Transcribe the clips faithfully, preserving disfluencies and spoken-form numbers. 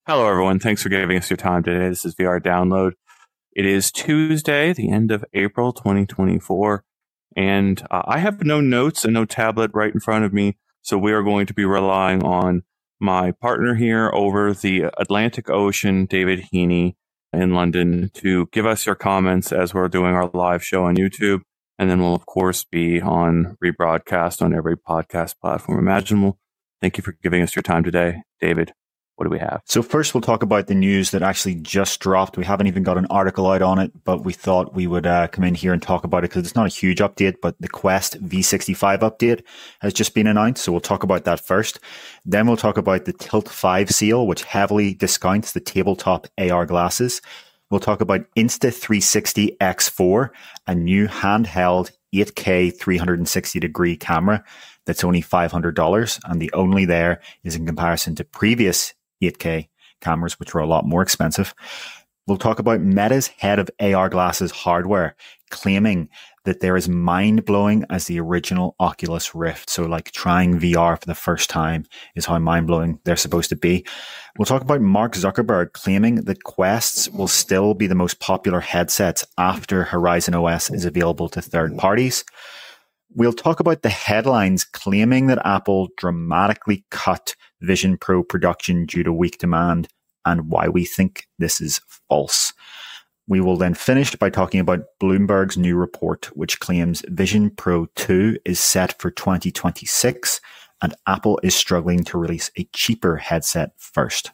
Hello, everyone. Thanks for giving us your time today. This is V R Download. It is Tuesday, the end of April twenty twenty-four, and uh, I have no notes and no tablet right in front of me, so we are going to be relying on my partner here over the Atlantic Ocean, David Heaney in London, to give us your comments as we're doing our live show on YouTube, and then we'll, of course, be on rebroadcast on every podcast platform imaginable. Thank you for giving us your time today, David. What do we have? So first, we'll talk about the news that actually just dropped. We haven't even got an article out on it, but we thought we would uh, come in here and talk about it because it's not a huge update, but the Quest V sixty-five update has just been announced. So we'll talk about that first. Then we'll talk about the Tilt five sale, which heavily discounts the tabletop A R glasses. We'll talk about Insta three sixty X four, a new handheld eight K three sixty degree camera that's only five hundred dollars. And the only there is in comparison to previous eight K cameras, which were a lot more expensive. We'll talk about Meta's head of A R glasses hardware claiming that they're as mind-blowing as the original Oculus Rift. So like trying V R for the first time is how mind-blowing they're supposed to be. We'll talk about Mark Zuckerberg claiming that Quests will still be the most popular headsets after Horizon O S is available to third parties. We'll talk about the headlines claiming that Apple dramatically cut Vision Pro production due to weak demand and why we think this is false. We will then finish by talking about Bloomberg's new report, which claims Vision Pro two is set for twenty twenty-six and Apple is struggling to release a cheaper headset first.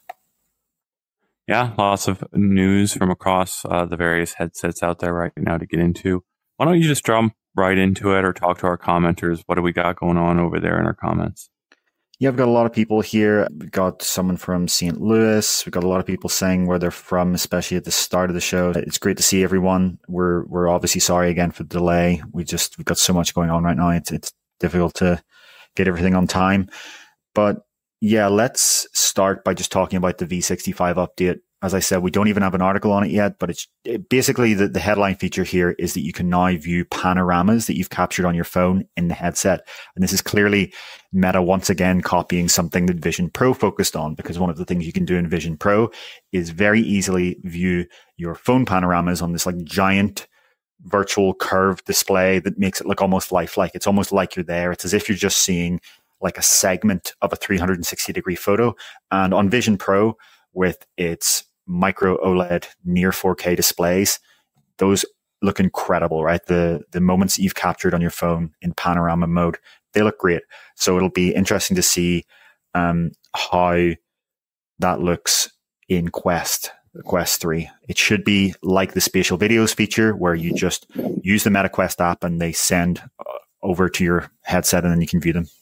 Yeah, lots of news from across uh, the various headsets out there right now to get into. Why don't you just jump right into it or talk to our commenters? What do we got going on over there in our comments? Yeah, we've got a lot of people here. We've got someone from Saint Louis. We've got a lot of people saying where they're from, especially at the start of the show. It's great to see everyone. We're we're obviously sorry again for the delay. We just we've got so much going on right now. It's it's difficult to get everything on time. But yeah, let's start by just talking about the V sixty-five update. As I said, we don't even have an article on it yet, but it's it, basically the, the headline feature here is that you can now view panoramas that you've captured on your phone in the headset. And this is clearly Meta once again copying something that Vision Pro focused on, because one of the things you can do in Vision Pro is very easily view your phone panoramas on this like giant virtual curved display that makes it look almost lifelike. It's almost like you're there. It's as if you're just seeing like a segment of a three sixty degree photo. And on Vision Pro, with its micro OLED near four K displays, those look incredible, right? The the moments that you've captured on your phone in panorama mode, they look great. So it'll be interesting to see um, how that looks in Quest, Quest three. It should be like the spatial videos feature where you just use the MetaQuest app and they send over to your headset and then you can view them.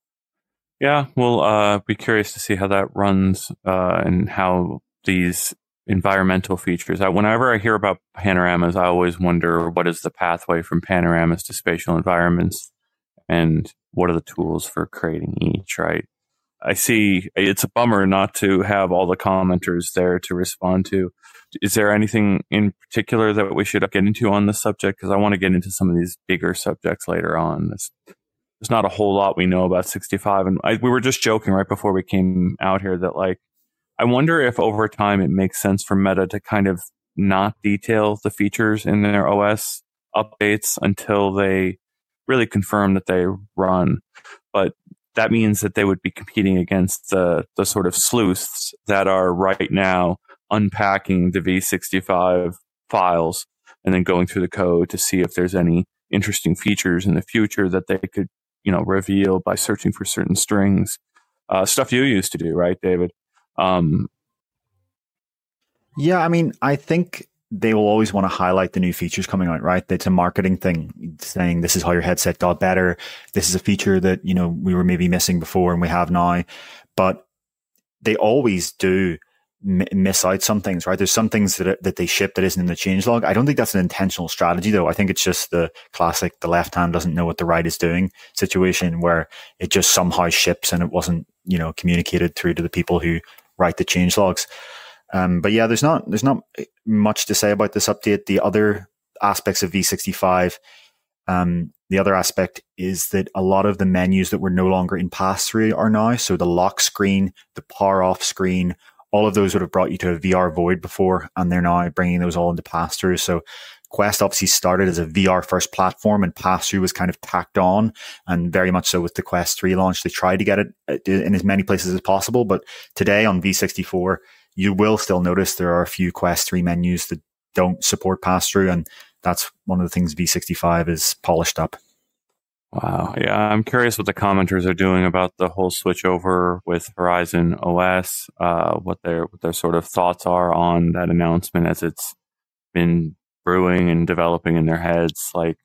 Yeah, we'll uh, be curious to see how that runs uh, and how these environmental features. I, whenever I hear about panoramas, I always wonder what is the pathway from panoramas to spatial environments and what are the tools for creating each, right? I see it's a bummer not to have all the commenters there to respond to. Is there anything in particular that we should get into on this subject? Because I want to get into some of these bigger subjects later on. This, There's not a whole lot we know about sixty-five. And I, we were just joking right before we came out here that, like, I wonder if over time it makes sense for Meta to kind of not detail the features in their O S updates until they really confirm that they run. But that means that they would be competing against the, the sort of sleuths that are right now unpacking the V sixty-five files and then going through the code to see if there's any interesting features in the future that they could, you know, reveal by searching for certain strings, uh, stuff you used to do, right, David? Um, yeah, I mean, I think they will always want to highlight the new features coming out, right? It's a marketing thing saying this is how your headset got better. This is a feature that, you know, we were maybe missing before and we have now, but they always do m- miss out some things, right? There's some things that, that they ship that isn't in the changelog. I don't think that's an intentional strategy though. I think it's just the classic, the left hand doesn't know what the right is doing situation where it just somehow ships and it wasn't, you know, communicated through to the people who write the changelogs. Um, but yeah, there's not there's not much to say about this update. The other aspects of V sixty-five, um, the other aspect is that a lot of the menus that were no longer in pass-through are now. So the lock screen, the power off screen, all of those would have brought you to a V R Void before, and they're now bringing those all into pass-through. So Quest obviously started as a V R first platform, and pass-through was kind of tacked on, and very much so with the Quest three launch. They tried to get it in as many places as possible, but today on V sixty-four, you will still notice there are a few Quest three menus that don't support pass-through, and that's one of the things V sixty-five is polished up. Wow. Yeah, I'm curious what the commenters are doing about the whole switch over with Horizon O S, uh, what their what their sort of thoughts are on that announcement as it's been brewing and developing in their heads. Like,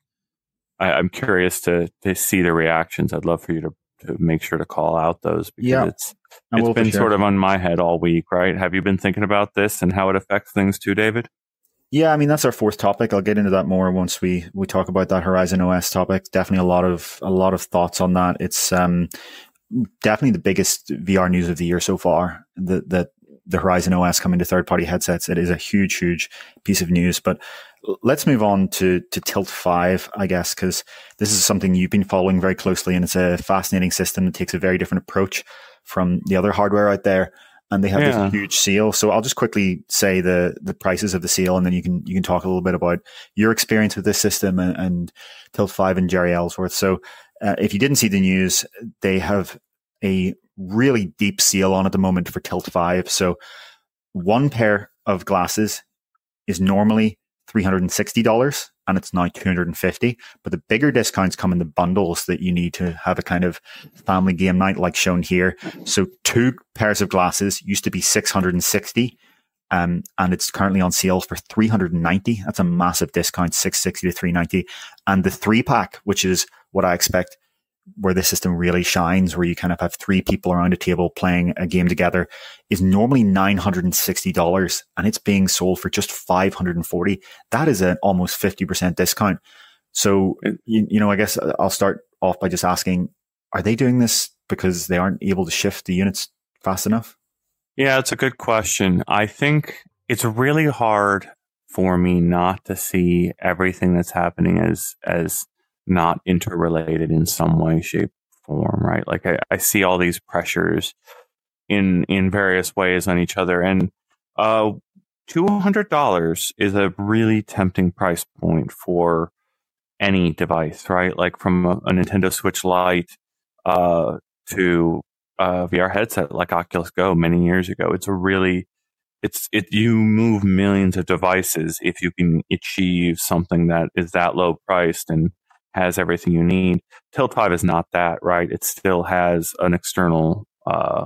I, I'm curious to to see the reactions. I'd love for you to, to make sure to call out those, because yeah, it's it's been sure. sort of on my head all week, right? Have you been thinking about this and how it affects things too, David? Yeah, I mean, that's our fourth topic. I'll get into that more once we, we talk about that Horizon O S topic. Definitely a lot of, a lot of thoughts on that. It's, um, definitely the biggest V R news of the year so far, that, that the Horizon O S coming to third party headsets. It is a huge, huge piece of news, but let's move on to, to Tilt five, I guess, because this is something you've been following very closely, and it's a fascinating system that takes a very different approach from the other hardware out there. And they have yeah. this huge seal. So I'll just quickly say the the prices of the seal, and then you can you can talk a little bit about your experience with this system and, and Tilt five and Jerry Ellsworth. So uh, if you didn't see the news, they have a really deep seal on at the moment for Tilt five. So one pair of glasses is normally three hundred sixty dollars, and it's now two hundred fifty dollars. But the bigger discounts come in the bundles that you need to have a kind of family game night, like shown here. So two pairs of glasses used to be six hundred sixty dollars, um, and it's currently on sale for three hundred ninety dollars. That's a massive discount, six hundred sixty dollars to three hundred ninety dollars. And the three pack, which is what I expect where the system really shines, where you kind of have three people around a table playing a game together, is normally nine hundred sixty dollars, and it's being sold for just five hundred forty dollars. That is an almost fifty percent discount. So, you, you know, I guess I'll start off by just asking, are they doing this because they aren't able to shift the units fast enough? Yeah, it's a good question. I think it's really hard for me not to see everything that's happening as, as, not interrelated in some way, shape, form, right? Like I, I see all these pressures in in various ways on each other, and uh, two hundred dollars is a really tempting price point for any device, right? Like from a, a Nintendo Switch Lite uh, to a V R headset like Oculus Go many years ago. It's a really It's it. You move millions of devices if you can achieve something that is that low priced and has everything you need. Tilt five is not that, right? It still has an external uh,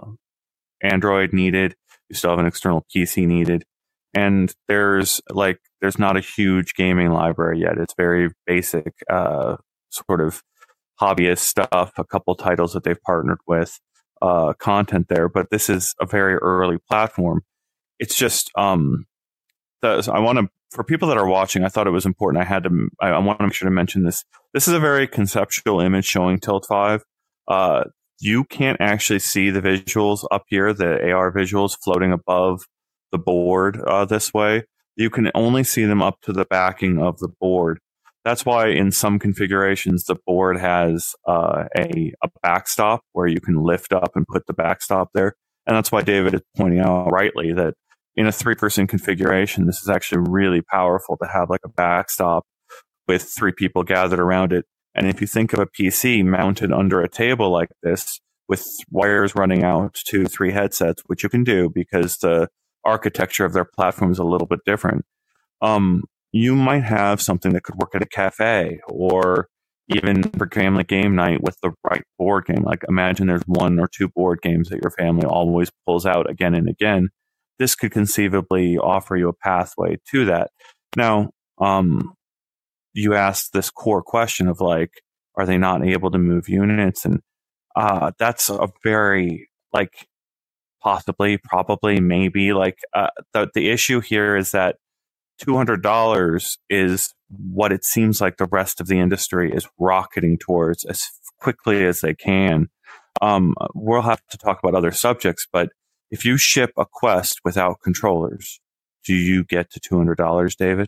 Android needed. You still have an external P C needed. And there's like, there's not a huge gaming library yet. It's very basic, uh, sort of hobbyist stuff, a couple titles that they've partnered with, uh, content there. But this is a very early platform. It's just, um, the, I want to, for people that are watching, I thought it was important. I had to, I, I want to make sure to mention this. This is a very conceptual image showing Tilt five. Uh, you can't actually see the visuals up here, the A R visuals floating above the board uh, this way. You can only see them up to the backing of the board. That's why in some configurations, the board has uh, a, a backstop where you can lift up and put the backstop there. And that's why David is pointing out rightly that in a three-person configuration, this is actually really powerful to have like a backstop with three people gathered around it. And if you think of a P C mounted under a table like this with wires running out to three headsets, which you can do because the architecture of their platform is a little bit different, um, you might have something that could work at a cafe or even for family game night with the right board game. Like imagine there's one or two board games that your family always pulls out again and again. This could conceivably offer you a pathway to that. Now, um, you asked this core question of like, are they not able to move units? And uh, that's a very, like, possibly, probably, maybe. Like, uh, the, the issue here is that two hundred dollars is what it seems like the rest of the industry is rocketing towards as quickly as they can. Um, we'll have to talk about other subjects, but if you ship a Quest without controllers, do you get to two hundred dollars, David?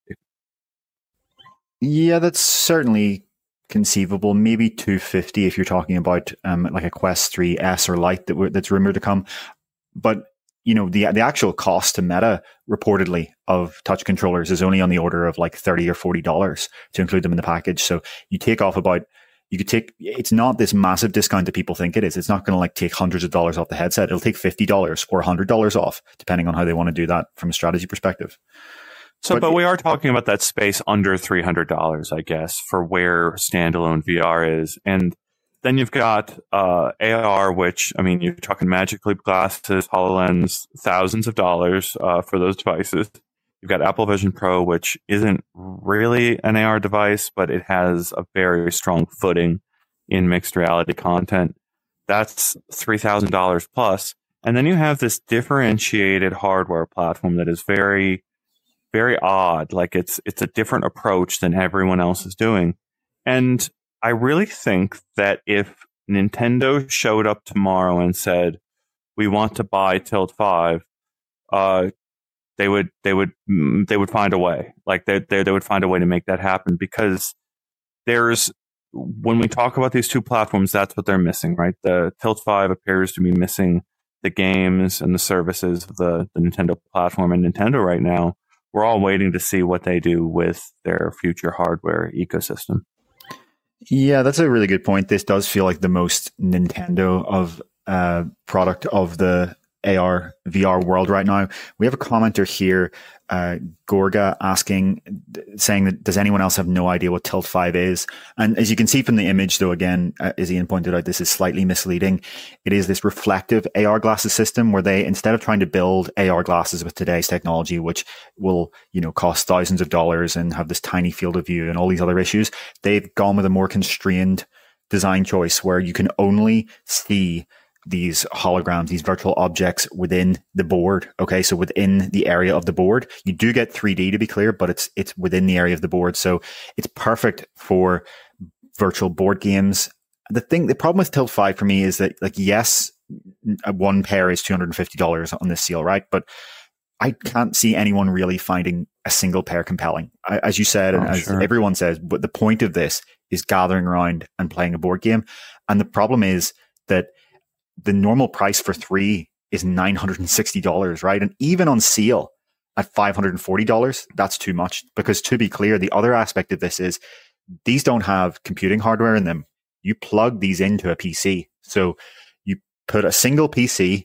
Yeah, that's certainly conceivable. Maybe two hundred fifty dollars if you're talking about um, like a Quest three S or Lite that w- that's rumored to come. But you know, the the actual cost to Meta reportedly of touch controllers is only on the order of like thirty or forty dollars to include them in the package. So you take off about, you could take, it's not this massive discount that people think it is. It's not going to like take hundreds of dollars off the headset. It'll take fifty dollars or one hundred dollars off, depending on how they want to do that from a strategy perspective. So, but, but we are talking about that space under three hundred dollars, I guess, for where standalone V R is. And then you've got uh, A R, which, I mean, you're talking Magic Leap glasses, HoloLens, thousands of dollars uh, for those devices. You've got Apple Vision Pro, which isn't really an A R device, but it has a very strong footing in mixed reality content. That's three thousand dollars plus. And then you have this differentiated hardware platform that is very, very odd. Like it's it's a different approach than everyone else is doing. And I really think that if Nintendo showed up tomorrow and said, we want to buy Tilt five, uh, they would they would they would find a way. Like they, they they would find a way to make that happen, because there's, when we talk about these two platforms, that's what they're missing, right? The Tilt five appears to be missing the games and the services of the, the Nintendo platform, and Nintendo right now, we're all waiting to see what they do with their future hardware ecosystem. Yeah, that's a really good point. This does feel like the most Nintendo of uh, product of the A R, V R world right now. We have a commenter here, uh, Gorga, asking, saying that does anyone else have no idea what Tilt five is? And as you can see from the image, though, again, uh, as Ian pointed out, this is slightly misleading. It is this reflective A R glasses system where they, instead of trying to build A R glasses with today's technology, which will, you know, cost thousands of dollars and have this tiny field of view and all these other issues, they've gone with a more constrained design choice where you can only see these holograms, these virtual objects within the board. Okay. So within the area of the board, you do get three D, to be clear, but it's, it's within the area of the board. So it's perfect for virtual board games. The thing, the problem with Tilt five for me is that, like, yes, one pair is two hundred fifty dollars on this seal, right? But I can't see anyone really finding a single pair compelling. As you said, and oh, as sure. everyone says, but the point of this is gathering around and playing a board game. And the problem is that the normal price for three is nine hundred sixty dollars, right? And even on sale at five hundred forty dollars, that's too much. Because to be clear, the other aspect of this is these don't have computing hardware in them. You plug these into a P C. So you put a single P C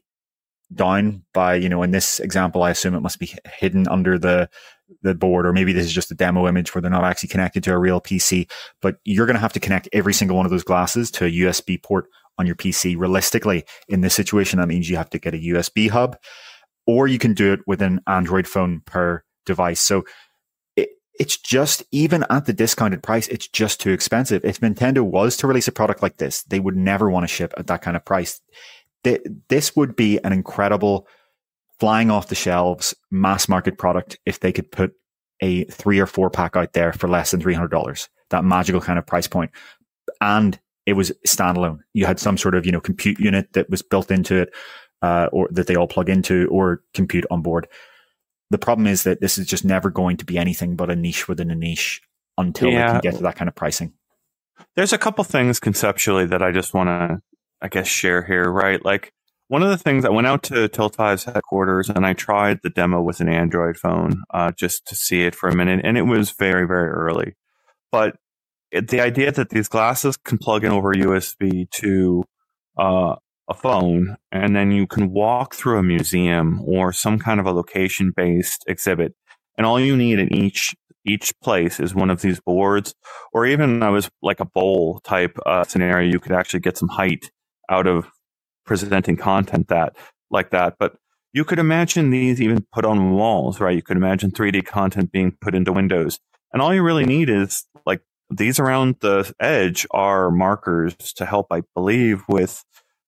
down by, you know, in this example, I assume it must be hidden under the, the board, or maybe this is just a demo image where they're not actually connected to a real P C, but you're going to have to connect every single one of those glasses to a U S B port on your P C. Realistically, in this situation, that means you have to get a U S B hub, or you can do it with an Android phone per device. So it, it's just, even at the discounted price, it's just too expensive. If Nintendo was to release a product like this, they would never want to ship at that kind of price. They, this would be an incredible flying off the shelves mass market product if they could put a three or four pack out there for less than three hundred dollars, that magical kind of price point. And it was standalone. You had some sort of, you know, compute unit that was built into it, uh, or that they all plug into, or compute on board. The problem is that this is just never going to be anything but a niche within a niche until yeah. they can get to that kind of pricing. There's a couple things conceptually that I just want to, I guess, share here, right? Like, one of the things, I went out to Tilt five's headquarters and I tried the demo with an Android phone, uh, just to see it for a minute. And it was very, very early. But the idea that these glasses can plug in over U S B to uh, a phone, and then you can walk through a museum or some kind of a location-based exhibit, and all you need in each each place is one of these boards, or even I was like a bowl type uh, scenario. You could actually get some height out of presenting content that like that. But you could imagine these even put on walls, right? You could imagine three D content being put into windows, and all you really need is like, these around the edge are markers to help, I believe, with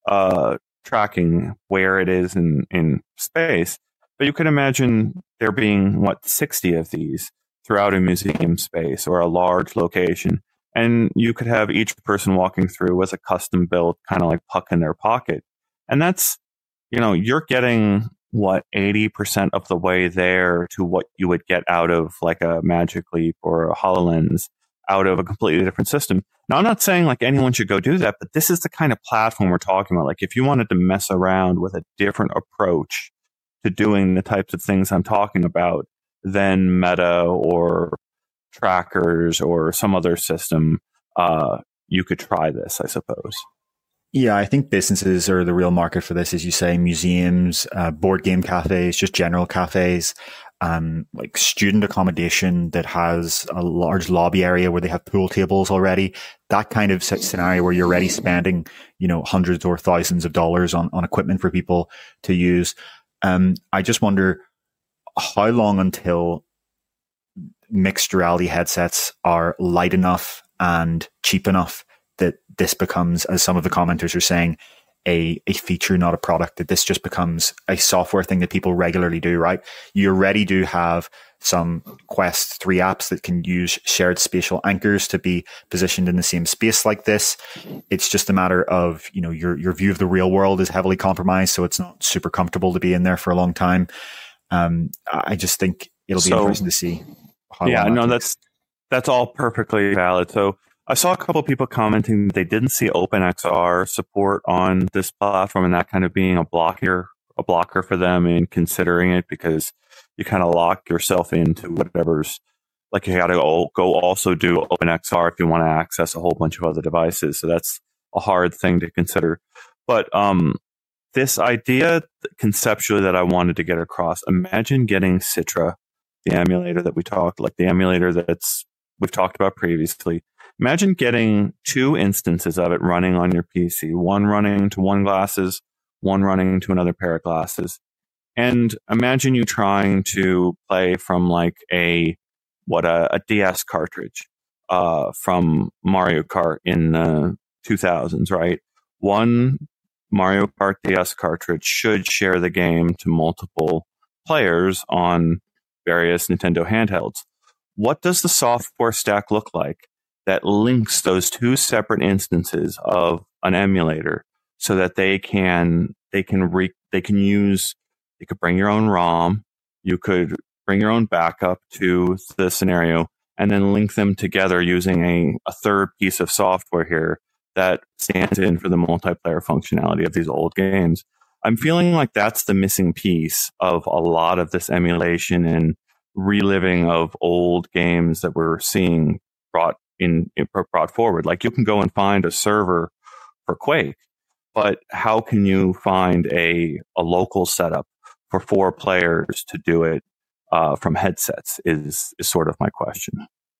uh, tracking where it is in, in space. But you could imagine there being, what, sixty of these throughout a museum space or a large location. And you could have each person walking through with a custom built kind of like puck in their pocket. And that's, you know, you're getting, what, eighty percent of the way there to what you would get out of like a Magic Leap or a HoloLens, out of a completely different system. Now, I'm not saying like anyone should go do that, but this is the kind of platform we're talking about. Like, if you wanted to mess around with a different approach to doing the types of things I'm talking about than Meta or Trackers or some other system, uh, you could try this, I suppose. Yeah, I think businesses are the real market for this, as you say, museums, uh, board game cafes, just general cafes, um, like student accommodation that has a large lobby area where they have pool tables already. That kind of scenario where you're already spending, you know, hundreds or thousands of dollars on, on equipment for people to use. Um, I just wonder how long until mixed reality headsets are light enough and cheap enough that this becomes, as some of the commenters are saying, a, a feature, not a product, that this just becomes a software thing that people regularly do, right? You already do have some Quest three apps that can use shared spatial anchors to be positioned in the same space like this. It's just a matter of, you know, your, your view of the real world is heavily compromised, so it's not super comfortable to be in there for a long time. Um, I just think it'll be so interesting to see. How yeah, long no, that that's, that's all perfectly valid. So I saw a couple of people commenting that they didn't see OpenXR support on this platform, and that kind of being a blocker, a blocker for them in considering it, because you kind of lock yourself into whatever's, like, you got to go, go also do OpenXR if you want to access a whole bunch of other devices. So that's a hard thing to consider. But um, this idea conceptually that I wanted to get across, imagine getting Citra, the emulator that we talked, like the emulator that's we've talked about previously. Imagine getting two instances of it running on your P C, one running to one glasses, one running to another pair of glasses. And imagine you trying to play from like a, what, a, a D S cartridge uh, from Mario Kart in the two thousands, right? One Mario Kart D S cartridge should share the game to multiple players on various Nintendo handhelds. What does the software stack look like that links those two separate instances of an emulator so that they can they can re, they can use you could bring your own ROM, you could bring your own backup to the scenario, and then link them together using a, a third piece of software here that stands in for the multiplayer functionality of these old games. I'm feeling like that's the missing piece of a lot of this emulation and reliving of old games that we're seeing brought in, brought forward. Like, you can go and find a server for Quake, but how can you find a, a local setup for four players to do it uh, from headsets is, is sort of my question.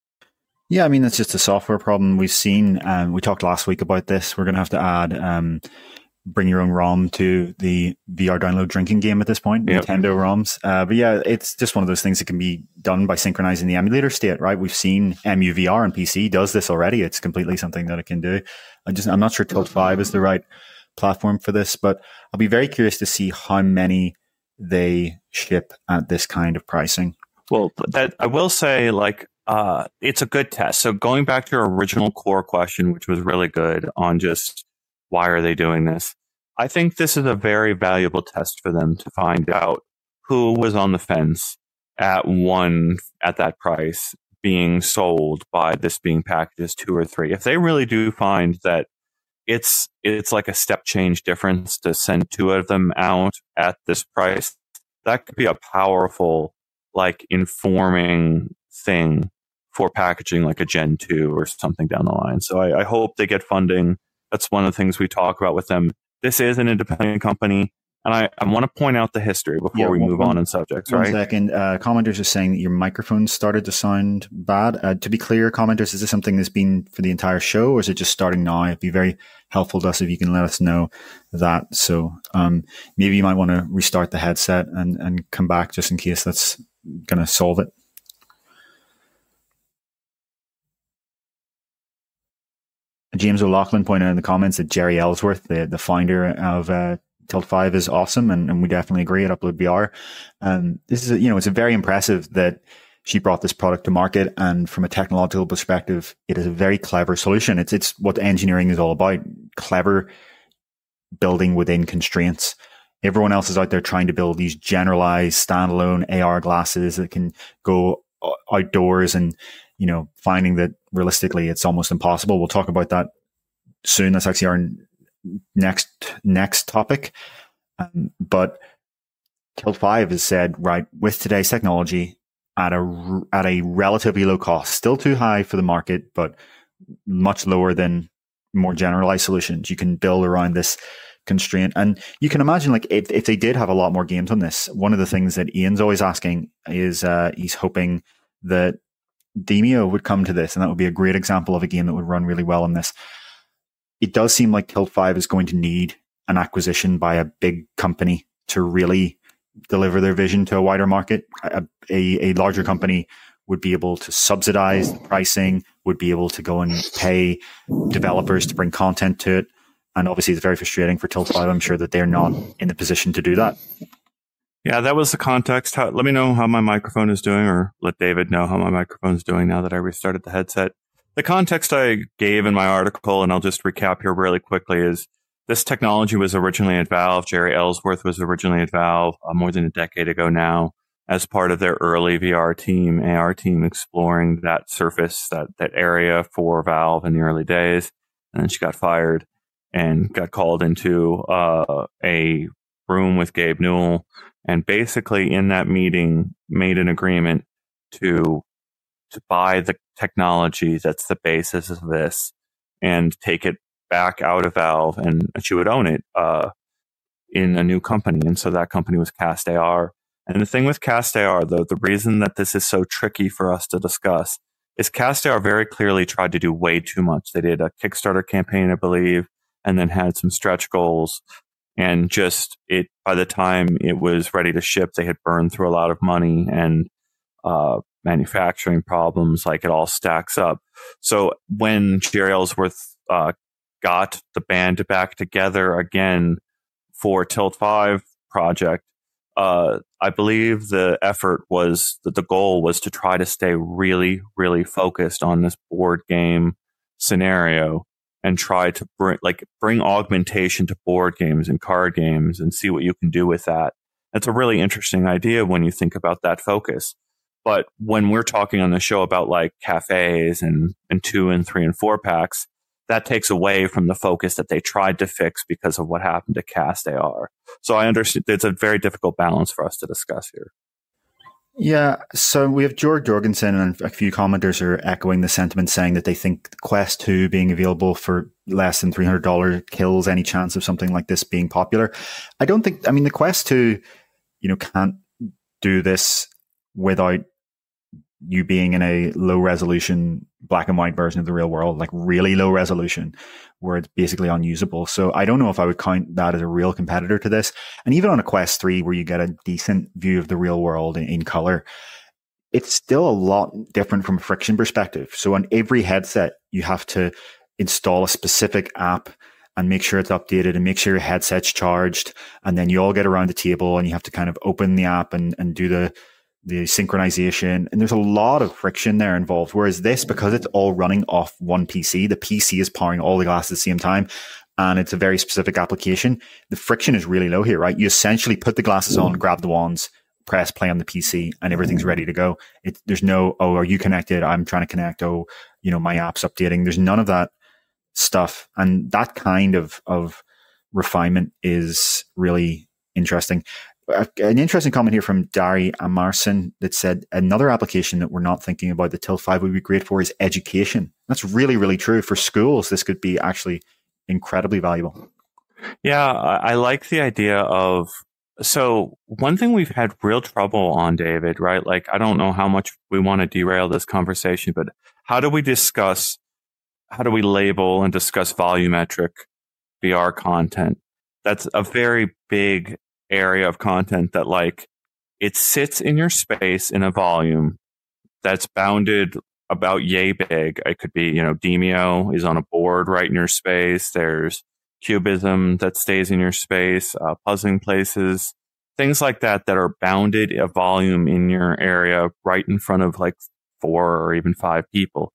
Yeah, I mean, that's just a software problem we've seen. Um, we talked last week about this. We're going to have to add um, bring your own ROM to the V R download drinking game at this point, yep. Nintendo ROMs. Uh, but yeah, it's just one of those things that can be done by synchronizing the emulator state, right? We've seen M U V R on P C does this already. It's completely something that it can do. I just, I'm not sure Tilt five is the right platform for this, but I'll be very curious to see how many they ship at this kind of pricing. Well, that I will say, like, uh, it's a good test. So going back to your original core question, which was really good on just why are they doing this? I think this is a very valuable test for them to find out who was on the fence at one, at that price, being sold by this being packaged as two or three. If they really do find that it's it's like a step change difference to send two of them out at this price, that could be a powerful, like, informing thing for packaging like a Gen two or something down the line. So I, I hope they get funding. That's one of the things we talk about with them. This is an independent company, and I, I want to point out the history before yeah, we one, move on in subjects, one right? One second. Uh, commenters are saying that your microphone started to sound bad. Uh, to be clear, commenters, is this something that's been for the entire show, or is it just starting now? It'd be very helpful to us if you can let us know that. So um, maybe you might want to restart the headset and, and come back just in case that's going to solve it. James O'Loughlin pointed out in the comments that Jerry Ellsworth, the, the founder of uh, Tilt five, is awesome, and, and we definitely agree at Upload V R. Um, this is, a, you know, it's a very impressive that she brought this product to market, and from a technological perspective, it is a very clever solution. It's it's what engineering is all about: clever building within constraints. Everyone else is out there trying to build these generalized standalone A R glasses that can go outdoors, and you know, finding that realistically it's almost impossible. We'll talk about that soon. That's actually our next next topic. Um, but Tilt five has said, right, with today's technology at a, at a relatively low cost, still too high for the market, but much lower than more generalized solutions, you can build around this constraint. And you can imagine, like, if, if they did have a lot more games on this, one of the things that Ian's always asking is uh, he's hoping that Demeo would come to this, and that would be a great example of a game that would run really well on this. It does seem like Tilt five is going to need an acquisition by a big company to really deliver their vision to a wider market. A, a, a larger company would be able to subsidize the pricing, would be able to go and pay developers to bring content to it. And obviously it's very frustrating for Tilt five. I'm sure that they're not in the position to do that. Yeah, that was the context. How, let me know how my microphone is doing, or let David know how my microphone is doing now that I restarted the headset. The context I gave in my article, and I'll just recap here really quickly, is this technology was originally at Valve. Jerry Ellsworth was originally at Valve uh, more than a decade ago now, as part of their early V R team, A R team, exploring that surface, that, that area for Valve in the early days. And then she got fired and got called into uh, a room with Gabe Newell, and basically in that meeting made an agreement to to buy the technology that's the basis of this and take it back out of Valve, and she would own it uh, in a new company. And so that company was Cast A R. And the thing with Cast A R, though, the reason that this is so tricky for us to discuss is Cast A R very clearly tried to do way too much. They did a Kickstarter campaign, I believe, and then had some stretch goals. And just it, by the time it was ready to ship, they had burned through a lot of money and uh, manufacturing problems. Like, it all stacks up. So when Jerry Ellsworth uh, got the band back together again for Tilt five project, uh, I believe the effort was that the goal was to try to stay really, really focused on this board game scenario and try to bring, like, bring augmentation to board games and card games and see what you can do with that. It's a really interesting idea when you think about that focus. But when we're talking on the show about like cafes and, and two and three and four packs, that takes away from the focus that they tried to fix because of what happened to Cast A R. So I understand it's a very difficult balance for us to discuss here. Yeah, so we have George Jorgensen, and a few commenters are echoing the sentiment, saying that they think Quest two being available for less than three hundred dollars kills any chance of something like this being popular. I don't think, I mean, the Quest two, you know, can't do this without you being in a low resolution black and white version of the real world, like really low resolution, where it's basically unusable. So I don't know if I would count that as a real competitor to this. And even on a Quest three, where you get a decent view of the real world in, in color, it's still a lot different from a friction perspective. So on every headset, you have to install a specific app and make sure it's updated and make sure your headset's charged. And then you all get around the table and you have to kind of open the app and, and do the the synchronization, and there's a lot of friction there involved. Whereas this, because it's all running off one P C, the P C is powering all the glasses at the same time, and it's a very specific application. The friction is really low here, right? You essentially put the glasses on, grab the wands, press play on the P C, and everything's ready to go. It, there's no, oh, are you connected? I'm trying to connect. Oh, you know, my app's updating. There's none of that stuff. And that kind of, of refinement is really interesting. An interesting comment here from Dari Amarson that said another application that we're not thinking about the Tilt five would be great for is education. That's really, really true. For schools, this could be actually incredibly valuable. Yeah, I like the idea of, so one thing we've had real trouble on, David, right? Like, I don't know how much we want to derail this conversation, but how do we discuss, how do we label and discuss volumetric V R content? That's a very big area of content that, like, it sits in your space in a volume that's bounded about yay big. It could be, you know, Demeo is on a board right in your space. There's Cubism that stays in your space, uh, Puzzling Places, things like that that are bounded a volume in your area right in front of like four or even five people.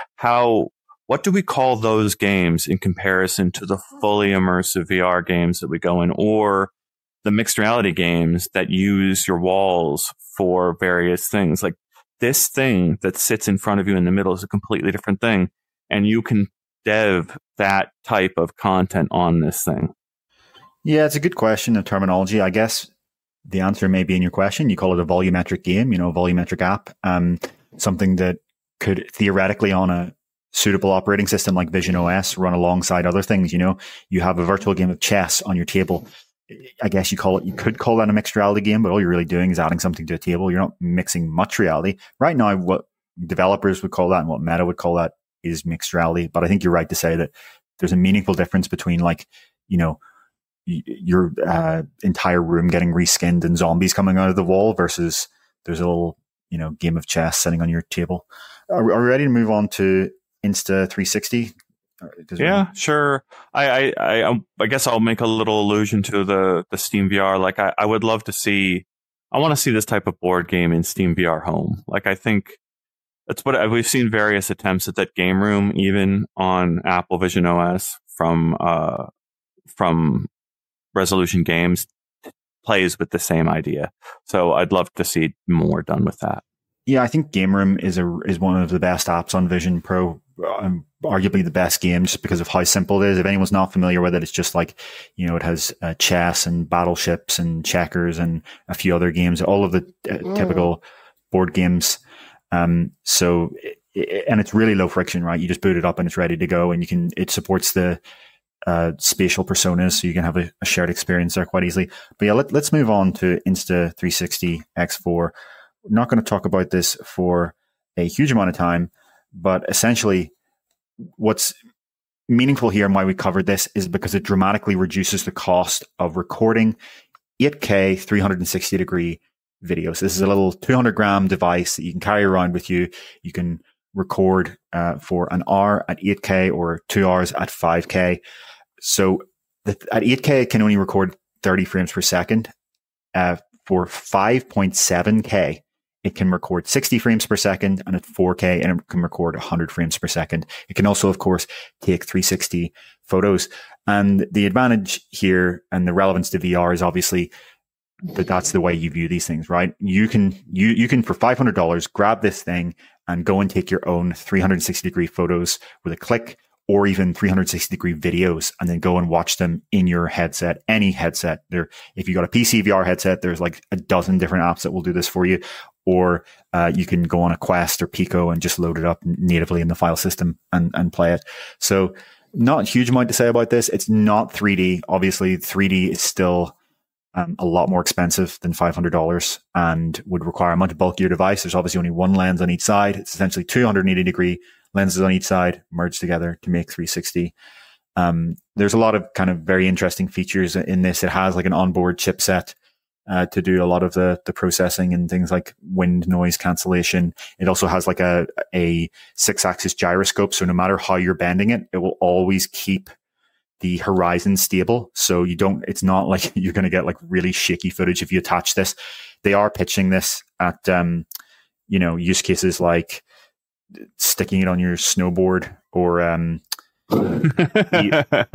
How, what do we call those games in comparison to the fully immersive V R games that we go in, or the mixed reality games that use your walls for various things? Like, this thing that sits in front of you in the middle is a completely different thing. And you can dev that type of content on this thing. Yeah, it's a good question of terminology. I guess the answer may be in your question. You call it a volumetric game, you know, a volumetric app, um, something that could theoretically on a suitable operating system like Vision O S run alongside other things. You know, you have a virtual game of chess on your table. I guess you call it, you could call that a mixed reality game, but all you're really doing is adding something to a table. You're not mixing much reality. Right now, what developers would call that and what Meta would call that is mixed reality. But I think you're right to say that there's a meaningful difference between, like, you know, your uh, entire room getting reskinned and zombies coming out of the wall versus there's a little, you know, game of chess sitting on your table. Are, are we ready to move on to Insta three sixty? Yeah, sure. I, I, I, I guess I'll make a little allusion to the, the Steam V R. Like, I, I would love to see, I want to see this type of board game in Steam V R Home. Like, I think that's what we've seen various attempts at that game room, even on Apple Vision O S from, uh, from Resolution Games, plays with the same idea. So I'd love to see more done with that. Yeah, I think Game Room is a is one of the best apps on Vision Pro, um, arguably the best game, just because of how simple it is. If anyone's not familiar with it, it's just like, you know, it has uh, chess and battleships and checkers and a few other games, all of the uh, mm. typical board games. Um, so, it, and it's really low friction, right? You just boot it up and it's ready to go, and you can. It supports the uh, spatial personas, so you can have a, a shared experience there quite easily. But yeah, let, let's move on to Insta three sixty X four. Not going to talk about this for a huge amount of time, but essentially what's meaningful here and why we covered this is because it dramatically reduces the cost of recording eight K three sixty degree videos. This is a little two hundred gram device that you can carry around with you. You can record uh, for an hour at eight K or two hours at five K. So the, at eight K, it can only record thirty frames per second. Uh, for five point seven K, it can record sixty frames per second, and at four K, and it can record one hundred frames per second. It can also, of course, take three sixty photos. And the advantage here and the relevance to V R is obviously that that's the way you view these things, right? You can, you, you can for five hundred dollars grab this thing and go and take your own three sixty degree photos with a click, or even three sixty degree videos, and then go and watch them in your headset, any headset. There, if you got a P C V R headset, there's like a dozen different apps that will do this for you. Or uh, you can go on a Quest or Pico and just load it up natively in the file system and, and play it. So not a huge amount to say about this. It's not three D. Obviously, three D is still um, a lot more expensive than five hundred dollars and would require a much bulkier device. There's obviously only one lens on each side. It's essentially two hundred eighty degree lenses on each side merged together to make three sixty. Um, there's a lot of kind of very interesting features in this. It has like an onboard chipset uh, to do a lot of the the processing and things like wind noise cancellation. It also has like a a six axis gyroscope, so no matter how you're bending it, it will always keep the horizon stable. So you don't. It's not like you're going to get like really shaky footage if you attach this. They are pitching this at um, you know, use cases like sticking it on your snowboard or um you,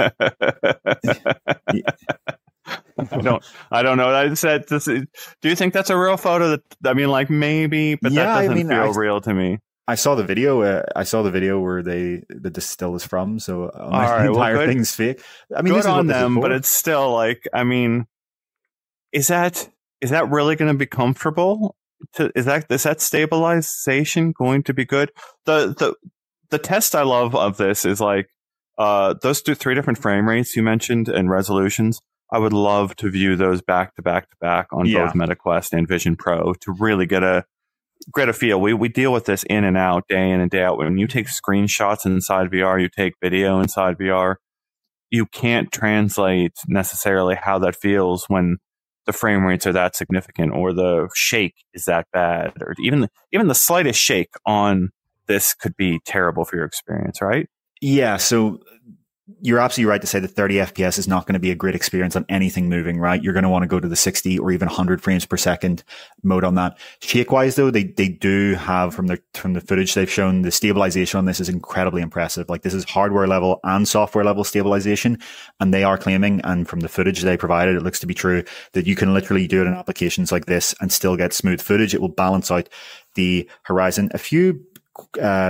I don't I don't know. I said this, do you think that's a real photo? That I mean, like maybe, but yeah, that doesn't I mean, feel I, real to me. I saw the video. Uh, I saw the video where they the distill is from. So uh, my right, entire well, good, thing's fake. I mean, good this is on what them, but it's still like, I mean, is that is that really going to be comfortable? To, is that is that stabilization going to be good? The the the test I love of this is like uh, those two three different frame rates you mentioned and resolutions. I would love to view those back to back to back on yeah. both MetaQuest and Vision Pro to really get a get a feel. We we deal with this in and out, day in and day out. When you take screenshots inside V R, you take video inside V R, you can't translate necessarily how that feels when the frame rates are that significant, or the shake is that bad, or even the, even the slightest shake on this could be terrible for your experience, right? Yeah. So you're absolutely right to say that thirty F P S is not going to be a great experience on anything moving, right? You're going to want to go to the sixty or even one hundred frames per second mode on that. Shake-wise, though, they they do have, from the from the footage they've shown, the stabilization on this is incredibly impressive. Like, this is hardware level and software level stabilization, and they are claiming, and from the footage they provided, it looks to be true, that you can literally do it in applications like this and still get smooth footage. It will balance out the horizon. A few uh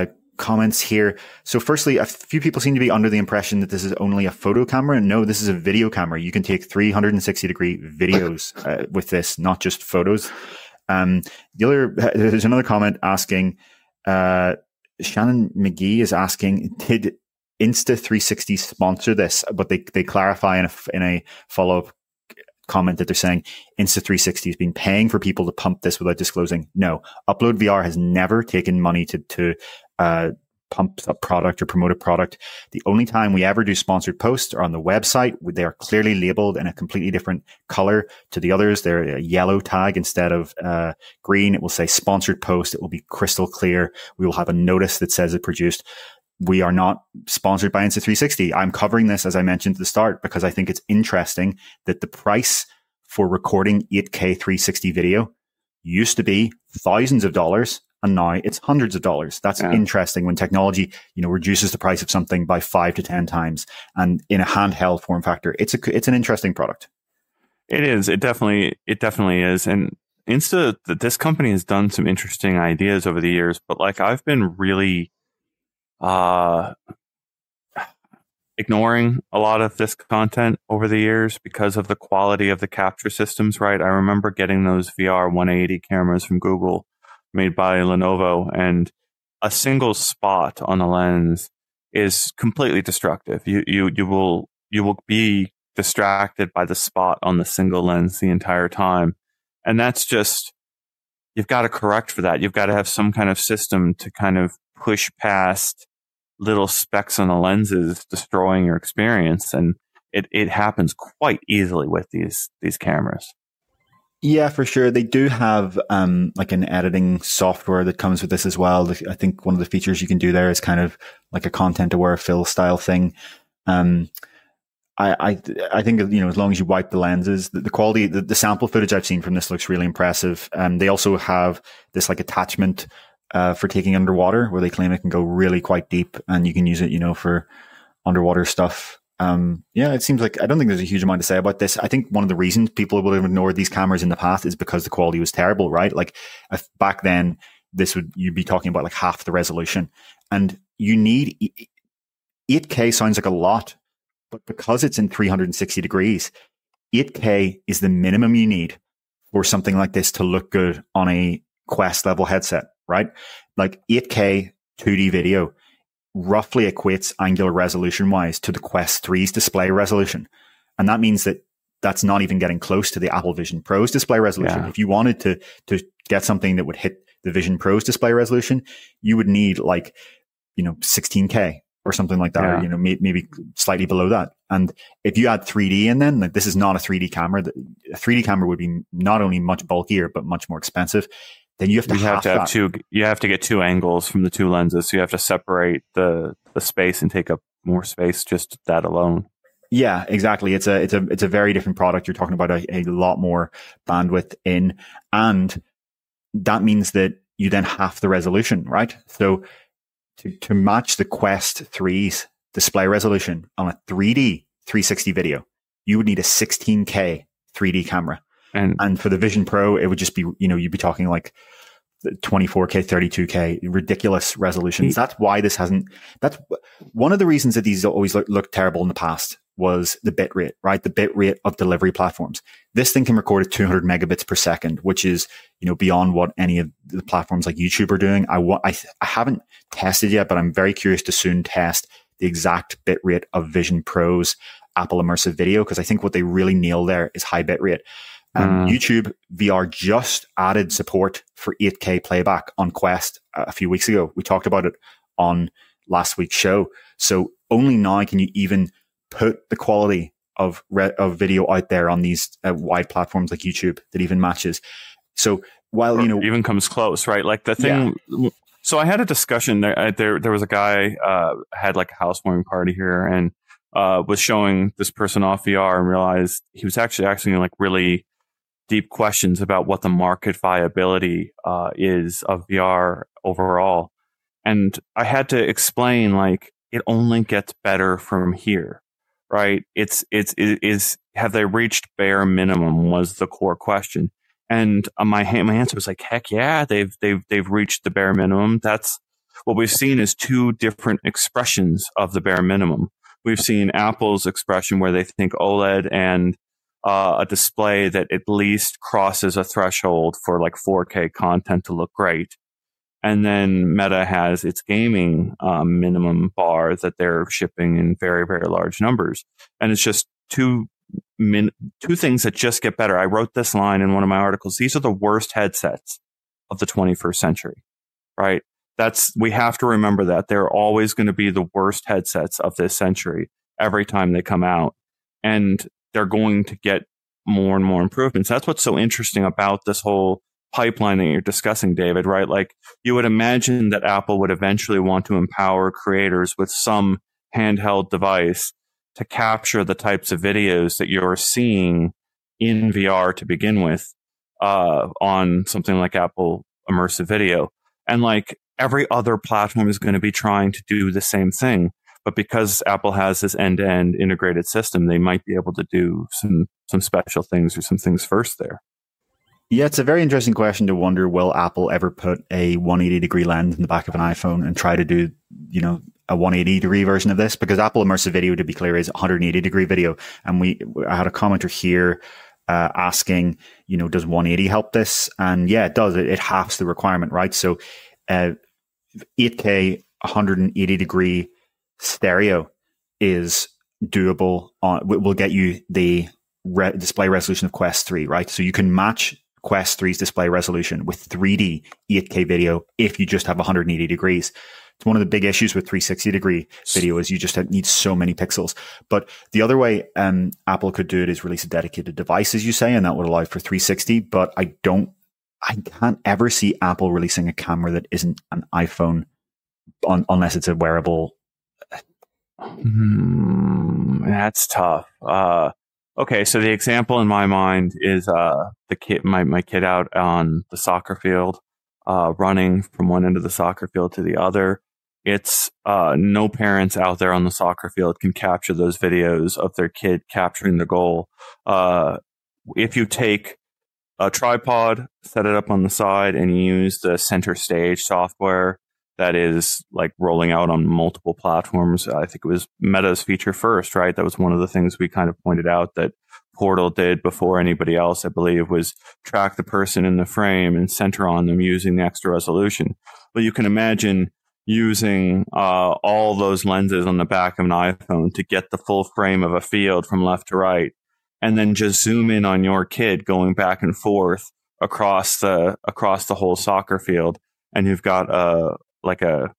comments here. So firstly, a few people seem to be under the impression that this is only a photo camera. No, this is a video camera. You can take three hundred sixty degree videos uh, with this, not just photos. Um, the other, there's another comment asking, uh, Shannon McGee is asking, did Insta three sixty sponsor this? But they, they clarify in a, in a follow-up comment that they're saying Insta three sixty has been paying for people to pump this without disclosing. No, Upload V R has never taken money to, to, uh, pump a product or promote a product. The only time we ever do sponsored posts are on the website. They are clearly labeled in a completely different color to the others. They're a yellow tag instead of uh, green. It will say sponsored post. It will be crystal clear. We will have a notice that says it produced. We are not sponsored by Insta three sixty. I'm covering this, as I mentioned at the start, because I think it's interesting that the price for recording eight K three sixty video used to be thousands of dollars. And now it's hundreds of dollars. That's yeah. interesting when technology, you know, reduces the price of something by five to ten times. And in a handheld form factor, it's a it's an interesting product. It is. It definitely it definitely is. And Insta, this company has done some interesting ideas over the years. But like I've been really uh, ignoring a lot of this content over the years because of the quality of the capture systems. Right. I remember getting those V R one eighty cameras from Google, made by Lenovo, and a single spot on the lens is completely destructive. You you you will you will be distracted by the spot on the single lens the entire time, and that's just, you've got to correct for that. You've got to have some kind of system to kind of push past little specks on the lenses destroying your experience, and it it happens quite easily with these these cameras. Yeah, for sure. They do have um, like an editing software that comes with this as well. I think one of the features you can do there is kind of like a content-aware fill style thing. Um, I, I I think, you know, as long as you wipe the lenses, the, the quality, the, the sample footage I've seen from this looks really impressive. Um, they also have this like attachment uh, for taking underwater, where they claim it can go really quite deep, and you can use it, you know, for underwater stuff. Um, yeah, it seems like, I don't think there's a huge amount to say about this. I think one of the reasons people would have ignored these cameras in the past is because the quality was terrible, right? Like if back then, this would, you'd be talking about like half the resolution, and you need eight K sounds like a lot, but because it's in three hundred sixty degrees, eight K is the minimum you need for something like this to look good on a Quest level headset, right? Like eight K two D video roughly equates angular resolution wise to the Quest three's display resolution. And that means that that's not even getting close to the Apple Vision Pro's display resolution. Yeah. If you wanted to, to get something that would hit the Vision Pro's display resolution, you would need like, you know, sixteen K or something like that, yeah. or, you know, may, maybe slightly below that. And if you add three D in, then like, this is not a three D camera. A three D camera would be not only much bulkier, but much more expensive. Then you have to, you have, to have two. You have to get two angles from the two lenses. So you have to separate the the space and take up more space just that alone. Yeah, exactly. It's a it's a it's a very different product. You're talking about a, a lot more bandwidth in, and that means that you then half the resolution, right? So to to match the Quest three's display resolution on a three D three sixty video, you would need a sixteen K three D camera. And, and for the Vision Pro, it would just be, you know, you'd be talking like twenty-four K, thirty-two K, ridiculous resolutions. That's why this hasn't, that's one of the reasons that these always look, look terrible in the past was the bit rate, right? The bit rate of delivery platforms. This thing can record at two hundred megabits per second, which is, you know, beyond what any of the platforms like YouTube are doing. I, wa- I, I haven't tested yet, but I'm very curious to soon test the exact bit rate of Vision Pro's Apple Immersive Video, because I think what they really nail there is high bit rate. Um, mm. YouTube V R just added support for eight K playback on Quest a few weeks ago. We talked about it on last week's show. So only now can you even put the quality of re- of video out there on these uh, wide platforms like YouTube that even matches. So while, you know, even comes close, right? Like the thing. Yeah. So I had a discussion there. There, there was a guy uh, had like a housewarming party here, and uh, was showing this person off V R, and realized he was actually asking like really deep questions about what the market viability uh, is of V R overall. And I had to explain, like, it only gets better from here, right? It's, it's, it is, have they reached bare minimum was the core question. And uh, my, my answer was like, heck yeah, they've, they've, they've reached the bare minimum. That's what we've seen is two different expressions of the bare minimum. We've seen Apple's expression where they think OLED and uh, a display that at least crosses a threshold for like four K content to look great. And then Meta has its gaming um, minimum bar that they're shipping in very, very large numbers. And it's just two min- two things that just get better. I wrote this line in one of my articles. These are the worst headsets of the twenty-first century, right? That's, we have to remember that they're always going to be the worst headsets of this century every time they come out. And they're going to get more and more improvements. That's what's so interesting about this whole pipeline that you're discussing, David, right? Like, you would imagine that Apple would eventually want to empower creators with some handheld device to capture the types of videos that you're seeing in V R to begin with uh, on something like Apple Immersive Video. And like every other platform is going to be trying to do the same thing. But because Apple has this end-to-end integrated system, they might be able to do some some special things or some things first there. Yeah, it's a very interesting question to wonder, will Apple ever put a one hundred eighty degree lens in the back of an iPhone and try to do, you know, a one hundred eighty degree version of this? Because Apple Immersive Video, to be clear, is one hundred eighty degree video. And we, I had a commenter here uh, asking, you know, does one eighty help this? And yeah, it does. It, it halves the requirement, right? So uh, eight K one hundred eighty degree stereo is doable. On, will get you the re- display resolution of Quest three, right? So you can match Quest three's display resolution with three D eight K video if you just have one hundred eighty degrees. It's one of the big issues with three sixty degree video is you just have, need so many pixels. But the other way um, Apple could do it is release a dedicated device, as you say, and that would allow for three sixty. But I don't, I can't ever see Apple releasing a camera that isn't an iPhone on, unless it's a wearable. Hmm, that's tough. Uh, Okay, so the example in my mind is uh, the kid, my, my kid out on the soccer field, uh, running from one end of the soccer field to the other. It's uh, no parents out there on the soccer field can capture those videos of their kid capturing the goal. Uh, if you take a tripod, set it up on the side, and use the Center Stage software that is like rolling out on multiple platforms. I think it was Meta's feature first, right? That was one of the things we kind of pointed out that Portal did before anybody else, I believe, was track the person in the frame and center on them using the extra resolution. But you can imagine using uh, all those lenses on the back of an iPhone to get the full frame of a field from left to right, and then just zoom in on your kid going back and forth across the across the whole soccer field, and you've got a like a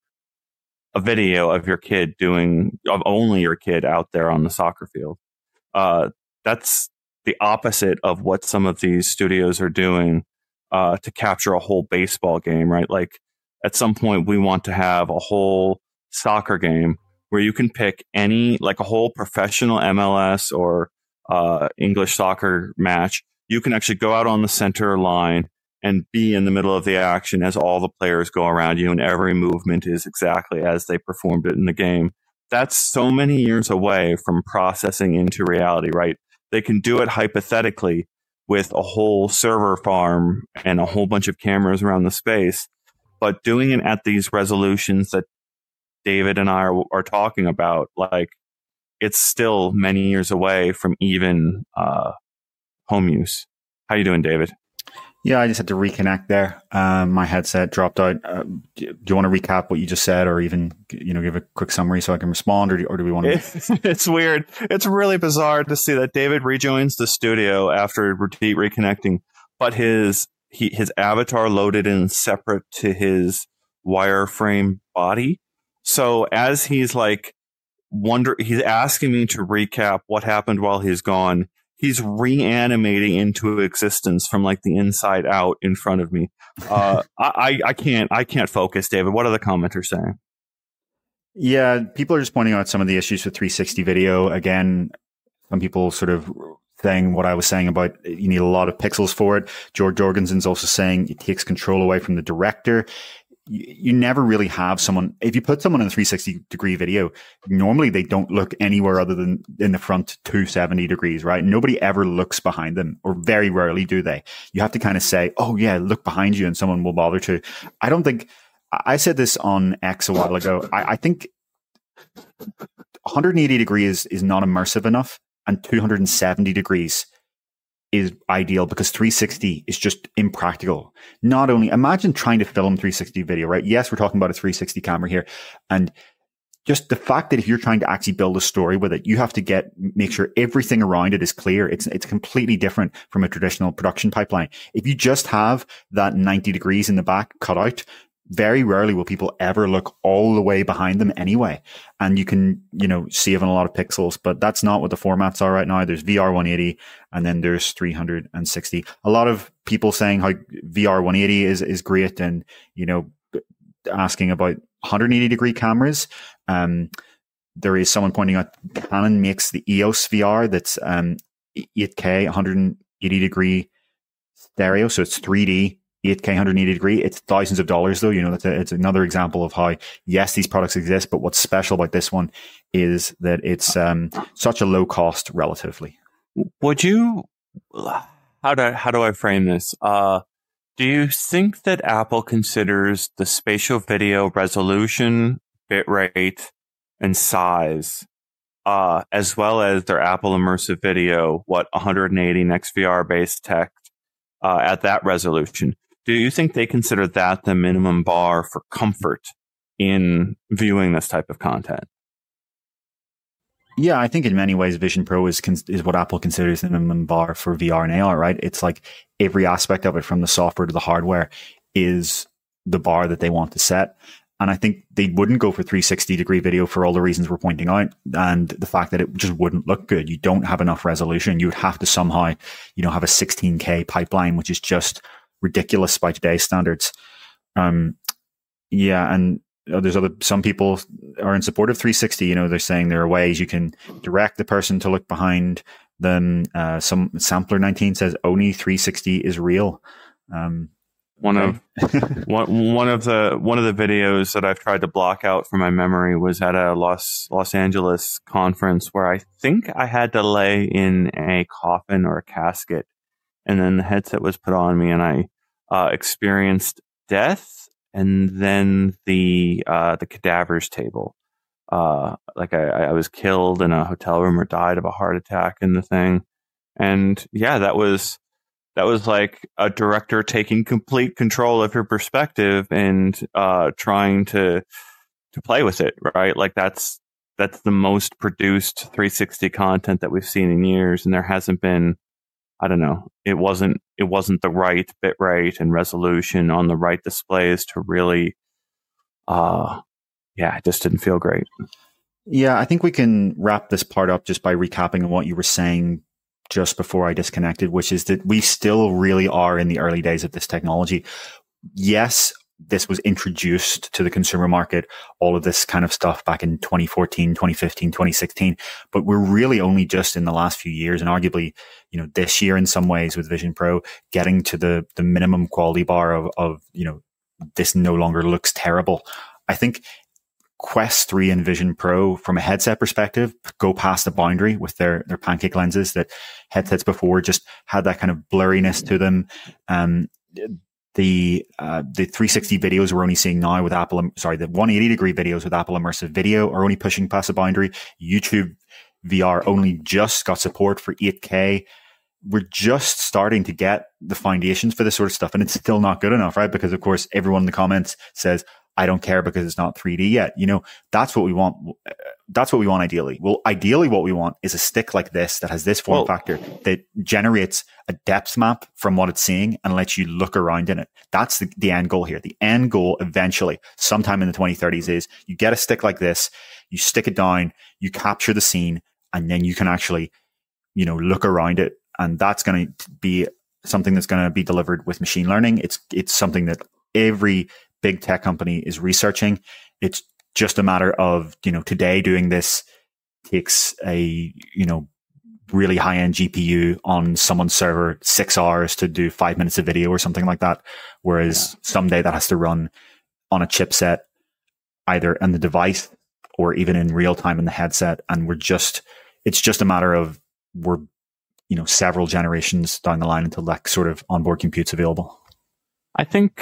a video of your kid doing, of only your kid out there on the soccer field. Uh, that's the opposite of what some of these studios are doing uh, to capture a whole baseball game, right? Like at some point we want to have a whole soccer game where you can pick any, like a whole professional M L S or uh, English soccer match. You can actually go out on the center line and be in the middle of the action as all the players go around you and every movement is exactly as they performed it in the game. That's so many years away from processing into reality, right? They can do it hypothetically with a whole server farm and a whole bunch of cameras around the space, but doing it at these resolutions that David and I are, are talking about, like, it's still many years away from even uh, home use. How you doing, David? Yeah, I just had to reconnect there. Um, my headset dropped out. Uh, do, do you want to recap what you just said, or even, you know, give a quick summary so I can respond, or do, or do we want to? It's, it's weird. It's really bizarre to see that David rejoins the studio after re- reconnecting, but his he, his avatar loaded in separate to his wireframe body. So as he's like wonder, he's asking me to recap what happened while he's gone. He's reanimating into existence from like the inside out in front of me. Uh, I, I can't, I can't focus, David. What are the commenters saying? Yeah, people are just pointing out some of the issues with three sixty video. Again, some people sort of saying what I was saying about you need a lot of pixels for it. George Jorgensen's also saying it takes control away from the director. You never really have someone, if you put someone in a three sixty degree video, normally they don't look anywhere other than in the front two hundred seventy degrees, right? Nobody ever looks behind them, or very rarely do they. You have to kind of say, oh yeah, look behind you, and someone will bother to. I don't think I said this on X a while ago. I, I think one hundred eighty degrees is not immersive enough, and two hundred seventy degrees is ideal because three sixty is just impractical. Not only, imagine trying to film three sixty video, right? Yes, we're talking about a three sixty camera here. And just the fact that if you're trying to actually build a story with it, you have to get, make sure everything around it is clear. It's, it's completely different from a traditional production pipeline. If you just have that ninety degrees in the back cut out, very rarely will people ever look all the way behind them anyway. And you can, you know, see even a lot of pixels, but that's not what the formats are right now. There's V R one eighty and then there's three hundred sixty. A lot of people saying how V R one eighty is, is great and, you know, asking about one hundred eighty degree cameras. Um, there is someone pointing out Canon makes the E O S V R that's, um, eight K, one hundred eighty degree stereo. So it's three D. eight K, one hundred eighty degree. It's thousands of dollars though. You know, that's a, it's another example of how, yes, these products exist, but what's special about this one is that it's um, such a low cost relatively. Would you, how do, how do I frame this? Uh, do you think that Apple considers the spatial video resolution, bitrate, and size, uh, as well as their Apple Immersive Video, what, one hundred eighty X V R based tech, uh, at that resolution? Do you think they consider that the minimum bar for comfort in viewing this type of content? Yeah, I think in many ways, Vision Pro is is what Apple considers the minimum bar for V R and A R, right? It's like every aspect of it, from the software to the hardware, is the bar that they want to set. And I think they wouldn't go for three sixty degree video for all the reasons we're pointing out. And the fact that it just wouldn't look good. You don't have enough resolution. You would have to somehow, you know, have a sixteen K pipeline, which is just ridiculous by today's standards. Um, yeah, and you know, there's other, some people are in support of three sixty. You know, they're saying there are ways you can direct the person to look behind them. Uh, some Sampler nineteen says only three sixty is real. Um, one of one one of the one of the videos that I've tried to block out from my memory was at a Los Los Angeles conference where I think I had to lay in a coffin or a casket, and then the headset was put on me, and I uh, experienced death, and then the uh, the cadavers table. Uh, like I, I was killed in a hotel room or died of a heart attack in the thing, and yeah, that was that was like a director taking complete control of your perspective and uh, trying to to play with it, right? Like that's that's the most produced three sixty content that we've seen in years, and there hasn't been. I don't know. It wasn't. It wasn't the right bit rate and resolution on the right displays to really. Uh, yeah, it just didn't feel great. Yeah, I think we can wrap this part up just by recapping on what you were saying just before I disconnected, which is that we still really are in the early days of this technology. Yes, this was introduced to the consumer market, all of this kind of stuff back in twenty fourteen, twenty fifteen, twenty sixteen, but we're really only just in the last few years, and arguably, you know, this year in some ways with Vision Pro, getting to the the minimum quality bar of, of, you know, this no longer looks terrible. I think Quest three and Vision Pro, from a headset perspective, go past the boundary with their, their pancake lenses that headsets before just had that kind of blurriness to them. Um, the, uh, the three sixty videos we're only seeing now with Apple, sorry, the one eighty degree videos with Apple Immersive Video are only pushing past the boundary. YouTube V R only just got support for eight K. We're just starting to get the foundations for this sort of stuff, and it's still not good enough, right? Because of course, everyone in the comments says, I don't care because it's not three D yet. You know, that's what we want. That's what we want ideally. Well, ideally what we want is a stick like this that has this form well, factor that generates a depth map from what it's seeing and lets you look around in it. That's the, the end goal here. The end goal eventually, sometime in the twenty thirties, is you get a stick like this, you stick it down, you capture the scene, and then you can actually, you know, look around it. And that's going to be something that's going to be delivered with machine learning. It's, it's something that every big tech company is researching. It's just a matter of, you know, today doing this takes a, you know, really high end G P U on someone's server, six hours to do five minutes of video or something like that. Whereas yeah. someday that has to run on a chipset, either on the device or even in real time in the headset. And we're just, it's just a matter of we're, you know, several generations down the line until that sort of onboard compute's available. I think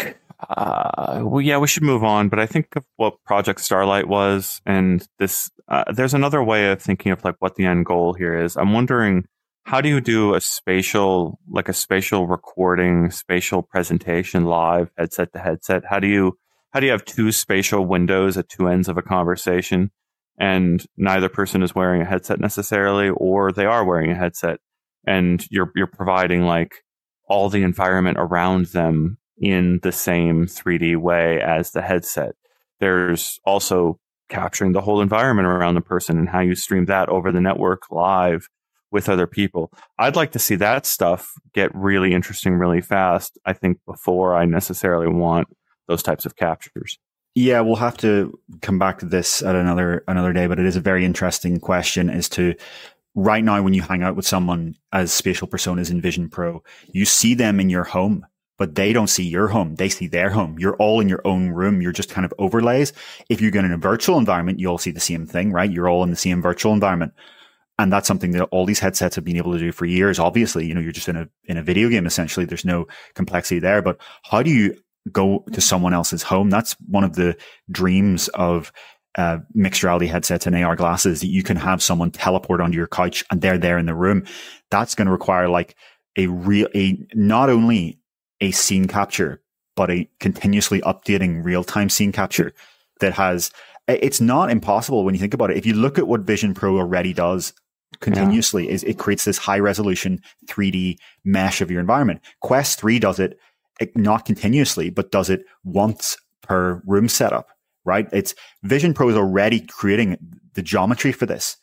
Uh, well, yeah, we should move on. But I think of what Project Starlight was, and this. Uh, there's another way of thinking of like what the end goal here is. I'm wondering, how do you do a spatial, like a spatial recording, spatial presentation live, headset to headset? How do you how do you have two spatial windows at two ends of a conversation, and neither person is wearing a headset necessarily, or they are wearing a headset, and you're you're providing like all the environment around them in the same three D way as the headset. There's also capturing the whole environment around the person and how you stream that over the network live with other people. I'd like to see that stuff get really interesting really fast, I think, before I necessarily want those types of captures. Yeah, we'll have to come back to this at another another day, but it is a very interesting question as to right now when you hang out with someone as spatial personas in Vision Pro, you see them in your home, but they don't see your home. They see their home. You're all in your own room. You're just kind of overlays. If you get in a virtual environment, you all see the same thing, right? You're all in the same virtual environment. And that's something that all these headsets have been able to do for years. Obviously, you know, you're just in a, in a video game, essentially. There's no complexity there. But how do you go to someone else's home? That's one of the dreams of uh, mixed reality headsets and A R glasses, that you can have someone teleport onto your couch and they're there in the room. That's going to require like a real, a, not only a scene capture, but a continuously updating real-time scene capture that has, it's not impossible when you think about it. If you look at what Vision Pro already does continuously, yeah. is it creates this high resolution three D mesh of your environment. Quest three does it, not continuously, but does it once per room setup, right? It's Vision Pro is already creating the geometry for this.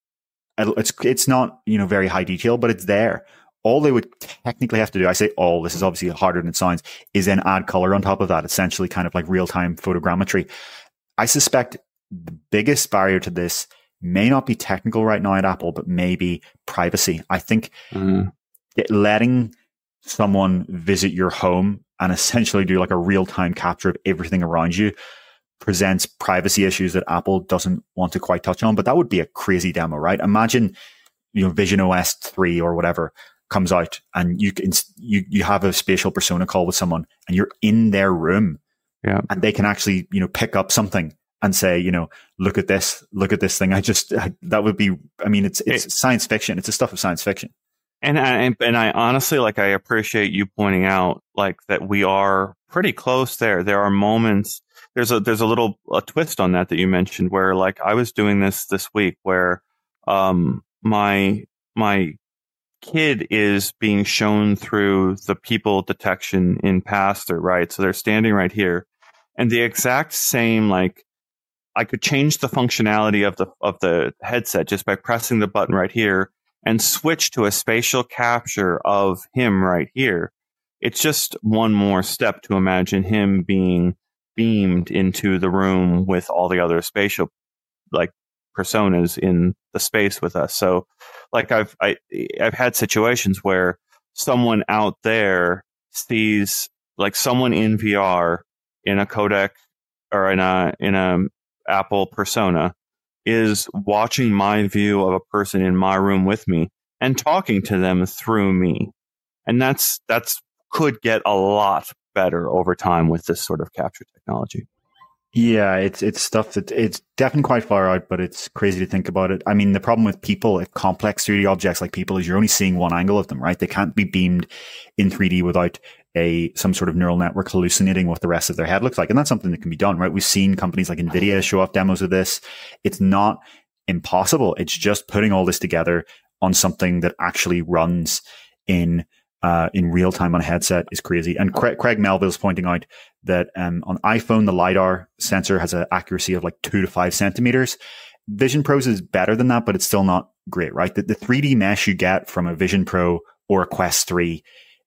It's, it's not, you know, very high detail, but it's there. All they would technically have to do, I say all, this is obviously harder than it sounds, is then add color on top of that, essentially kind of like real-time photogrammetry. I suspect the biggest barrier to this may not be technical right now at Apple, but maybe privacy. I think mm. it, letting someone visit your home and essentially do like a real-time capture of everything around you presents privacy issues that Apple doesn't want to quite touch on, but that would be a crazy demo, right? Imagine, you know, Vision O S three or whatever comes out and you can, you, you have a spatial persona call with someone and you're in their room, yeah, and they can actually, you know, pick up something and say, you know, look at this, look at this thing. I just, I, that would be, I mean, it's, it's it, science fiction. It's the stuff of science fiction. And I, and I honestly, like, I appreciate you pointing out like that we are pretty close there. There are moments, there's a, there's a little a twist on that that you mentioned where like I was doing this this week where, um, my, my, kid is being shown through the people detection in Pastor, right? So they're standing right here, and the exact same, like, I could change the functionality of the of the headset just by pressing the button right here and switch to a spatial capture of him right here. It's just one more step to imagine him being beamed into the room with all the other spatial, like, personas in the space with us. So like I've I, I've had situations where someone out there sees like someone in V R in a codec or in a in a Apple persona is watching my view of a person in my room with me and talking to them through me. And that's that's could get a lot better over time with this sort of capture technology. Yeah, it's it's stuff that it's definitely quite far out, but it's crazy to think about it. I mean, the problem with people, complex three D objects like people, is you're only seeing one angle of them, right? They can't be beamed in three D without a some sort of neural network hallucinating what the rest of their head looks like. And that's something that can be done, right? We've seen companies like NVIDIA show off demos of this. It's not impossible. It's just putting all this together on something that actually runs in Uh, in real time on a headset is crazy. And Craig, Craig Melville's pointing out that um, on iPhone, the LiDAR sensor has an accuracy of like two to five centimeters. Vision Pro's is better than that, but it's still not great, right? The, the three D mesh you get from a Vision Pro or a Quest three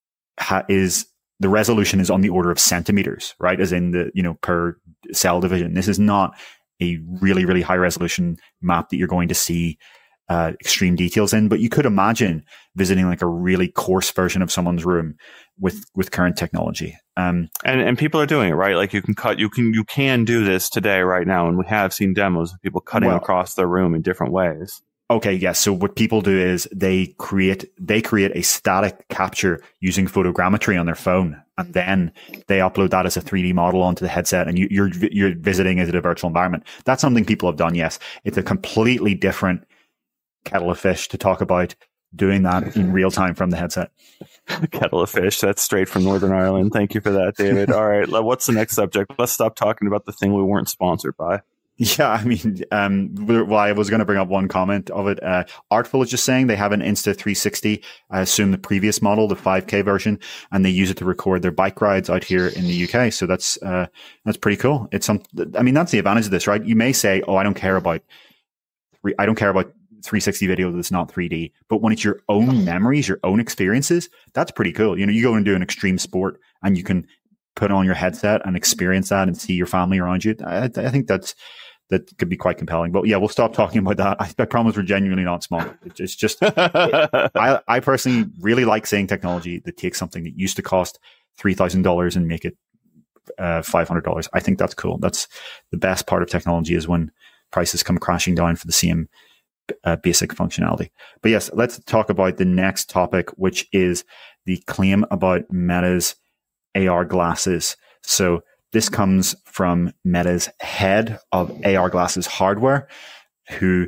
ha- is the resolution is on the order of centimeters, right? As in the, you know, per cell division. This is not a really, really high resolution map that you're going to see Uh, extreme details in, but you could imagine visiting like a really coarse version of someone's room with with current technology. Um, and and people are doing it, right? Like you can cut, you can you can do this today, right now, and we have seen demos of people cutting well, across their room in different ways. Okay, yes. So what people do is they create they create a static capture using photogrammetry on their phone, and then they upload that as a three D model onto the headset, and you, you're you're visiting it as a virtual environment. That's something people have done. Yes, it's a completely different kettle of fish to talk about doing that in real time from the headset. Kettle of fish. That's straight from Northern Ireland. Thank you for that, David. All right, what's the next subject? Let's stop talking about the thing we weren't sponsored by. Yeah, I mean, um, well, I was going to bring up one comment of it. Uh, Artful is just saying they have an Insta three sixty. I assume the previous model, the five K version, and they use it to record their bike rides out here in the U K. So that's uh, that's pretty cool. It's some. I mean, that's the advantage of this, right? You may say, "Oh, I don't care about, I don't care about three sixty video that's not three D." But when it's your own memories, your own experiences, that's pretty cool. You know, you go and do an extreme sport, and you can put on your headset and experience that and see your family around you. I, I think that's. That could be quite compelling. But yeah, we'll stop talking about that. I, I promise we're genuinely not small. It's just, it, I, I personally really like saying technology that takes something that used to cost three thousand dollars and make it uh, five hundred dollars. I think that's cool. That's the best part of technology, is when prices come crashing down for the same uh, basic functionality. But yes, let's talk about the next topic, which is the claim about Meta's A R glasses. So this comes from Meta's head of A R glasses hardware, who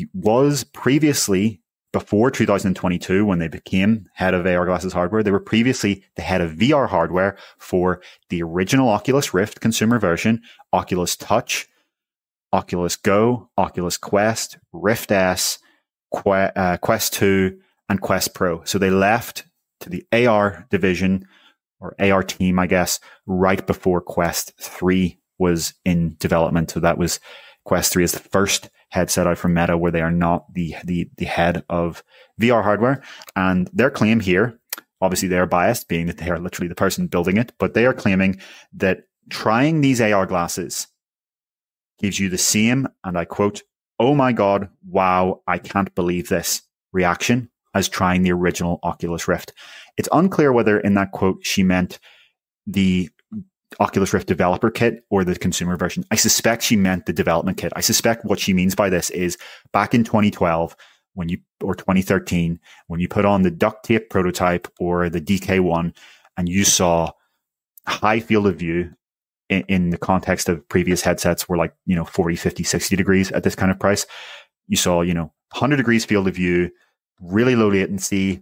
was previously, before two thousand twenty-two, when they became head of A R glasses hardware, they were previously the head of V R hardware for the original Oculus Rift consumer version, Oculus Touch, Oculus Go, Oculus Quest, Rift S, Que- uh, Quest two, and Quest Pro. So they left to the A R division, or A R team, I guess, right before Quest three was in development. So that was, Quest three is the first headset out from Meta where they are not the, the, the head of V R hardware. And their claim here, obviously they're biased, being that they are literally the person building it, but they are claiming that trying these A R glasses gives you the same, and I quote, "Oh my God, wow, I can't believe this" reaction as trying the original Oculus Rift. It's unclear whether in that quote she meant the Oculus Rift developer kit or the consumer version. I suspect she meant the development kit. I suspect what she means by this is back in twenty twelve, when you, or twenty thirteen, when you put on the duct tape prototype or the D K one and you saw high field of view in, in the context of previous headsets were like, you know, forty, fifty, sixty degrees at this kind of price. You saw, you know, one hundred degrees field of view, really low latency,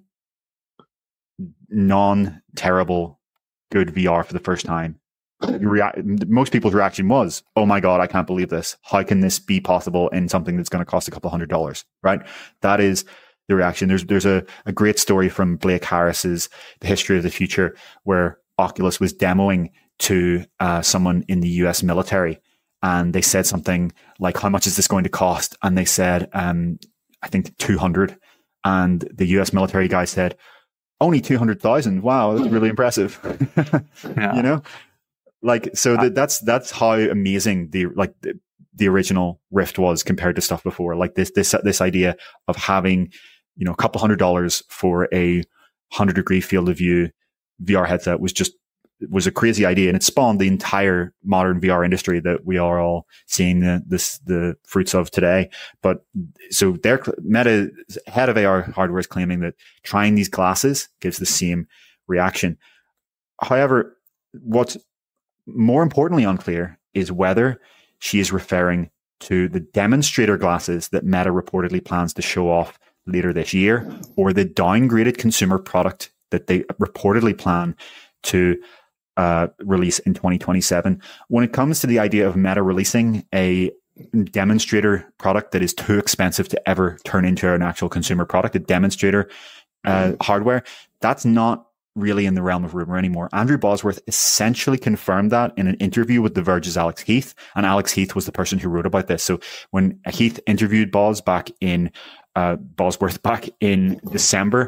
non-terrible, good V R for the first time. Rea- most people's reaction was, "Oh my God, I can't believe this. How can this be possible in something that's going to cost a couple hundred dollars?" Right? That is the reaction. There's there's a, a great story from Blake Harris's The History of the Future, where Oculus was demoing to uh, someone in the U S military, and they said something like, "How much is this going to cost?" And they said, um, I think two hundred. And the U S military guy said, "Only two hundred thousand. Wow, that's really impressive." Yeah. You know, like, so that, that's, that's how amazing the, like the, the original Rift was compared to stuff before. Like this, this, this idea of having, you know, a couple hundred dollars for a hundred degree field of view V R headset was just, was a crazy idea, and it spawned the entire modern V R industry that we are all seeing the this the fruits of today. But so their Meta head of A R hardware is claiming that trying these glasses gives the same reaction. However, what's more importantly unclear is whether she is referring to the demonstrator glasses that Meta reportedly plans to show off later this year, or the downgraded consumer product that they reportedly plan to Uh, release in twenty twenty-seven. When it comes to the idea of Meta releasing a demonstrator product that is too expensive to ever turn into an actual consumer product, a demonstrator uh, hardware, that's not really in the realm of rumor anymore. Andrew Bosworth essentially confirmed that in an interview with The Verge's Alex Heath, and Alex Heath was the person who wrote about this. So when Heath interviewed Bos back in uh, Bosworth back in December,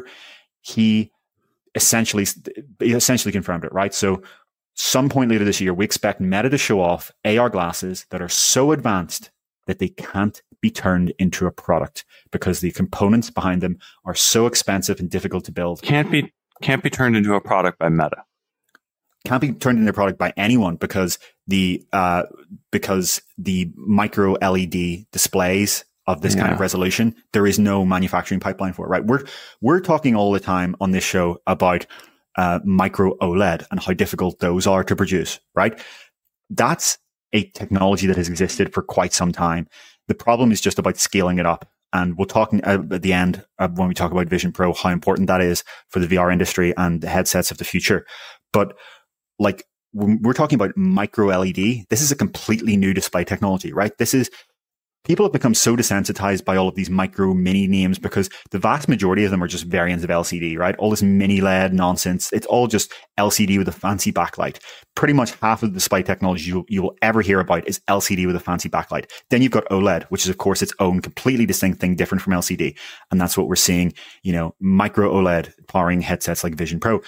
he essentially he essentially confirmed it, right? So some point later this year, we expect Meta to show off A R glasses that are so advanced that they can't be turned into a product because the components behind them are so expensive and difficult to build. Can't be can't be turned into a product by Meta. Can't be turned into a product by anyone because the uh, because the micro L E D displays of this yeah. kind of resolution, there is no manufacturing pipeline for it, right? We're, we're talking all the time on this show about uh, micro OLED and how difficult those are to produce, right? That's a technology that has existed for quite some time. The problem is just about scaling it up. And we'll talk at the end uh, when we talk about Vision Pro, how important that is for the V R industry and the headsets of the future. But like, when we're talking about micro L E D, this is a completely new display technology, right? This is, people have become so desensitized by all of these micro mini names because the vast majority of them are just variants of L C D, right? All this mini L E D nonsense. It's all just L C D with a fancy backlight. Pretty much half of the display technology you, you will ever hear about is L C D with a fancy backlight. Then you've got OLED, which is of course its own completely distinct thing, different from L C D. And that's what we're seeing, you know, micro OLED powering headsets like Vision Pro.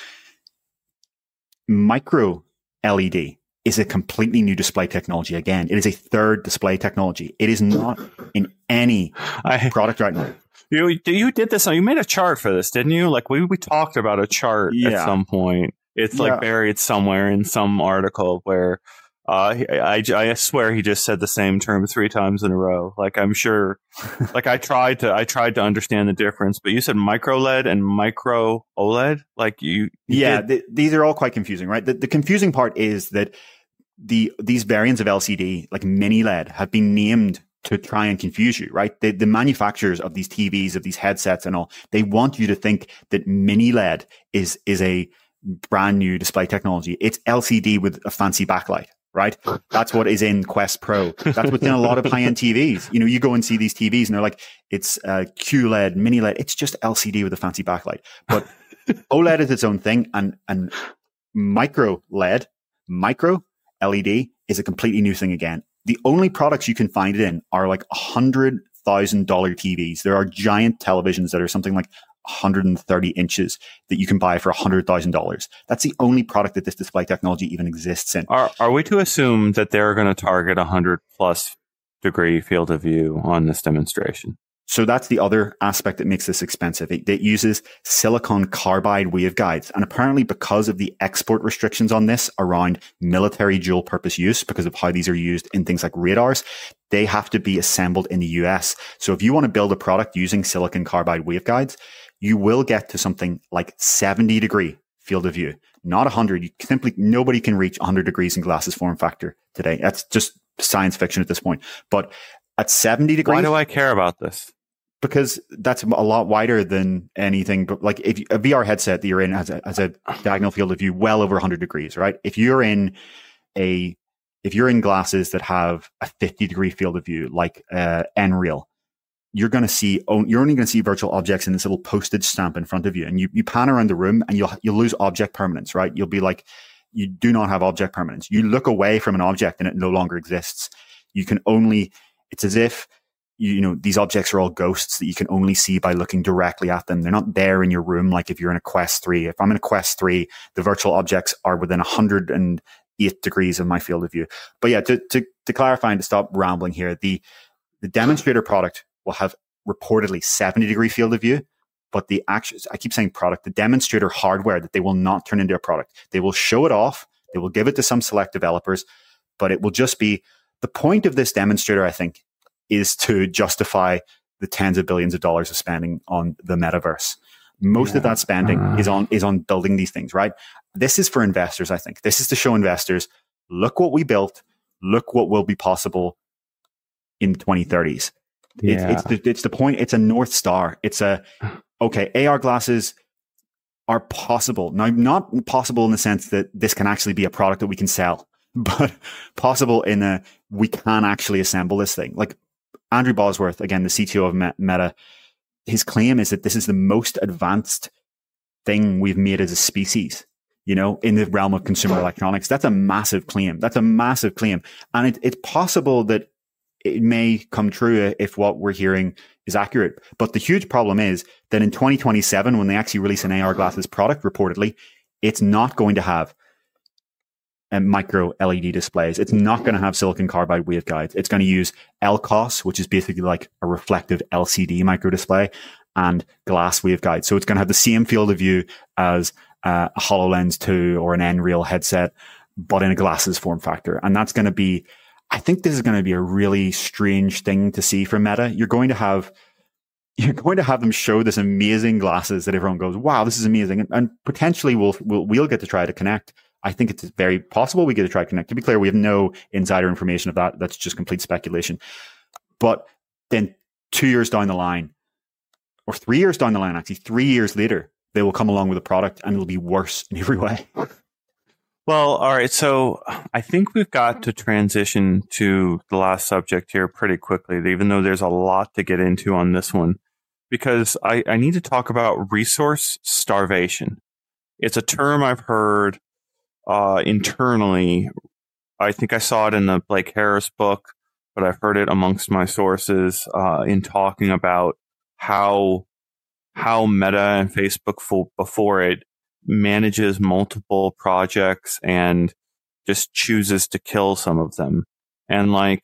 Micro L E D is a completely new display technology. Again, it is a third display technology. It is not in any I, product right now. You you did this. You made a chart for this, didn't you? Like we we talked about a chart yeah. at some point. It's like yeah. buried somewhere in some article where uh, I, I swear he just said the same term three times in a row. Like I'm sure, like I tried to I tried to understand the difference, but you said micro L E D and micro OLED. Like you, you yeah, the, these are all quite confusing, right? The, the confusing part is that the these variants of L C D, like mini L E D, have been named to try and confuse you, right? The, the manufacturers of these T Vs, of these headsets, and all, they want you to think that mini L E D is is a brand new display technology. It's L C D with a fancy backlight. Right? That's what is in Quest Pro. That's what's in a lot of high-end T Vs. You know, you go and see these T Vs and they're like, it's uh, Q L E D, mini L E D. It's just L C D with a fancy backlight. But OLED is its own thing, and, and micro L E D, micro L E D is a completely new thing again. The only products you can find it in are like one hundred thousand dollars T Vs. There are giant televisions that are something like one hundred thirty inches that you can buy for one hundred thousand dollars. That's the only product that this display technology even exists in. Are are we to assume that they're going to target a one hundred plus degree field of view on this demonstration? So that's the other aspect that makes this expensive. It, it uses silicon carbide waveguides. And apparently because of the export restrictions on this around military dual purpose use, because of how these are used in things like radars, they have to be assembled in the U S. So if you want to build a product using silicon carbide waveguides, you will get to something like seventy degree field of view, not one hundred. You simply, nobody can reach one hundred degrees in glasses form factor today. That's just science fiction at this point. But at seventy degrees. Why do I care about this? Because that's a lot wider than anything. But like if you, a V R headset that you're in has a, has a diagonal field of view well over one hundred degrees, right? If you're in a, if you're in glasses that have a fifty degree field of view, like uh, Nreal, you're going to see, you're only going to see virtual objects in this little postage stamp in front of you. And you, you pan around the room and you'll, you'll lose object permanence, right? You'll be like, you do not have object permanence. You look away from an object and it no longer exists. You can only, it's as if, you, you know, these objects are all ghosts that you can only see by looking directly at them. They're not there in your room. Like if you're in a Quest three, if I'm in a Quest three, the virtual objects are within one hundred eight degrees of my field of view. But yeah, to, to, to clarify and to stop rambling here, the, the demonstrator product will have reportedly seventy degree field of view, but the actual, I keep saying product, the demonstrator hardware that they will not turn into a product. They will show it off. They will give it to some select developers, but it will just be, the point of this demonstrator, I think, is to justify the tens of billions of dollars of spending on the metaverse. Most yeah. of that spending uh. is on, is on building these things, right? This is for investors, I think. This is to show investors, look what we built, look what will be possible in the twenty thirties. Yeah. It's, it's, the, it's the point. It's a North Star. It's a, okay, A R glasses are possible. Now, not possible in the sense that this can actually be a product that we can sell, but possible in a, we can actually assemble this thing. Like Andrew Bosworth, again, the C T O of Meta, his claim is that this is the most advanced thing we've made as a species, you know, in the realm of consumer electronics. That's a massive claim. That's a massive claim. And it, it's possible that it may come true if what we're hearing is accurate. But the huge problem is that in twenty twenty-seven, when they actually release an A R glasses product, reportedly, it's not going to have um, micro L E D displays. It's not going to have silicon carbide waveguides. It's going to use L C O S, which is basically like a reflective L C D micro display, and glass waveguides. So it's going to have the same field of view as uh, a HoloLens two or an Nreal headset, but in a glasses form factor. And that's going to be I think this is going to be a really strange thing to see from Meta. You're going to have you're going to have them show this amazing glasses that everyone goes, wow, this is amazing. And, and potentially we'll, we'll, we'll get to try to connect. I think it's very possible we get to try to connect. To be clear, we have no insider information of that. That's just complete speculation. But then two years down the line, or three years down the line, actually, three years later, they will come along with a product and it'll be worse in every way. Well, all right. So I think we've got to transition to the last subject here pretty quickly, even though there's a lot to get into on this one, because I, I need to talk about resource starvation. It's a term I've heard uh, internally. I think I saw it in the Blake Harris book, but I've heard it amongst my sources uh, in talking about how how Meta and Facebook full, before it manages multiple projects and just chooses to kill some of them. And like,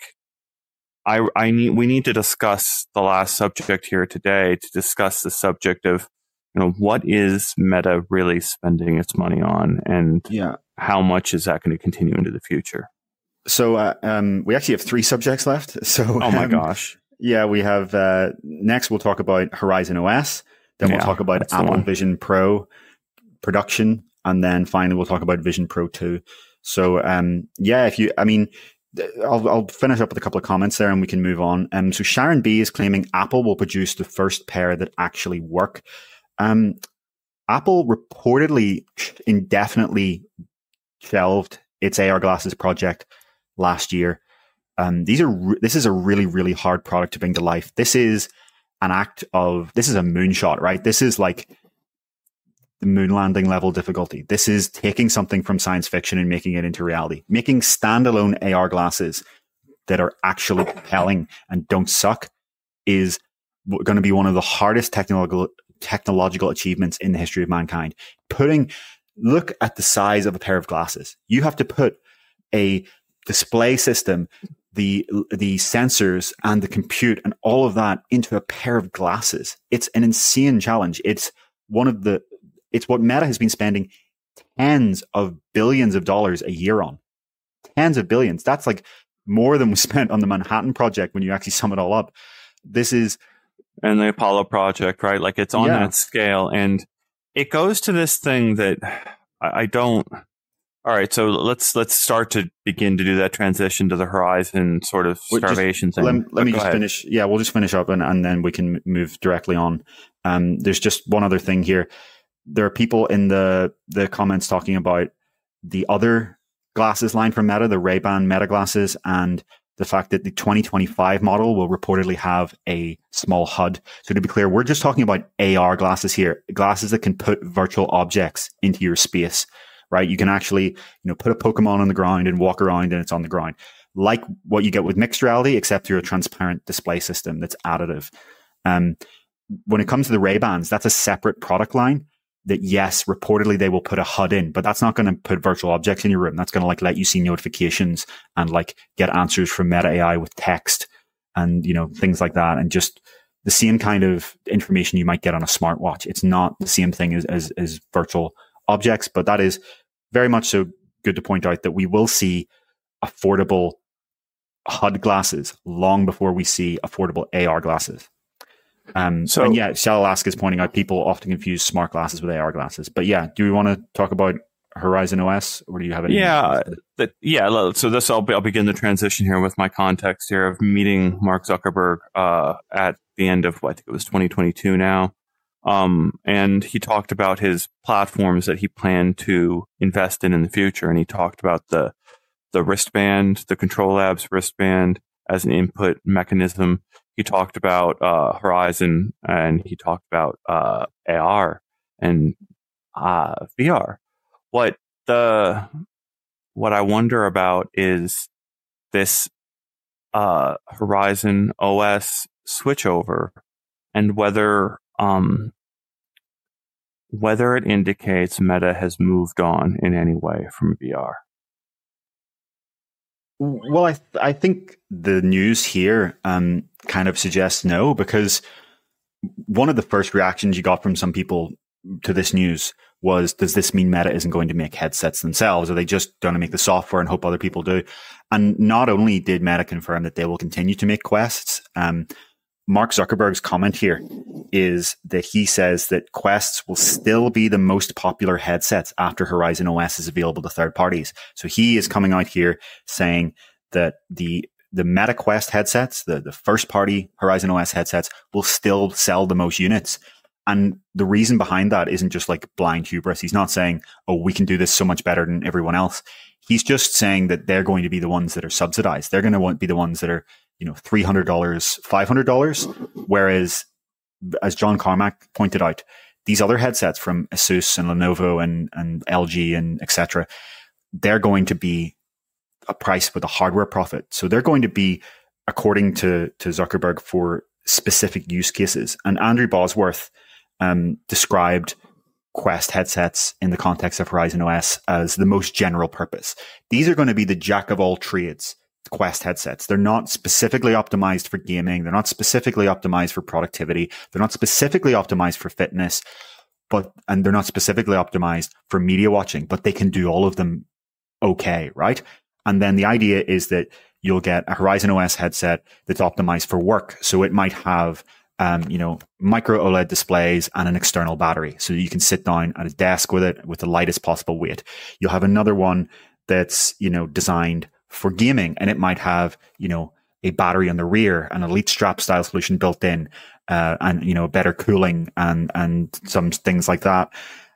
I, I need, we need to discuss the last subject here today to discuss the subject of, you know, what is Meta really spending its money on, and yeah. how much is that going to continue into the future? So, uh, um, we actually have three subjects left. So, oh my um, gosh. Yeah, we have, uh, next we'll talk about Horizon O S. Then we'll yeah, talk about Apple Vision Pro production, and then finally we'll talk about Vision Pro two. So um yeah, if you I mean I'll I'll finish up with a couple of comments there and we can move on. Um so Sharon B is claiming Apple will produce the first pair that actually work. Um Apple reportedly indefinitely shelved its A R glasses project last year. Um these are re- this is a really really hard product to bring to life. This is an act of this is a moonshot, right? This is like the moon landing level difficulty. This is taking something from science fiction and making it into reality. Making standalone A R glasses that are actually compelling and don't suck is going to be one of the hardest technological technological achievements in the history of mankind. Putting, look at the size of a pair of glasses. You have to put a display system, the the sensors and the compute and all of that into a pair of glasses. It's an insane challenge. It's one of the It's what Meta has been spending tens of billions of dollars a year on. Tens of billions. That's like more than was spent on the Manhattan Project when you actually sum it all up. This is... And the Apollo Project, right? Like it's on yeah. that scale. And it goes to this thing that I, I don't... All right, so let's let's start to begin to do that transition to the Horizon sort of starvation just, thing. Let, let me just ahead. finish. Yeah, we'll just finish up and, and then we can move directly on. Um, there's just one other thing here. There are people in the the comments talking about the other glasses line from Meta, the Ray-Ban Meta glasses, and the fact that the twenty twenty-five model will reportedly have a small H U D. So to be clear, we're just talking about A R glasses here, glasses that can put virtual objects into your space, right? You can actually, you know, put a Pokemon on the ground and walk around and it's on the ground. Like what you get with mixed reality, except through a transparent display system that's additive. Um, when it comes to the Ray-Bans, that's a separate product line. That yes, reportedly they will put a H U D in, but that's not going to put virtual objects in your room. That's going to like let you see notifications and like get answers from Meta A I with text and, you know, things like that. And just the same kind of information you might get on a smartwatch. It's not the same thing as, as, as virtual objects, but that is very much so good to point out that we will see affordable H U D glasses long before we see affordable A R glasses. Um, so, and yeah, Shalask is pointing out people often confuse smart glasses with A R glasses. But yeah, do we want to talk about Horizon O S, or do you have any? Yeah, that, yeah. So this, I'll, I'll begin the transition here with my context here of meeting Mark Zuckerberg uh, at the end of, I think it was twenty twenty-two now. Um, and he talked about his platforms that he planned to invest in in the future. And he talked about the, the wristband, the Control Labs wristband as an input mechanism. He talked about uh, Horizon, and he talked about uh, A R and uh, V R. What the what I wonder about is this uh, Horizon O S switchover, and whether um, whether it indicates Meta has moved on in any way from V R. Well, I th- I think the news here um, kind of suggests no, because one of the first reactions you got from some people to this news was, does this mean Meta isn't going to make headsets themselves? Are they just going to make the software and hope other people do? And not only did Meta confirm that they will continue to make Quests, um, Mark Zuckerberg's comment here is that he says that Quests will still be the most popular headsets after Horizon O S is available to third parties. So he is coming out here saying that the the Meta Quest headsets, the, the first party Horizon O S headsets, will still sell the most units. And the reason behind that isn't just like blind hubris. He's not saying, oh, we can do this so much better than everyone else. He's just saying that they're going to be the ones that are subsidized. They're going to want be the ones that are, you know, three hundred dollars, five hundred dollars. Whereas, as John Carmack pointed out, these other headsets from Asus and Lenovo and, and L G and et cetera, they're going to be a price with a hardware profit. So they're going to be, according to, to Zuckerberg, for specific use cases. And Andrew Bosworth um, described Quest headsets in the context of Horizon O S as the most general purpose. These are going to be the jack of all trades Quest headsets. They're not specifically optimized for gaming. They're not specifically optimized for productivity. They're not specifically optimized for fitness, but, and they're not specifically optimized for media watching, but they can do all of them okay, right? And then the idea is that you'll get a Horizon O S headset that's optimized for work. So it might have Um, you know, micro OLED displays and an external battery. So you can sit down at a desk with it with the lightest possible weight. You'll have another one that's, you know, designed for gaming, and it might have, you know, a battery on the rear, an elite strap style solution built in, uh, and, you know, better cooling and, and some things like that.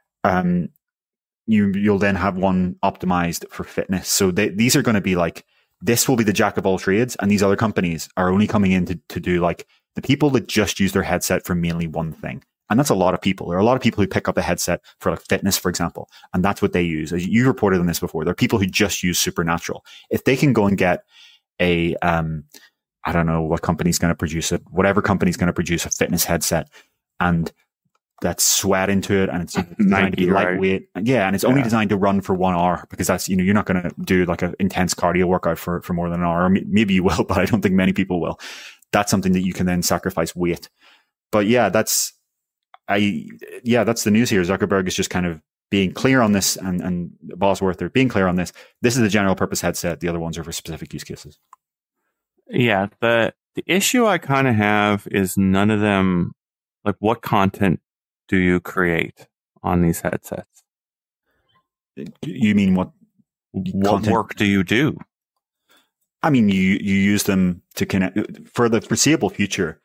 Um, you, you'll then have one optimized for fitness. So they, these are going to be like, this will be the jack of all trades. And these other companies are only coming in to, to do like, the people that just use their headset for mainly one thing. And that's a lot of people. There are a lot of people who pick up a headset for like fitness, for example, and that's what they use. You've reported on this before. There are people who just use Supernatural. If they can go and get a, um, I don't know what company's going to produce it, whatever company's going to produce a fitness headset, and that's sweat into it, and it's designed to be lightweight. Right? Yeah, and it's only yeah. designed to run for one hour because that's, you know, you're not going to do like an intense cardio workout for, for more than an hour. Or maybe you will, but I don't think many people will. That's something that you can then sacrifice weight. But yeah, that's, I, yeah, that's the news here. Zuckerberg is just kind of being clear on this, and, and Bosworth are being clear on this. This is the general purpose headset. The other ones are for specific use cases. Yeah. The, the issue I kind of have is none of them, like, what content do you create on these headsets? You mean what? What content? work do you do? I mean, you, you use them to connect for the foreseeable future.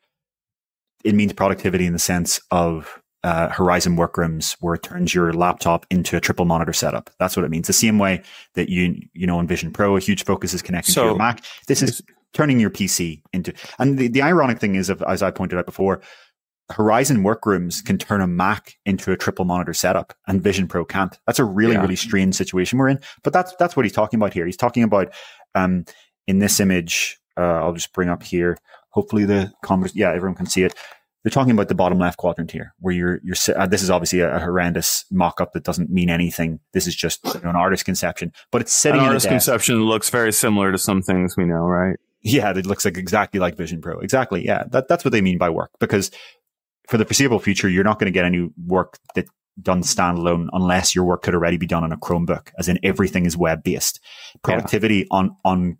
It means productivity in the sense of uh, Horizon Workrooms, where it turns your laptop into a triple monitor setup. That's what it means. The same way that you, you know, in Vision Pro, a huge focus is connecting so, to your Mac. This is turning your P C into, and the, the ironic thing is, as I pointed out before, Horizon Workrooms can turn a Mac into a triple monitor setup, and Vision Pro can't. That's a really, yeah. really strange situation we're in. But that's, that's what he's talking about here. He's talking about, um, in this image, uh, I'll just bring up here. Hopefully the converse, yeah, everyone can see it. They're talking about the bottom left quadrant here, where you're, you're, uh, this is obviously a, a horrendous mock-up that doesn't mean anything. This is just, you know, an artist conception, but it's sitting an in artist conception looks very similar to some things we know, right? Yeah, it looks like exactly like Vision Pro. Exactly. Yeah. That, that's what they mean by work, because for the foreseeable future, you're not going to get any work that done standalone unless your work could already be done on a Chromebook, as in everything is web-based. Productivity yeah. on, on,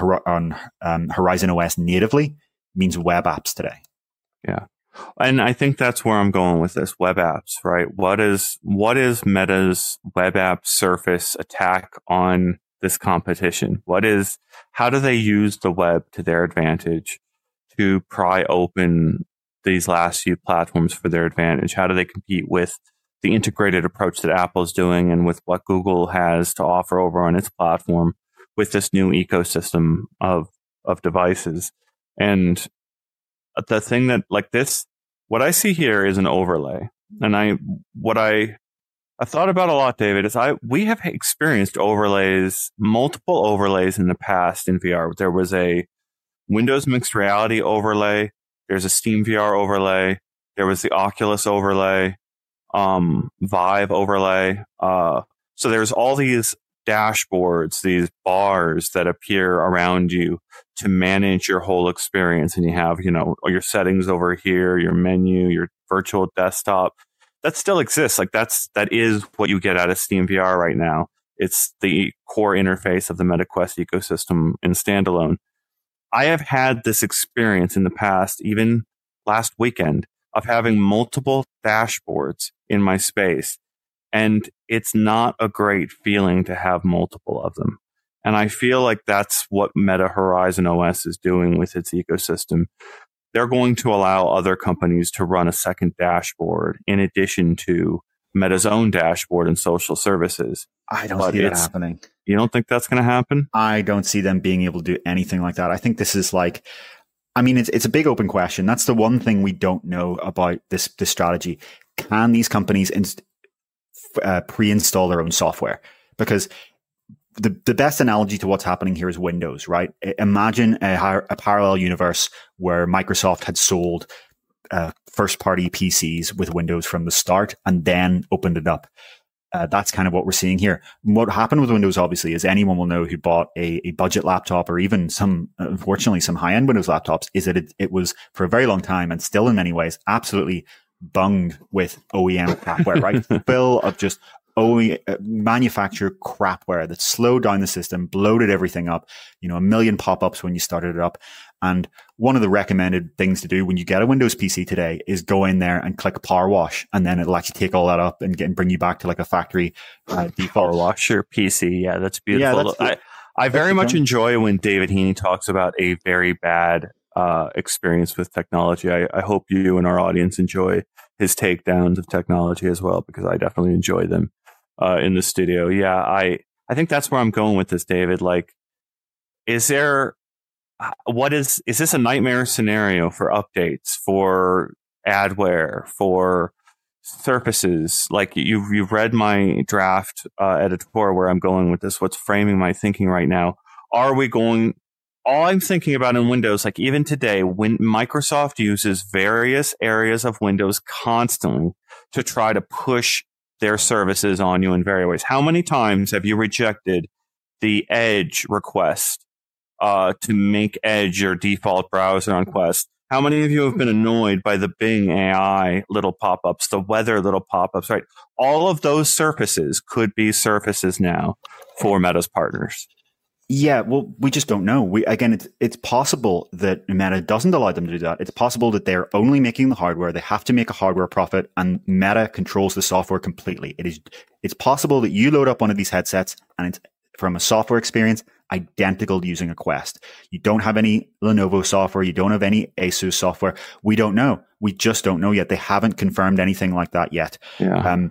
on um, Horizon O S natively means web apps today. Yeah. And I think that's where I'm going with this, web apps, right? What is, what is Meta's web app surface attack on this competition? What is, how do they use the web to their advantage to pry open these last few platforms for their advantage? How do they compete with the integrated approach that Apple's doing and with what Google has to offer over on its platform with this new ecosystem of, of devices? And the thing that, like this, what I see here is an overlay. And I, what I, I thought about a lot, David, is I, we have experienced overlays, multiple overlays in the past in V R. There was a Windows mixed reality overlay. There's a Steam V R overlay. There was the Oculus overlay, um, Vive overlay. Uh, so there's all these dashboards, these bars that appear around you to manage your whole experience. And you have, you know, your settings over here, your menu, your virtual desktop. that still exists. Like that's that is what you get out of Steam V R right now. It's the core interface of the MetaQuest ecosystem in standalone. I have had this experience in the past, even last weekend, of having multiple dashboards in my space. And it's not a great feeling to have multiple of them. And I feel like that's what Meta Horizon O S is doing with its ecosystem. They're going to allow other companies to run a second dashboard in addition to Meta's own dashboard and social services. I don't but see that happening. You don't think that's going to happen? I don't see them being able to do anything like that. I think this is like, I mean, it's it's a big open question. That's the one thing we don't know about this this strategy. Can these companies inst- uh, pre-install their own software? Because the the best analogy to what's happening here is Windows, right? Imagine a, a parallel universe where Microsoft had sold uh, first-party P Cs with Windows from the start and then opened it up. Uh, that's kind of what we're seeing here. What happened with Windows, obviously, is anyone will know who bought a, a budget laptop or even some, unfortunately, some high-end Windows laptops, is that it, it was for a very long time and still in many ways absolutely bunged with O E M crapware, right? Full of just O E M uh, manufacturer crapware that slowed down the system, bloated everything up, you know, a million pop-ups when you started it up. And one of the recommended things to do when you get a Windows P C today is go in there and click Power Wash, and then it'll actually take all that up and, get, and bring you back to like a factory uh, default. Power Wash your P C. Yeah, that's beautiful. Yeah, that's I, I very much thing. enjoy when David Heaney talks about a very bad uh, experience with technology. I, I hope you and our audience enjoy his takedowns of technology as well, because I definitely enjoy them uh, in the studio. Yeah, I, I think that's where I'm going with this, David. Like, is there... What is, is this a nightmare scenario for updates, for adware, for surfaces? Like you've, you've read my draft uh, editorial where I'm going with this, what's framing my thinking right now. Are we going, all I'm thinking about in Windows, like even today, when Microsoft uses various areas of Windows constantly to try to push their services on you in various ways. How many times have you rejected the Edge request Uh, to make Edge your default browser on Quest? How many of you have been annoyed by the Bing A I little pop-ups, the weather little pop-ups, right? All of those surfaces could be surfaces now for Meta's partners. Yeah, well, we just don't know. We again, it's it's possible that Meta doesn't allow them to do that. It's possible that they're only making the hardware. They have to make a hardware profit, and Meta controls the software completely. It is. It's possible that you load up one of these headsets, and it's from a software experience identical to using a Quest. You don't have any Lenovo software. You don't have any Asus software. We don't know. We just don't know yet. They haven't confirmed anything like that yet. Yeah. Um,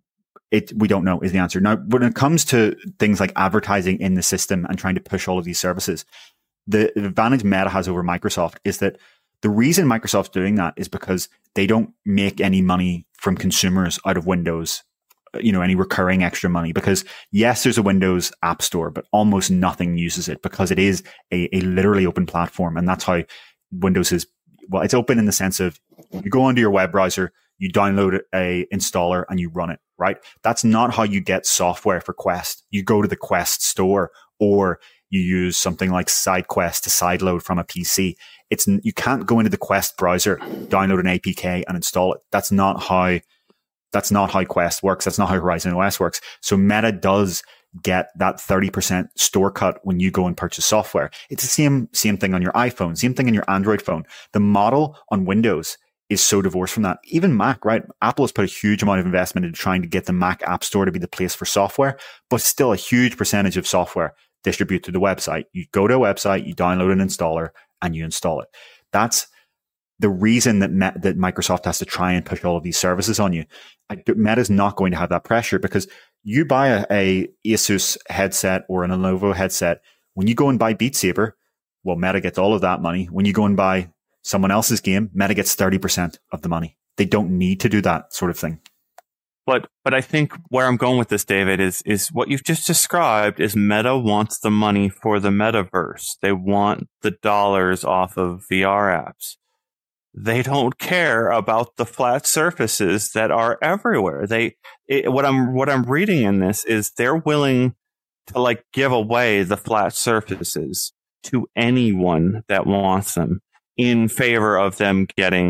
it, we don't know is the answer. Now, when it comes to things like advertising in the system and trying to push all of these services, the advantage Meta has over Microsoft is that the reason Microsoft's doing that is because they don't make any money from consumers out of Windows, you know, any recurring extra money. Because yes, there's a Windows app store, but almost nothing uses it because it is a, a literally open platform. And that's how Windows is. Well, it's open in the sense of you go onto your web browser, you download a installer and you run it, right? That's not how you get software for Quest. You go to the Quest store or you use something like SideQuest to sideload from a P C. It's, you can't go into the Quest browser, download an A P K and install it. That's not how That's not how Quest works. That's not how Horizon O S works. So Meta does get that thirty percent store cut when you go and purchase software. It's the same, same thing on your iPhone, same thing on your Android phone. The model on Windows is so divorced from that. Even Mac, right? Apple has put a huge amount of investment into trying to get the Mac App Store to be the place for software, but still a huge percentage of software distributed to the website. You go to a website, you download an installer, and you install it. That's the reason that Me- that Microsoft has to try and push all of these services on you. Meta's not going to have that pressure because you buy a, a Asus headset or an Lenovo headset. When you go and buy Beat Saber, well, Meta gets all of that money. When you go and buy someone else's game, Meta gets thirty percent of the money. They don't need to do that sort of thing. But but I think where I'm going with this, David, is is what you've just described is Meta wants the money for the metaverse. They want the dollars off of V R apps. They don't care about the flat surfaces that are everywhere. They it, what I'm what I'm reading in this is they're willing to like give away the flat surfaces to anyone that wants them in favor of them getting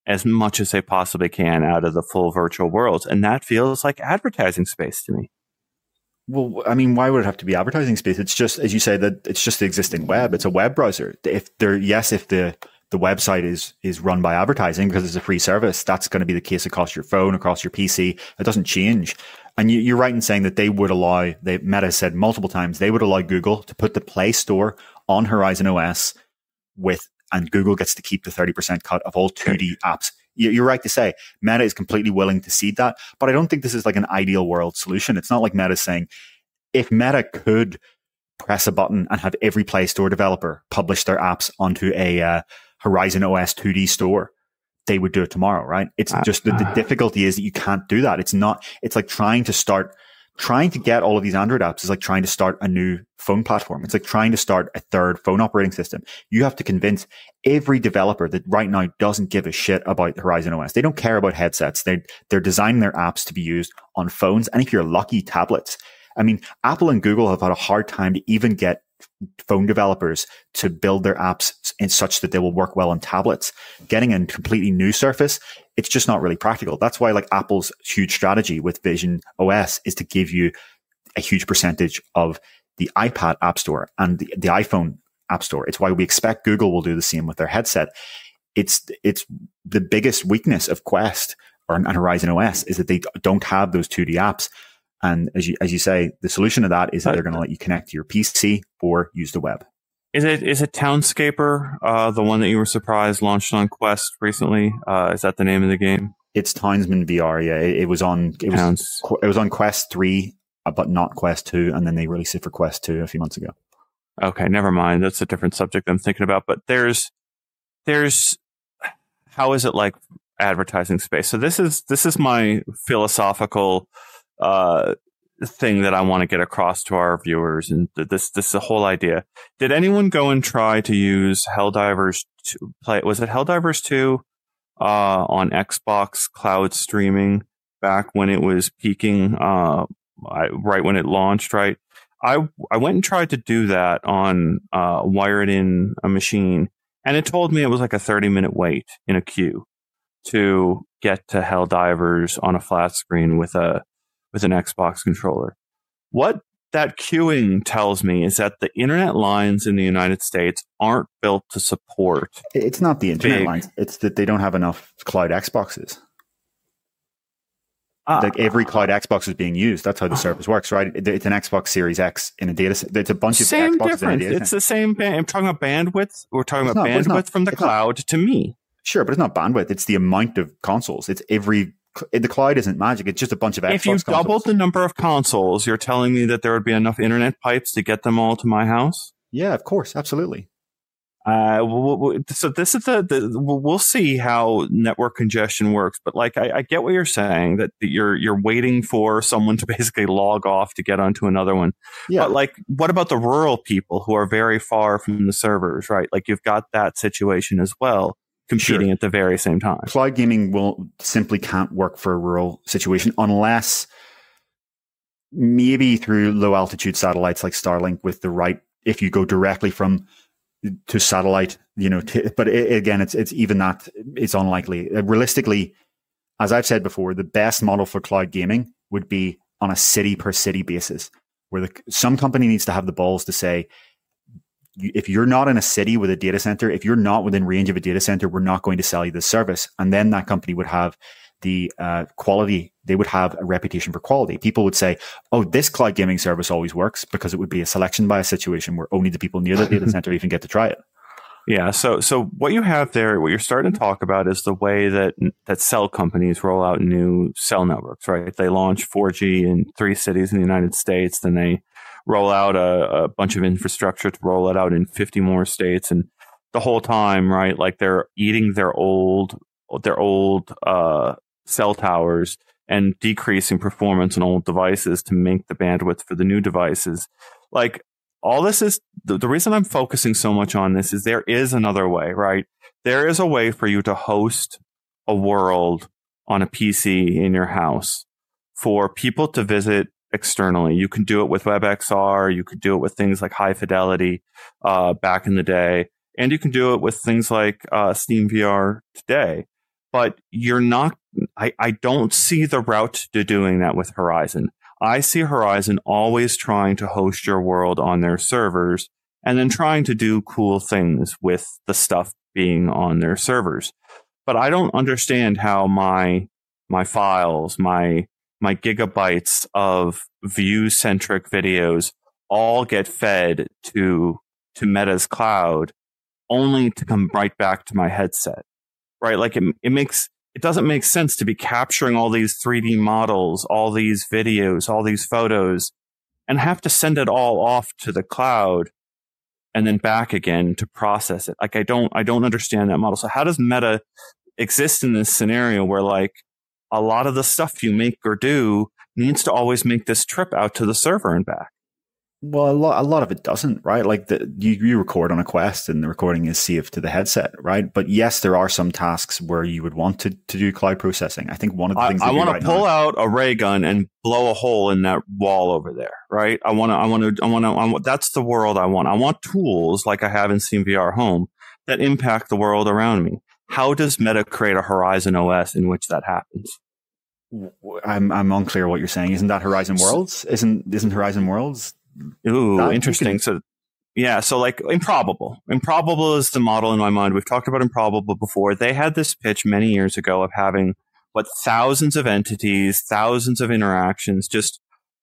as much as they possibly can out of the full virtual worlds. And that feels like advertising space to me. Well, I mean, why would it have to be advertising space? It's just, as you say, that it's just the existing web. It's a web browser. If there, yes, if the the website is is run by advertising because it's a free service, that's going to be the case across your phone, across your P C. It doesn't change. And you, you're right in saying that they would allow, they, Meta said multiple times, they would allow Google to put the Play Store on Horizon O S with, and Google gets to keep the thirty percent cut of all two D apps. You're right to say Meta is completely willing to cede that, but I don't think this is like an ideal world solution. It's not like Meta saying, if Meta could press a button and have every Play Store developer publish their apps onto a uh, Horizon O S two D store, they would do it tomorrow, right? It's just the, the difficulty is that you can't do that. It's not, it's like trying to start, trying to get all of these Android apps is like trying to start a new phone platform. It's like trying to start a third phone operating system. You have to convince every developer that right now doesn't give a shit about Horizon O S. They don't care about headsets. They, they're designing their apps to be used on phones. And if you're lucky, tablets. I mean, Apple and Google have had a hard time to even get phone developers to build their apps in such that they will work well on tablets. Getting a completely new Surface, it's just not really practical. That's why like Apple's huge strategy with Vision O S is to give you a huge percentage of the iPad App Store and the, the iPhone App Store. It's why we expect Google will do the same with their headset. It's it's the biggest weakness of Quest or and Horizon O S is that they don't have those two D apps. And as you as you say, the solution to that is that they're going to let you connect to your P C or use the web. Is it is it Townscaper, uh, the one that you were surprised launched on Quest recently? Uh, is that the name of the game? It's Townsman V R. Yeah, it, it was on it was Towns. it was on Quest three, but not Quest two, and then they released it for Quest two a few months ago. Okay, never mind. That's a different subject I'm thinking about. But there's there's how is it like advertising space? So this is this is my philosophical uh thing that I want to get across to our viewers, and this this is the whole idea. Did anyone go and try to use Helldivers to play? Was it Helldivers two uh, on Xbox cloud streaming back when it was peaking? Uh, I, right when it launched, right? I I went and tried to do that on uh, wired in a machine, and it told me it was like a thirty minute wait in a queue to get to Helldivers on a flat screen with a with an Xbox controller. What that queuing tells me is that the internet lines in the United States aren't built to support. It's not the internet big, lines. It's that they don't have enough cloud Xboxes. Uh, like every cloud Xbox is being used. That's how the service works, right? It's an Xbox Series X in a data center. It's a bunch of same Xboxes difference. in a data It's the same. Ba- I'm talking about bandwidth. We're talking it's about not, bandwidth not, from the cloud not, to me. Sure, but it's not bandwidth. It's the amount of consoles. It's every. The cloud isn't magic. It's just a bunch of Xbox If you consoles. doubled the number of consoles, you're telling me that there would be enough internet pipes to get them all to my house? Yeah, of course, absolutely. Uh, so this is the, the we'll see how network congestion works. But like, I, I get what you're saying, that you're you're waiting for someone to basically log off to get onto another one. Yeah. But like, what about the rural people who are very far from the servers, right? Like, you've got that situation as well, competing sure. at the very same time. Cloud gaming will simply can't work for a rural situation unless maybe through low altitude satellites like Starlink with the right, if you go directly from to satellite, you know, to, but it, again, it's, it's even that it's unlikely. Realistically, as I've said before, the best model for cloud gaming would be on a city per city basis, where the, some company needs to have the balls to say, if you're not in a city with a data center, if you're not within range of a data center, we're not going to sell you this service. And then that company would have the uh, quality, they would have a reputation for quality. People would say, oh, this cloud gaming service always works, because it would be a selection bias situation where only the people near the data center even get to try it. Yeah. So, so what you have there, what you're starting to talk about is the way that, that cell companies roll out new cell networks, right? They launch four G in three cities in the United States, then they roll out a, a bunch of infrastructure to roll it out in fifty more states. And the whole time, right, like they're eating their old, their old, uh, cell towers and decreasing performance on old devices to make the bandwidth for the new devices. Like, all this is, the, the reason I'm focusing so much on this is there is another way, right? There is a way for you to host a world on a P C in your house for people to visit externally. You can do it with WebXR. You could do it with things like High Fidelity uh, back in the day. And you can do it with things like uh, SteamVR today. but you're not, I, I don't see the route to doing that with Horizon. I see Horizon always trying to host your world on their servers and then trying to do cool things with the stuff being on their servers. But I don't understand how my my files, my my gigabytes of view-centric videos all get fed to to Meta's cloud only to come right back to my headset. Right? Like it it makes it doesn't make sense to be capturing all these three D models, all these videos, all these photos, and have to send it all off to the cloud and then back again to process it. Like I don't, I don't understand that model. So how does Meta exist in this scenario where like a lot of the stuff you make or do needs to always make this trip out to the server and back? Well, a lot, a lot of it doesn't, right? Like the, you, you record on a Quest and the recording is saved to the headset, right? But yes, there are some tasks where you would want to, to do cloud processing. I think one of the I, things I want right to pull now, out a ray gun and blow a hole in that wall over there, right? I want to, I want to, I want to, I want, that's the world I want. I want tools like I have in SteamVR Home that impact the world around me. How does Meta create a Horizon O S in which that happens? I'm, I'm unclear what you're saying. Isn't that Horizon Worlds? Isn't, isn't Horizon Worlds? Ooh, that, interesting. can... So, yeah, so like Improbable. Improbable is the model in my mind. We've talked about Improbable before. They had this pitch many years ago of having, what, thousands of entities, thousands of interactions, just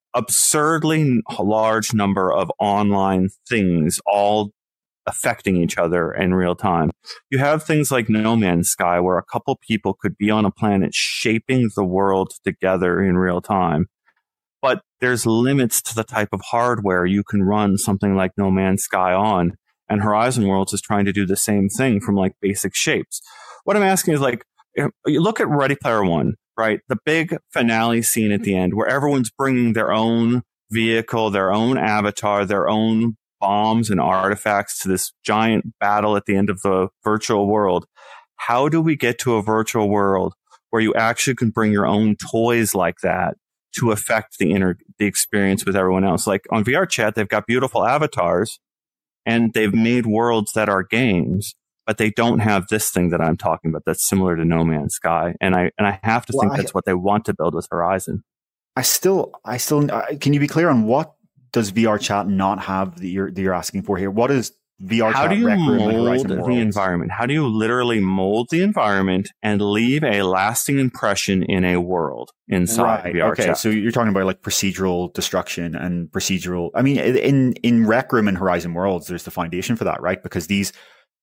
absurdly large number of online things all affecting each other in real time. You have things like No Man's Sky, where a couple people could be on a planet shaping the world together in real time. But there's limits to the type of hardware you can run something like No Man's Sky on. And Horizon Worlds is trying to do the same thing from like basic shapes. What I'm asking is like, you look at Ready Player One, right? The big finale scene at the end where everyone's bringing their own vehicle, their own avatar, their own bombs and artifacts to this giant battle at the end of the virtual world. How do we get to a virtual world where you actually can bring your own toys like that to affect the inner the experience with everyone else? Like on V R Chat, they've got beautiful avatars and they've made worlds that are games, but they don't have this thing that I'm talking about that's similar to No Man's Sky. And I and I have to well, think I, that's what they want to build with Horizon. I still, I still, uh, can you be clear on what does V R Chat not have that you're, that you're asking for here? What is V R How Chat? do you Rec Room mold the Worlds? environment? How do you literally mold the environment and leave a lasting impression in a world inside right. V R okay. Chat? So you're talking about like procedural destruction and procedural. I mean, in in Rec Room and Horizon Worlds, there's the foundation for that, right? Because these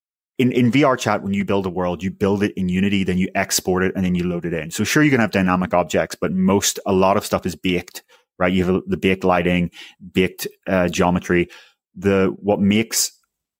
in in V R Chat, when you build a world, you build it in Unity, then you export it, and then you load it in. So sure, you can have dynamic objects, but most a lot of stuff is baked, right? You have the baked lighting, baked uh, geometry. The what makes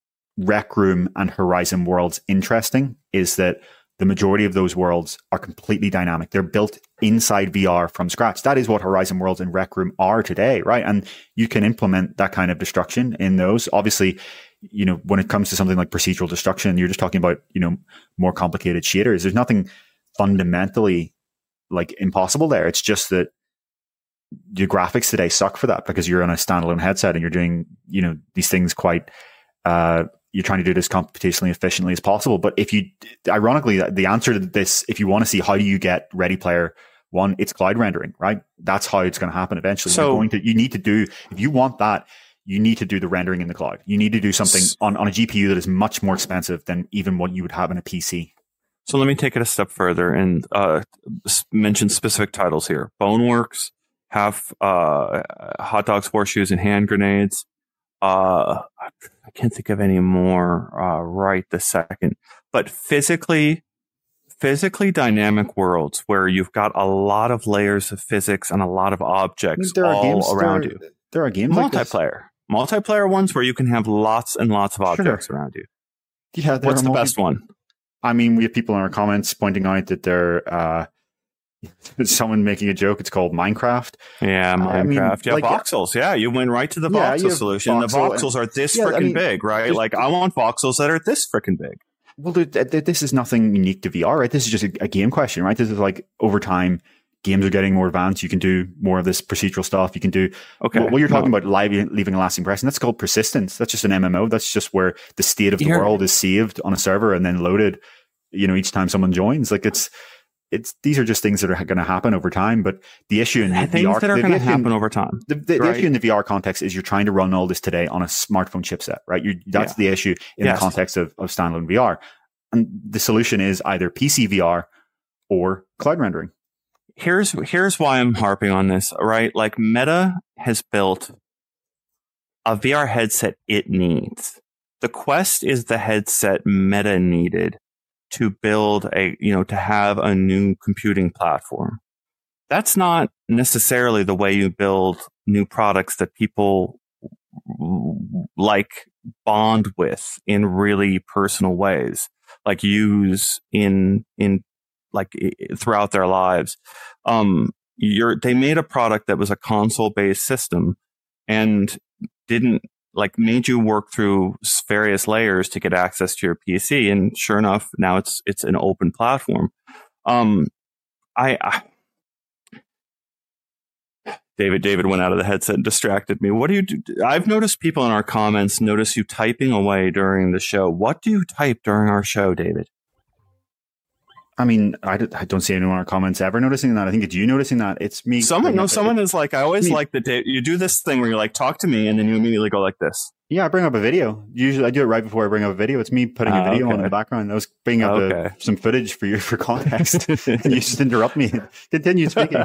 Rec Room and Horizon Worlds interesting is that the majority of those worlds are completely dynamic. They're built inside V R from scratch. That is what Horizon Worlds and Rec Room are today, right? And you can implement that kind of destruction in those. Obviously, you know, when it comes to something like procedural destruction, you're just talking about, you know, more complicated shaders. There's nothing fundamentally like impossible there. It's just that your graphics today suck for that because you're on a standalone headset and you're doing, you know, these things quite, uh, you're trying to do it as computationally efficiently as possible. But if you, ironically, the answer to this, if you want to see how do you get Ready Player One, it's cloud rendering, right? That's how it's going to happen eventually. So, you're going to, you need to do, if you want that, you need to do the rendering in the cloud. You need to do something on, on a G P U that is much more expensive than even what you would have in a P C. So let me take it a step further and uh, mention specific titles here. Boneworks have uh, hot dogs, horseshoes, and hand grenades. Uh, I can't think of any more uh, right this second. But physically, physically dynamic worlds where you've got a lot of layers of physics and a lot of objects there all games, around there, you. There are games multiplayer, like multiplayer ones where you can have lots and lots of objects sure. around you. Yeah, what's the multi- best one? I mean, we have people in our comments pointing out that they're uh, someone making a joke. It's called Minecraft. Yeah, Minecraft. I mean, yeah, like, voxels. Yeah, you went right to the yeah, voxel solution. Voxel, the voxels are this yeah, freaking I mean, big, right? Like, I want voxels that are this freaking big. Well, dude, this is nothing unique to V R, right? This is just a, a game question, right? This is like over time, games are getting more advanced. You can do more of this procedural stuff. You can do okay. What, what you're talking no. about, live, leaving a lasting impression. That's called persistence. That's just an M M O. That's just where the state of the you're, world is saved on a server and then loaded you know, each time someone joins. Like it's, it's, these are just things that are going to happen over time. But the issue in the things V R, that are going to happen over time. The, the, right? the issue in the V R context is you're trying to run all this today on a smartphone chipset, right? You're, that's yeah. the issue in yes. the context of, of standalone V R. And the solution is either P C V R or cloud rendering. Here's, here's why I'm harping on this, right? Like Meta has built a V R headset it needs. The Quest is the headset Meta needed to build a, you know, to have a new computing platform. That's not necessarily the way you build new products that people like bond with in really personal ways, like use in, in like throughout their lives. Um, you're, they made a product that was a console based system and didn't like made you work through various layers to get access to your P C. And sure enough, now it's, it's an open platform. Um, I, I David, David went out of the headset and distracted me. What do you do? I've noticed people in our comments notice you typing away during the show. What do you type during our show, David? I mean, I, d- I don't see anyone in our comments ever noticing that. I think it's you noticing that. It's me. Someone, no, someone is like, I always like that you do this thing where you're like, talk to me, and then you immediately go like this. Yeah, I bring up a video. Usually I do it right before I bring up a video. It's me putting a video uh, okay. on in the background. I was bringing up okay. a, some footage for you for context. And you just interrupt me. Continue speaking.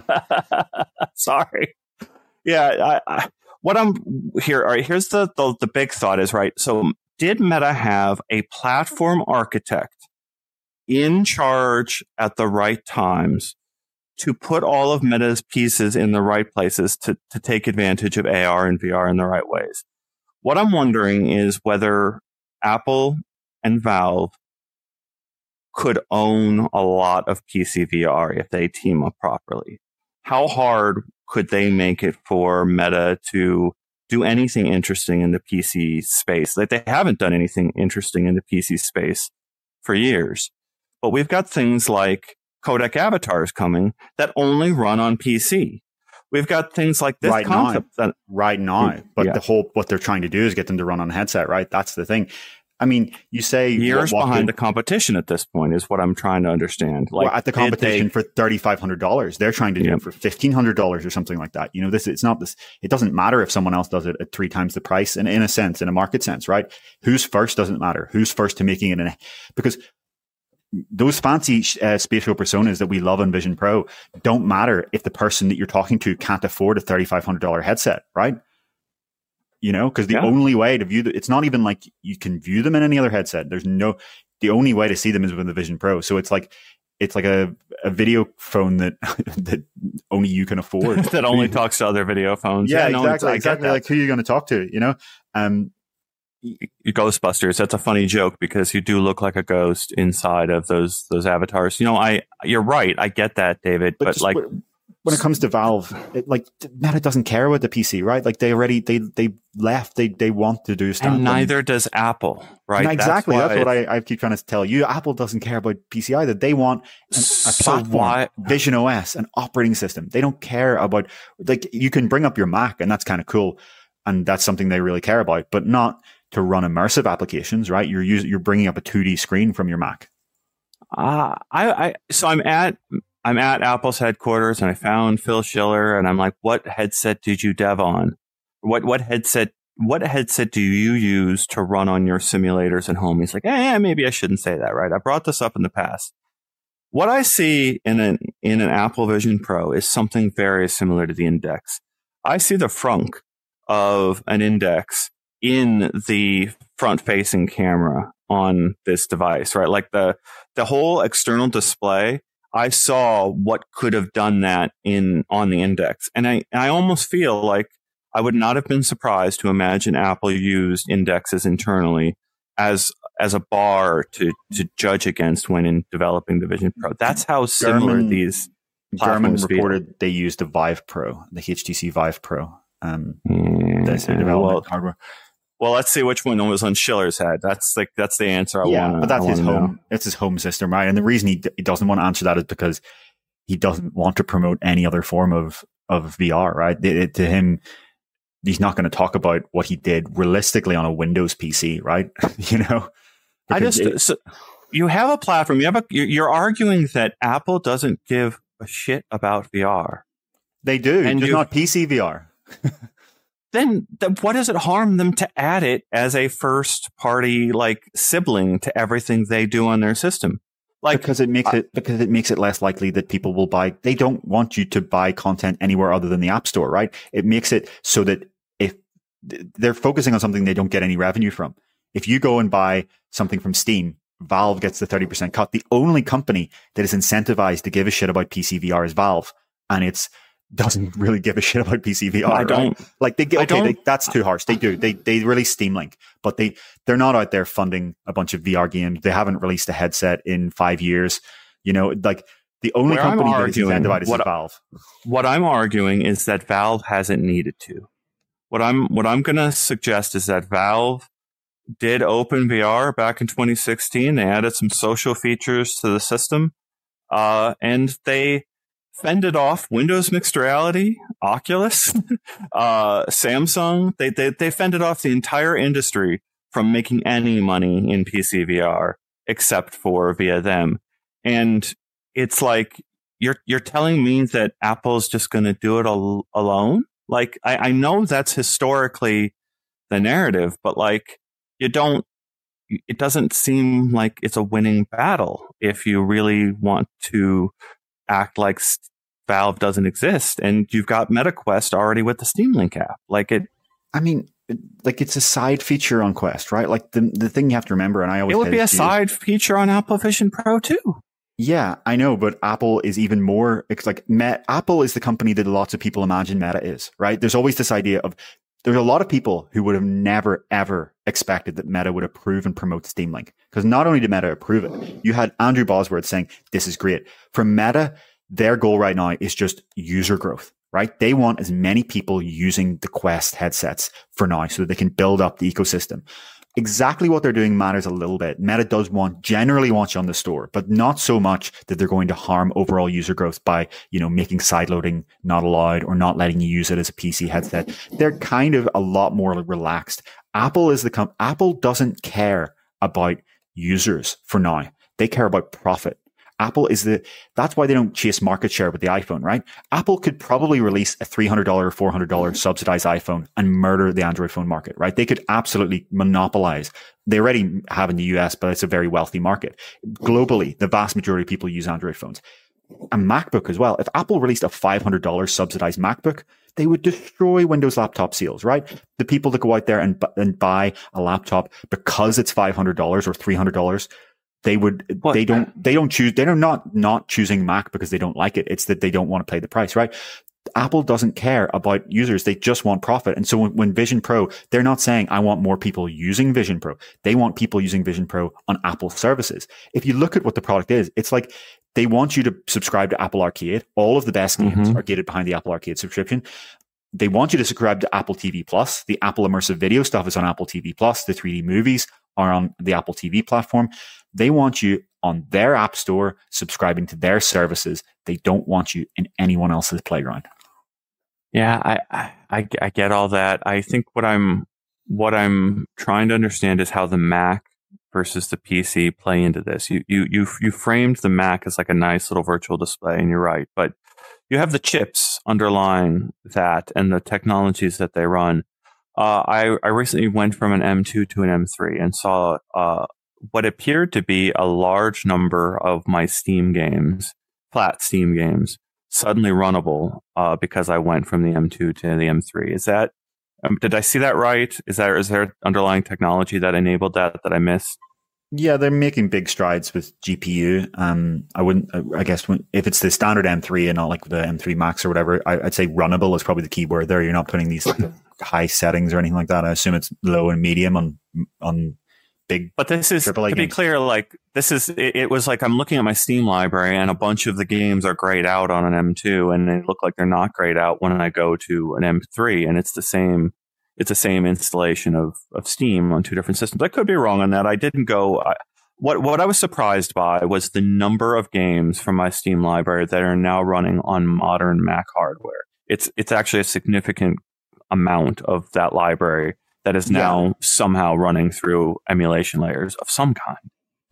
Sorry. Yeah, I, I, what I'm here, all right, here's the, the, the big thought is, right, so did Meta have a platform architect in charge at the right times to put all of Meta's pieces in the right places to, to take advantage of A R and V R in the right ways? What I'm wondering is whether Apple and Valve could own a lot of P C V R if they team up properly. How hard could they make it for Meta to do anything interesting in the P C space? Like they haven't done anything interesting in the P C space for years. But we've got things like codec avatars coming that only run on P C. We've got things like this right concept now, that right now, but yeah. the whole what they're trying to do is get them to run on a headset, right? That's the thing. I mean, you say years what, what behind could, the competition at this point is what I'm trying to understand. Like well, at the competition they, for thirty-five hundred dollars, they're trying to do yeah. it for fifteen hundred dollars or something like that. You know, this it's not this. It doesn't matter if someone else does it at three times the price, and in a sense, in a market sense, right? Who's first doesn't matter. Who's first to making it in a, because those fancy uh, spatial personas that we love on Vision Pro don't matter if the person that you're talking to can't afford a thirty-five hundred dollars headset, right? You know, because the yeah. only way to view the, it's not even like you can view them in any other headset. There's no, the only way to see them is with the Vision Pro. So it's like, it's like a, a video phone that, that only you can afford. that only talks to other video phones. Yeah, yeah exactly. No, exactly. Like who are you going to talk to, you know? Um, Ghostbusters. That's a funny joke because you do look like a ghost inside of those, those avatars. You know, I, you're right. I get that, David, but, but like, when it comes to Valve, it, like Meta doesn't care about the P C, right? Like they already they they left. They they want to do stuff, and neither does Apple, right? And exactly, that's, that's what I, I, I keep trying to tell you. Apple doesn't care about P C either. They want an, a so platform, why, Vision O S, an operating system. They don't care about like you can bring up your Mac, and that's kind of cool, and that's something they really care about, but not to run immersive applications, right? You're using you're bringing up a two D screen from your Mac. Uh, I, I so I'm at. I'm at Apple's headquarters and I found Phil Schiller and I'm like, what headset did you dev on? What, what headset, what headset do you use to run on your simulators at home? He's like, eh, maybe I shouldn't say that, right? I brought this up in the past. What I see in an, in an Apple Vision Pro is something very similar to the Index. I see the frunk of an Index in the front facing camera on this device, right? Like the, the whole external display. I saw what could have done that in on the Index. And I, I almost feel like I would not have been surprised to imagine Apple used indexes internally as as a bar to, to judge against when in developing the Vision Pro. That's how similar Garmin, these platforms Garmin reported feel. They used the Vive Pro, the H T C Vive Pro. Um, mm, that's their development well, hardware. Well, let's see which one was on Schiller's head. That's like that's the answer I yeah, want. But that's I his home. know. It's his home system, right? And the reason he, d- he doesn't want to answer that is because he doesn't want to promote any other form of of V R, right? It, it, to him, he's not going to talk about what he did realistically on a Windows P C, right? you know, I just it, so, you have a platform. You have a. You're arguing that Apple doesn't give a shit about V R. They do, and just not P C V R. Then, then what does it harm them to add it as a first party like sibling to everything they do on their system? Like because it makes uh, it because it makes it less likely that people will buy. They don't want you to buy content anywhere other than the App Store, right? It makes it so that if they're focusing on something they don't get any revenue from. If you go and buy something from Steam, Valve gets the thirty percent cut. The only company that is incentivized to give a shit about P C V R is Valve, and it's doesn't really give a shit about P C V R. I don't right? like they get okay. They, that's too harsh. They do. They they release Steam Link, but they they're not out there funding a bunch of V R games. They haven't released a headset in five years. You know, like the only Where company that is incentivized is what, Valve. What I'm arguing is that Valve hasn't needed to. What I'm what I'm going to suggest is that Valve did open V R back in twenty sixteen. They added some social features to the system, uh, and they fended off Windows Mixed Reality, Oculus, uh, Samsung. They, they they fended off the entire industry from making any money in P C V R except for via them. And it's like you're you're telling me that Apple's just going to do it al- alone. Like I, I know that's historically the narrative, but like you don't. It doesn't seem like it's a winning battle if you really want to act like Valve doesn't exist, and you've got MetaQuest already with the Steam Link app. Like it, I mean, like it's a side feature on Quest, right? Like the the thing you have to remember, and I always it would be a side feature on Apple Vision Pro too. Yeah, I know, but Apple is even more. It's like Met, Apple is the company that lots of people imagine Meta is, right? There's always this idea of. There's a lot of people who would have never, ever expected that Meta would approve and promote Steam Link. Because not only did Meta approve it, you had Andrew Bosworth saying, this is great. For Meta, their goal right now is just user growth, right? They want as many people using the Quest headsets for now so that they can build up the ecosystem. Exactly what they're doing matters a little bit. Meta does want, generally want you on the store, but not so much that they're going to harm overall user growth by, you know, making sideloading not allowed or not letting you use it as a P C headset. They're kind of a lot more relaxed. Apple is the com- Apple doesn't care about users for now. They care about profit. Apple is the, that's why they don't chase market share with the iPhone, right? Apple could probably release a three hundred dollars or four hundred dollars subsidized iPhone and murder the Android phone market, right? They could absolutely monopolize. They already have in the U S, but it's a very wealthy market. Globally, the vast majority of people use Android phones. A MacBook as well. If Apple released a five hundred dollars subsidized MacBook, they would destroy Windows laptop sales, right? The people that go out there and, and buy a laptop because it's five hundred dollars or three hundred dollars, They would, what? they don't, they don't choose, they're not, not choosing Mac because they don't like it. It's that they don't want to pay the price, right? Apple doesn't care about users. They just want profit. And so when, when Vision Pro, they're not saying, I want more people using Vision Pro. They want people using Vision Pro on Apple services. If you look at what the product is, it's like they want you to subscribe to Apple Arcade. All of the best games mm-hmm. are gated behind the Apple Arcade subscription. They want you to subscribe to Apple T V Plus. The Apple immersive video stuff is on Apple T V Plus. The three D movies are on the Apple T V platform. They want you on their app store, subscribing to their services. They don't want you in anyone else's playground. Yeah, I, I, I get all that. I think what I'm, what I'm trying to understand is how the Mac versus the P C play into this. You, you, you, you framed the Mac as like a nice little virtual display, and you're right, but you have the chips underlying that and the technologies that they run. Uh, I, I recently went from an M two to an M three and saw, uh, what appeared to be a large number of my Steam games, flat Steam games, suddenly runnable uh, because I went from the M two to the M three. Is that, um, did I see that right? Is there, is there underlying technology that enabled that that I missed? Yeah, they're making big strides with G P U. Um, I wouldn't, I guess when, if it's the standard M three and not like the M three Max or whatever, I, I'd say runnable is probably the key word there. You're not putting these like, high settings or anything like that. I assume it's low and medium on, on, big, but this is triple A to games. Be clear, like this is it, it was like I'm looking at my Steam library and a bunch of the games are grayed out on an M two and they look like they're not grayed out when I go to an M three, and it's the same it's the same installation of of Steam on two different systems. I could be wrong on that. I didn't go I, what what I was surprised by was the number of games from my Steam library that are now running on modern Mac hardware. It's it's actually a significant amount of that library that is now yeah. somehow running through emulation layers of some kind.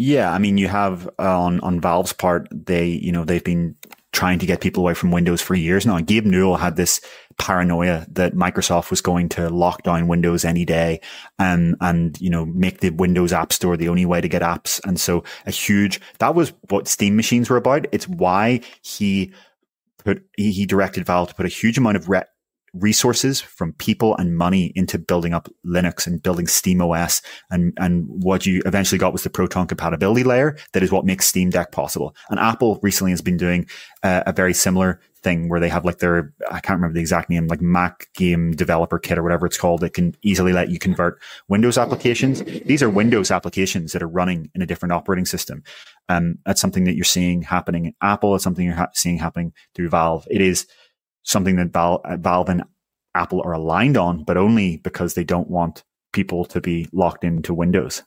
Yeah, I mean, you have uh, on on Valve's part, they you know they've been trying to get people away from Windows for years now. And Gabe Newell had this paranoia that Microsoft was going to lock down Windows any day and and you know make the Windows App Store the only way to get apps. And so a huge that was what Steam machines were about. It's why he put he, he directed Valve to put a huge amount of re- resources from people and money into building up Linux and building SteamOS. And, and what you eventually got was the Proton compatibility layer. That is what makes Steam Deck possible. And Apple recently has been doing uh, a very similar thing where they have like their, I can't remember the exact name, like Mac Game Developer Kit or whatever it's called, that can easily let you convert Windows applications. These are Windows applications that are running in a different operating system. Um, that's something that you're seeing happening in Apple. It's something you're ha- seeing happening through Valve. It is something that Val- Valve and Apple are aligned on, but only because they don't want people to be locked into Windows.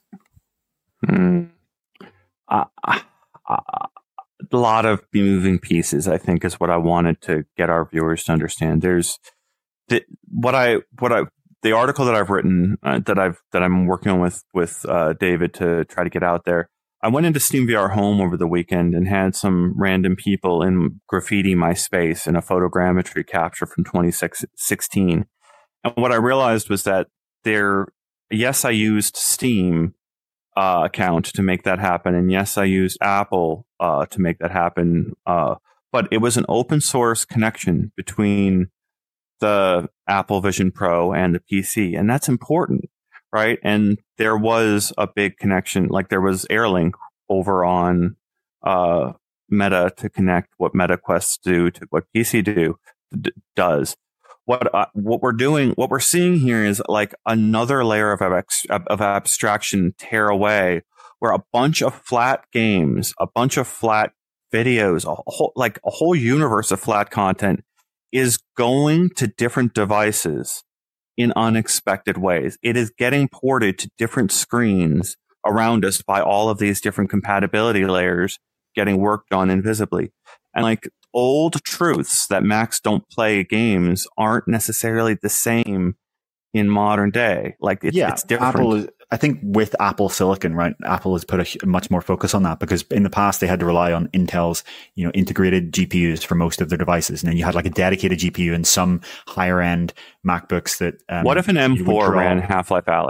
Mm. Uh, uh, uh, a lot of moving pieces, I think, is what I wanted to get our viewers to understand. There's the, what I what I the article that I've written uh, that I've that I'm working on with with uh, David to try to get out there. I went into SteamVR Home over the weekend and had some random people in graffiti my space in a photogrammetry capture from twenty sixteen. And what I realized was that there, yes, I used Steam uh, account to make that happen. And yes, I used Apple uh, to make that happen. Uh, but it was an open source connection between the Apple Vision Pro and the P C. And that's important. Right. And there was a big connection, like there was AirLink over on uh, Meta to connect what Meta Quests do to what P C do d- does. What uh, what we're doing, what we're seeing here is like another layer of abs- of abstraction tear away, where a bunch of flat games, a bunch of flat videos, a whole, like a whole universe of flat content is going to different devices in unexpected ways. It is getting ported to different screens around us by all of these different compatibility layers getting worked on invisibly. And like old truths that Macs don't play games aren't necessarily the same in modern day. Like it's, yeah, it's different. Apple is, I think with Apple Silicon, right? Apple has put a, much more focus on that because in the past they had to rely on Intel's, you know, integrated G P Us for most of their devices. And then you had like a dedicated G P U in some higher end MacBooks that, um, what if an M four ran Half-Life Alyx?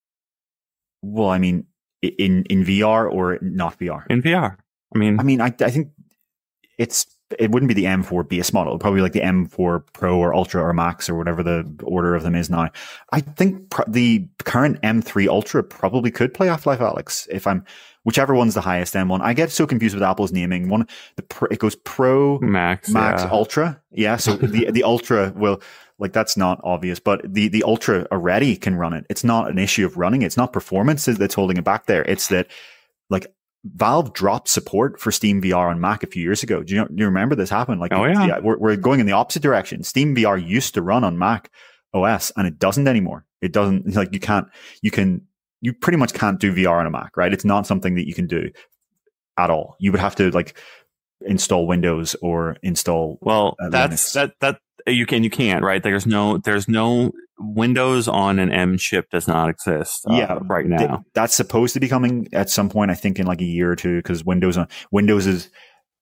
Well, I mean, in, in V R or not V R? In V R. I mean, I mean, I, I think it's, it wouldn't be the M four base model. It would probably be like the M four Pro or Ultra or Max or whatever the order of them is now. I think pr- the current M three Ultra probably could play Half-Life Alyx if I'm, whichever one's the highest M one. I get so confused with Apple's naming. One, the pr- it goes Pro, Max, Max, yeah. Ultra. Yeah. So the, the Ultra will, like, that's not obvious, but the, the Ultra already can run it. It's not an issue of running. It's not performance that's holding it back there. It's that, like, Valve dropped support for Steam V R on Mac a few years ago. Do you, do you remember this happened? Like, oh, yeah. yeah we're, we're going in the opposite direction. Steam V R used to run on Mac O S and it doesn't anymore. It doesn't, like, you can't, you can, you pretty much can't do V R on a Mac, right? It's not something that you can do at all. You would have to, like, install Windows or install. Well, uh, that's, Linux. that, that, you can, you can't, right? There's no, there's no, Windows on an M chip does not exist uh, yeah, right now. Th- that's supposed to be coming at some point, I think, in like a year or two, because Windows on Windows is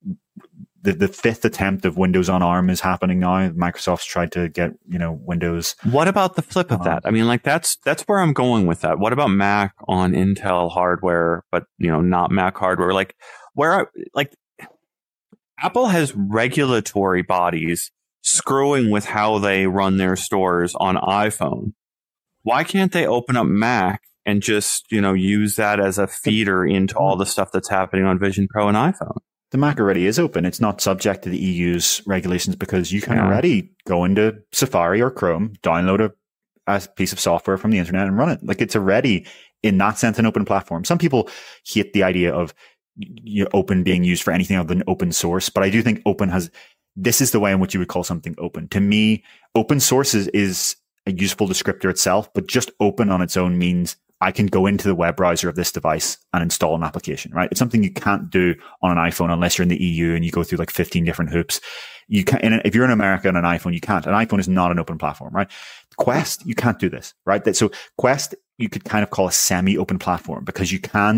the, the fifth attempt of Windows on ARM is happening now. Microsoft's tried to get, you know, Windows. What about the flip of um, that? I mean, like that's that's where I'm going with that. What about Mac on Intel hardware, but you know, not Mac hardware? Like where, I, like Apple has regulatory bodies screwing with how they run their stores on iPhone. Why can't they open up Mac and just, you know, use that as a feeder into all the stuff that's happening on Vision Pro and iPhone? The Mac already is open. It's not subject to the E U's regulations because you can Yeah. already go into Safari or Chrome, download a, a piece of software from the internet and run it. Like, it's already, in that sense, an open platform. Some people hate the idea of you know, open being used for anything other than open source, but I do think open has, this is the way in which you would call something open. To me, open source is, is a useful descriptor itself, but just open on its own means I can go into the web browser of this device and install an application, right? It's something you can't do on an iPhone unless you're in the E U and you go through like fifteen different hoops. You can, and if you're in America on an iPhone, you can't. An iPhone is not an open platform, right? Quest, you can't do this, right? That, so Quest, you could kind of call a semi-open platform because you can do it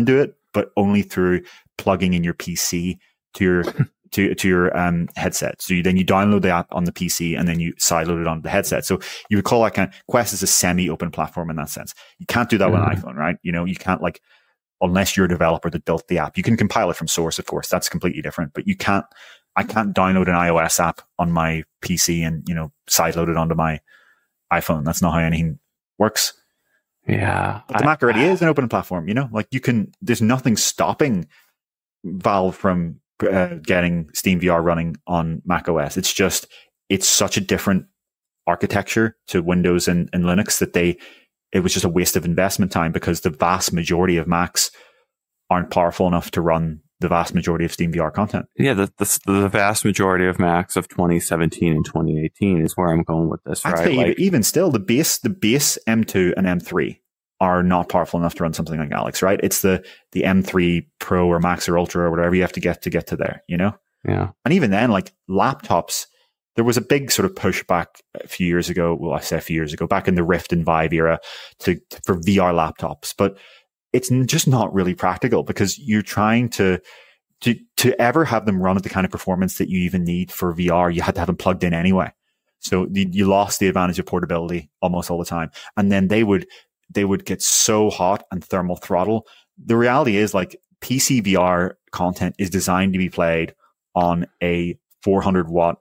but only through plugging in your P C to your to to your um, headset. So you, then you download the app on the P C and then you sideload it onto the headset. So you would call that kind of, Quest is a semi-open platform in that sense. You can't do that mm-hmm. with an iPhone, right? You know, you can't like, unless you're a developer that built the app. You can compile it from source, of course. That's completely different. But you can't, I can't download an iOS app on my P C and, you know, sideload it onto my iPhone. That's not how anything works. Yeah. But the I, Mac already I, is an open platform, you know? Like you can, there's nothing stopping Valve from uh, getting SteamVR running on Mac O S. It's just, it's such a different architecture to Windows and, and Linux that they, it was just a waste of investment time because the vast majority of Macs aren't powerful enough to run the vast majority of SteamVR content. Yeah, the, the, the vast majority of Macs of twenty seventeen and twenty eighteen is where I'm going with this, right? I'd say like, even, even still, the base, the base M two and M three are not powerful enough to run something like Alex, right? It's the, the M three Pro or Max or Ultra or whatever you have to get to get to there, you know? Yeah. And even then, like laptops, there was a big sort of pushback a few years ago. Well, I say a few years ago, back in the Rift and Vive era to, for V R laptops, but it's just not really practical because you're trying to, to, to ever have them run at the kind of performance that you even need for V R. You had to have them plugged in anyway. So you, you lost the advantage of portability almost all the time. And then they would, they would get so hot and thermal throttle. The reality is like P C V R content is designed to be played on a four hundred watt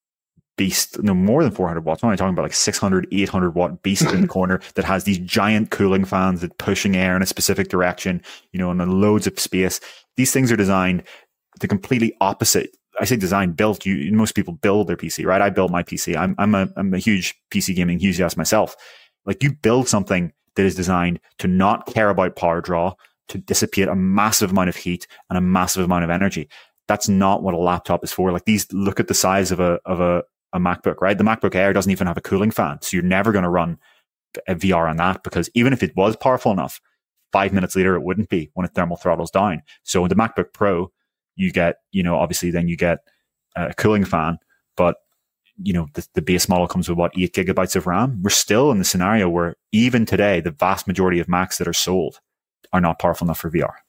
beast, no more than four hundred watts. I'm only talking about like six hundred, eight hundred watt beast in the corner that has these giant cooling fans that pushing air in a specific direction, you know, and loads of space. These things are designed the completely opposite. I say design built. You, most people build their P C, right? I built my P C. I'm, I'm a, I'm a huge P C gaming enthusiast myself. Like you build something that is designed to not care about power draw, to dissipate a massive amount of heat and a massive amount of energy. That's not what a laptop is for. Like these, look at the size of a, of a, a MacBook, right? The MacBook Air doesn't even have a cooling fan. So you're never going to run a V R on that because even if it was powerful enough, five minutes later, it wouldn't be when it thermal throttles down. So the MacBook Pro, you get, you know, obviously then you get a cooling fan, but you know, the, the base model comes with what, eight gigabytes of RAM. We're still in the scenario where even today, the vast majority of Macs that are sold are not powerful enough for V R.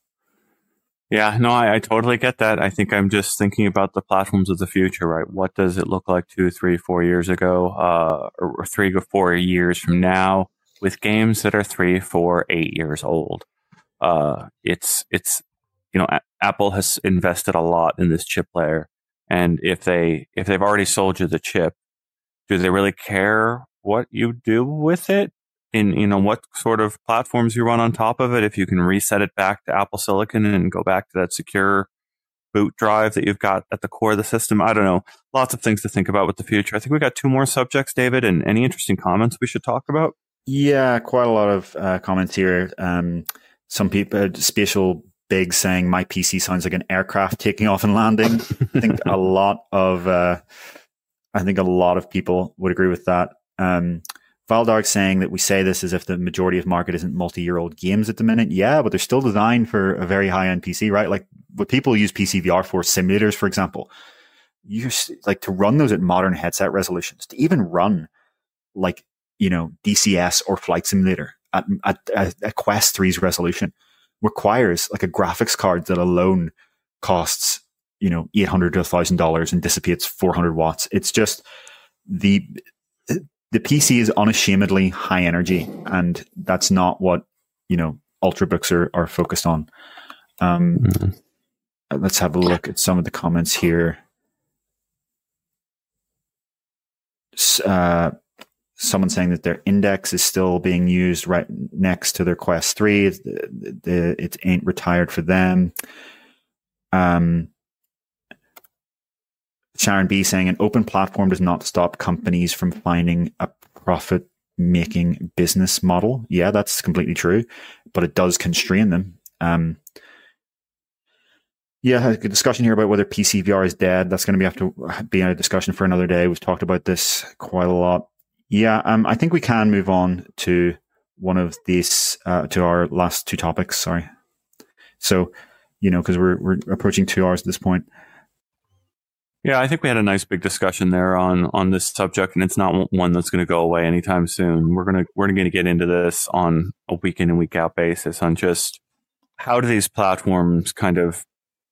Yeah, no, I, I totally get that. I think I'm just thinking about the platforms of the future, right? What does it look like two, three, four years ago, uh, or three to four years from now with games that are three, four, eight years old? Uh, it's, it's, you know, a- Apple has invested a lot in this chip layer. And if they, if they've already sold you the chip, do they really care what you do with it? In, you know, what sort of platforms you run on top of it, if you can reset it back to Apple Silicon and go back to that secure boot drive that you've got at the core of the system. I don't know. Lots of things to think about with the future. I think we got two more subjects, David, and any interesting comments we should talk about? Yeah, quite a lot of uh, comments here. Um, some people, uh, Spatial Big saying, my P C sounds like an aircraft taking off and landing. I think a lot of, uh, I think a lot of people would agree with that. Um, Valdark saying that we say this as if the majority of market isn't multi-year-old games at the minute. Yeah, but they're still designed for a very high-end P C, right? Like what people use P C V R for, simulators, for example, you just, like to run those at modern headset resolutions, to even run like, you know, D C S or Flight Simulator at, at, at, at Quest three's resolution requires like a graphics card that alone costs, you know, eight hundred to one thousand dollars and dissipates four hundred watts. It's just the... The P C is unashamedly high energy, and that's not what, you know, Ultrabooks are, are focused on. Um, mm-hmm. Let's have a look at some of the comments here. Uh, someone saying that their Index is still being used right next to their Quest three. The, the, it ain't retired for them. Um, Sharon B saying an open platform does not stop companies from finding a profit making business model. Yeah, that's completely true, but it does constrain them. Um, yeah, a discussion here about whether P C V R is dead. That's going to be have to be a discussion for another day. We've talked about this quite a lot. Yeah, um, I think we can move on to one of these, uh, to our last two topics. Sorry. So, you know, because we're we're approaching two hours at this point. Yeah, I think we had a nice big discussion there on, on this subject, and it's not one that's going to go away anytime soon. We're gonna we're going to get into this on a week in and week out basis on just how do these platforms kind of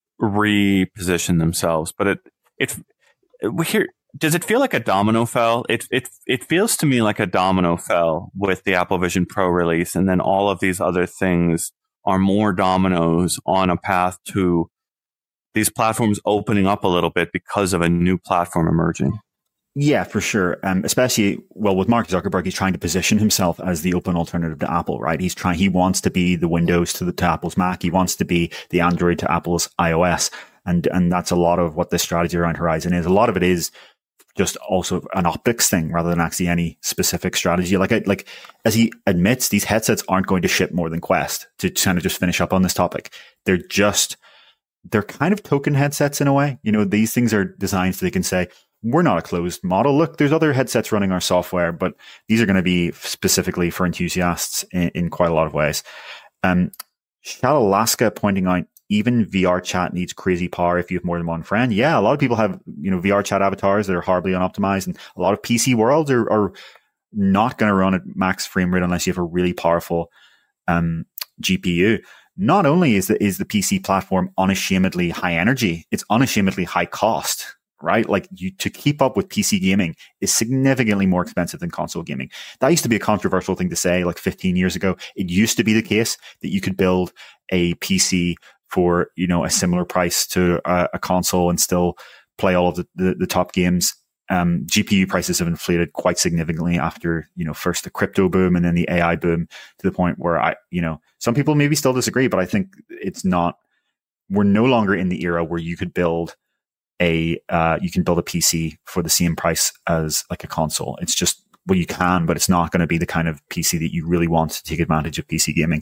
reposition themselves? But it it we hear. Does it feel like a domino fell? It it it feels to me like a domino fell with the Apple Vision Pro release, and then all of these other things are more dominoes on a path to these platforms opening up a little bit because of a new platform emerging. Yeah, for sure. Um, especially, well, with Mark Zuckerberg, he's trying to position himself as the open alternative to Apple, right? He's trying, he wants to be the Windows to the to Apple's Mac. He wants to be the Android to Apple's iOS. And, and that's a lot of what this strategy around Horizon is. A lot of it is just also an optics thing rather than actually any specific strategy. Like, I, like as he admits, these headsets aren't going to ship more than Quest. To kind of just finish up on this topic, they're just they're kind of token headsets in a way. You know, these things are designed so they can say, we're not a closed model. Look, there's other headsets running our software, but these are going to be specifically for enthusiasts in, in quite a lot of ways. Um, Shal Alaska pointing out, even V R chat needs crazy power if you have more than one friend. Yeah, a lot of people have, you know, V R chat avatars that are horribly unoptimized, and a lot of P C worlds are, are not going to run at max frame rate unless you have a really powerful um, G P U. Not only is the, is the P C platform unashamedly high energy, it's unashamedly high cost, right? Like, you to keep up with P C gaming is significantly more expensive than console gaming. That used to be a controversial thing to say like fifteen years ago. It used to be the case that you could build a P C for, you know, a similar price to a, a console and still play all of the, the, the top games. Um, G P U prices have inflated quite significantly after, you know, first the crypto boom and then the A I boom, to the point where I, you know, some people maybe still disagree, but I think it's not, we're no longer in the era where you could build a, uh, you can build a P C for the same price as like a console. It's just, well, you can, but it's not going to be the kind of P C that you really want to take advantage of P C gaming.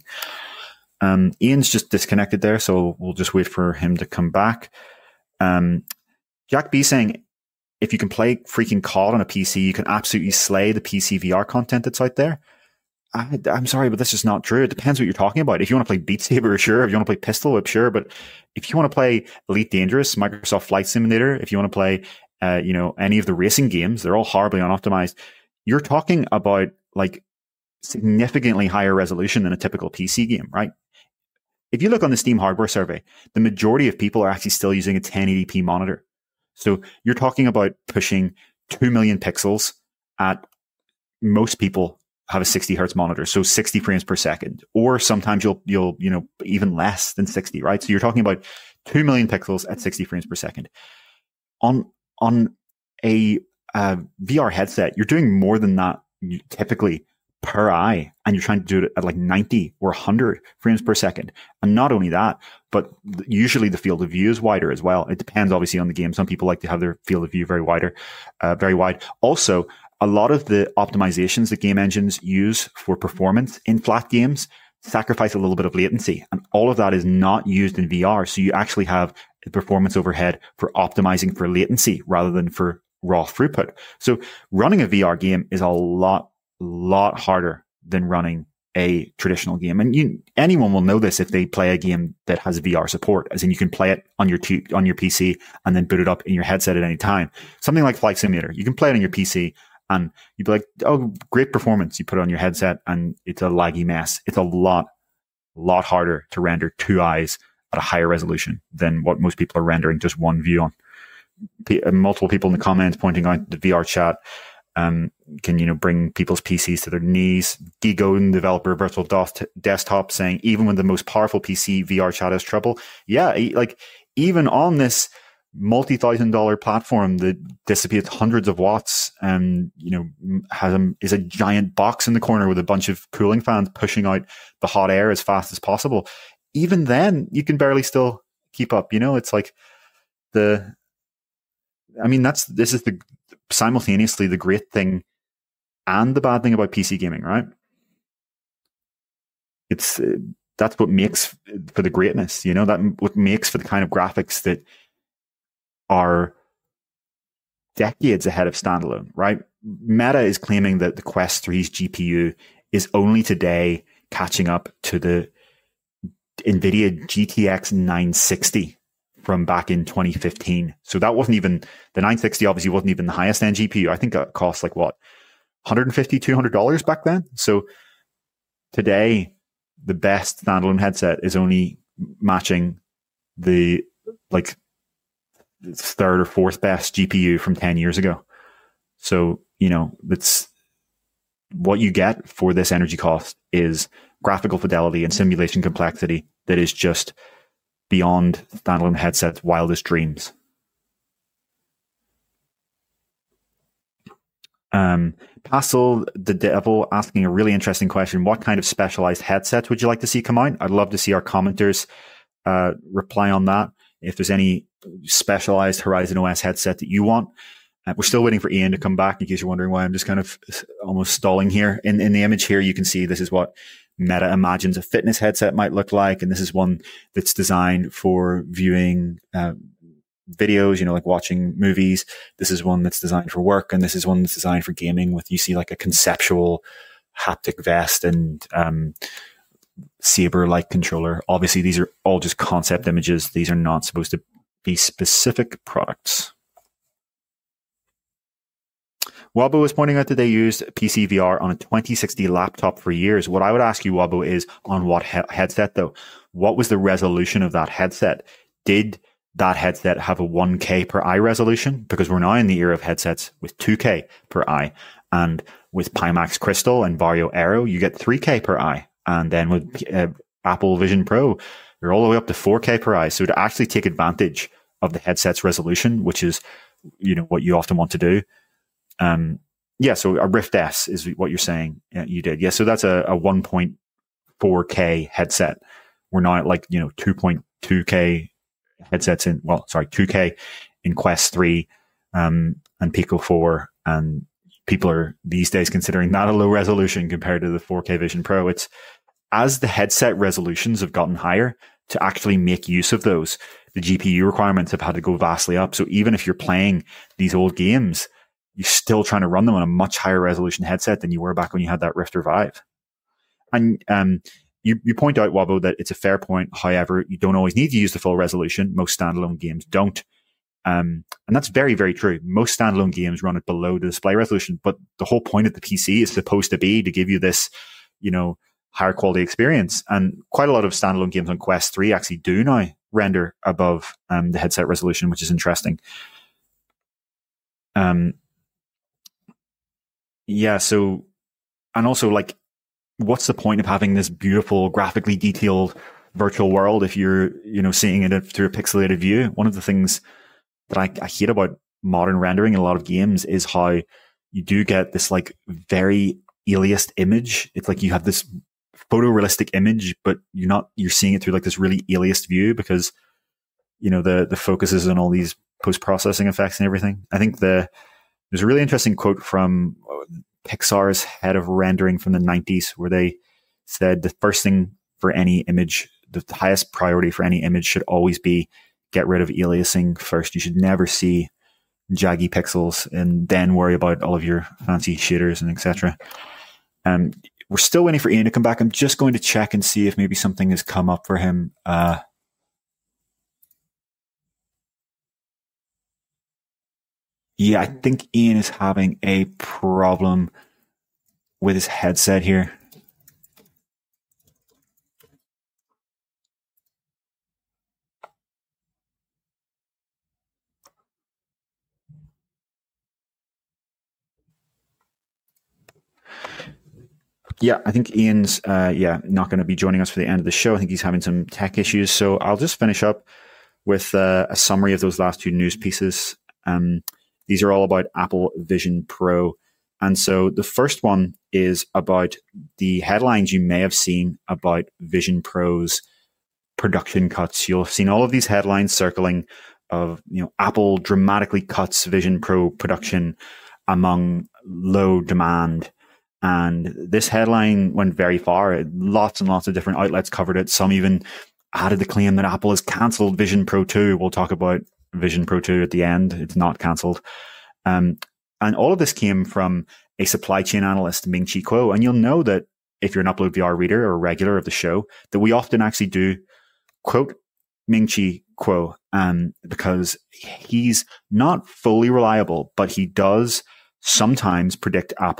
Um, Ian's just disconnected there, so we'll just wait for him to come back. Um, Jack B saying, if you can play freaking C O D on a P C, you can absolutely slay the P C V R content that's out there. I, I'm sorry, but this is not true. It depends what you're talking about. If you want to play Beat Saber, sure. If you want to play Pistol Whip, sure. But if you want to play Elite Dangerous, Microsoft Flight Simulator, if you want to play, uh, you know, any of the racing games, they're all horribly unoptimized. You're talking about like significantly higher resolution than a typical P C game, right? If you look on the Steam hardware survey, the majority of people are actually still using a ten eighty p monitor. So you're talking about pushing two million pixels at, most people have a sixty hertz monitor. So sixty frames per second, or sometimes you'll, you'll, you know, even less than sixty, right? So you're talking about two million pixels at sixty frames per second. On, on a uh, V R headset, you're doing more than that typically per eye, and you're trying to do it at like ninety or one hundred frames per second. And not only that, but usually the field of view is wider as well. It depends obviously on the game. Some people like to have their field of view very wider, uh, very wide. Also, a lot of the optimizations that game engines use for performance in flat games sacrifice a little bit of latency, and all of that is not used in V R. So you actually have a performance overhead for optimizing for latency rather than for raw throughput. So running a V R game is a lot lot harder than running a traditional game. And you, anyone will know this if they play a game that has V R support, as in you can play it on your t- on your P C and then boot it up in your headset at any time. Something like Flight Simulator, you can play it on your P C and you'd be like, oh, great performance. You put it on your headset and it's a laggy mess. It's a lot, lot harder to render two eyes at a higher resolution than what most people are rendering just one view on. P- multiple people in the comments pointing out the V R chat Um, can, you know, bring people's P Cs to their knees. Gigo, developer of Virtual Dost- Desktop, saying even with the most powerful P C, V R chat has trouble. Yeah, like even on this multi-thousand dollar platform that dissipates hundreds of watts and, you know, has a, is a giant box in the corner with a bunch of cooling fans pushing out the hot air as fast as possible. Even then, you can barely still keep up. You know, it's like the, I mean, that's, this is the, simultaneously the great thing and the bad thing about P C gaming, right? It's uh, that's what makes for the greatness, you know, that what makes for the kind of graphics that are decades ahead of standalone, right? Meta is claiming that the Quest three's G P U is only today catching up to the NVIDIA G T X nine sixty from back in twenty fifteen. So that wasn't even, the nine sixty obviously wasn't even the highest end G P U. I think that cost like what, one hundred fifty dollars, two hundred dollars back then. So today, the best standalone headset is only matching the like third or fourth best G P U from ten years ago. So, you know, that's what you get for this energy cost is graphical fidelity and simulation complexity that is just beyond standalone headsets' wildest dreams. Um, Pastel the Devil asking a really interesting question. What kind of specialized headsets would you like to see come out? I'd love to see our commenters uh, reply on that. If there's any specialized Horizon O S headset that you want. Uh, we're still waiting for Ian to come back, in case you're wondering why I'm just kind of almost stalling here. In, in the image here, you can see this is what Meta imagines a fitness headset might look like. And this is one that's designed for viewing uh, videos, you know, like watching movies. This is one that's designed for work. And this is one that's designed for gaming with, you see like a conceptual haptic vest and um, Saber-like controller. Obviously, these are all just concept images. These are not supposed to be specific products. Wabo was pointing out that they used P C V R on a twenty sixty laptop for years. What I would ask you, Wabo, is on what he- headset, though? What was the resolution of that headset? Did that headset have a one K per eye resolution? Because we're now in the era of headsets with two K per eye. And with Pimax Crystal and Vario Aero, you get three K per eye. And then with uh, Apple Vision Pro, you're all the way up to four K per eye. So to actually take advantage of the headset's resolution, which is, you know, what you often want to do, Um, yeah, so a Rift S is what you're saying. Yeah, you did. Yeah, so that's a, a one point four K headset. We're not at like, you know, two point two K headsets in, well, sorry, two K in Quest three um, and Pico four. And people are these days considering that a low resolution compared to the four K Vision Pro. It's as the headset resolutions have gotten higher, to actually make use of those, the G P U requirements have had to go vastly up. So even if you're playing these old games, you're still trying to run them on a much higher resolution headset than you were back when you had that Rift or Vive. And um, you, you point out, Wabo, that it's a fair point. However, you don't always need to use the full resolution. Most standalone games don't. Um, and that's very, very true. Most standalone games run it below the display resolution. But the whole point of the P C is supposed to be to give you this, you know, higher quality experience. And quite a lot of standalone games on Quest three actually do now render above um, the headset resolution, which is interesting. Um, Yeah, so, and also, like, what's the point of having this beautiful, graphically detailed virtual world if you're, you know, seeing it through a pixelated view? One of the things that I, I hate about modern rendering in a lot of games is how you do get this, like, very aliased image. It's like you have this photorealistic image, but you're not, you're seeing it through, like, this really aliased view because, you know, the, the focus is on all these post-processing effects and everything. I think the, there's a really interesting quote from Pixar's head of rendering from the nineties where they said the first thing for any image, the highest priority for any image should always be get rid of aliasing first. You should never see jaggy pixels and then worry about all of your fancy shaders and et cetera. Um, we're still waiting for Ian to come back. I'm just going to check and see if maybe something has come up for him. Uh, Yeah, I think Ian is having a problem with his headset here. Yeah, I think Ian's uh, yeah not going to be joining us for the end of the show. I think he's having some tech issues. So I'll just finish up with uh, a summary of those last two news pieces. Um, These are all about Apple Vision Pro. And so the first one is about the headlines you may have seen about Vision Pro's production cuts. You'll have seen all of these headlines circling of, you know, Apple dramatically cuts Vision Pro production among low demand. And this headline went very far. Lots and lots of different outlets covered it. Some even added the claim that Apple has canceled Vision Pro two. We'll talk about Vision Pro two at the end. It's not cancelled. Um, and all of this came from a supply chain analyst, Ming-Chi Kuo. And you'll know that if you're an Upload V R reader or a regular of the show, that we often actually do quote Ming-Chi Kuo um, because he's not fully reliable, but he does sometimes predict Apple's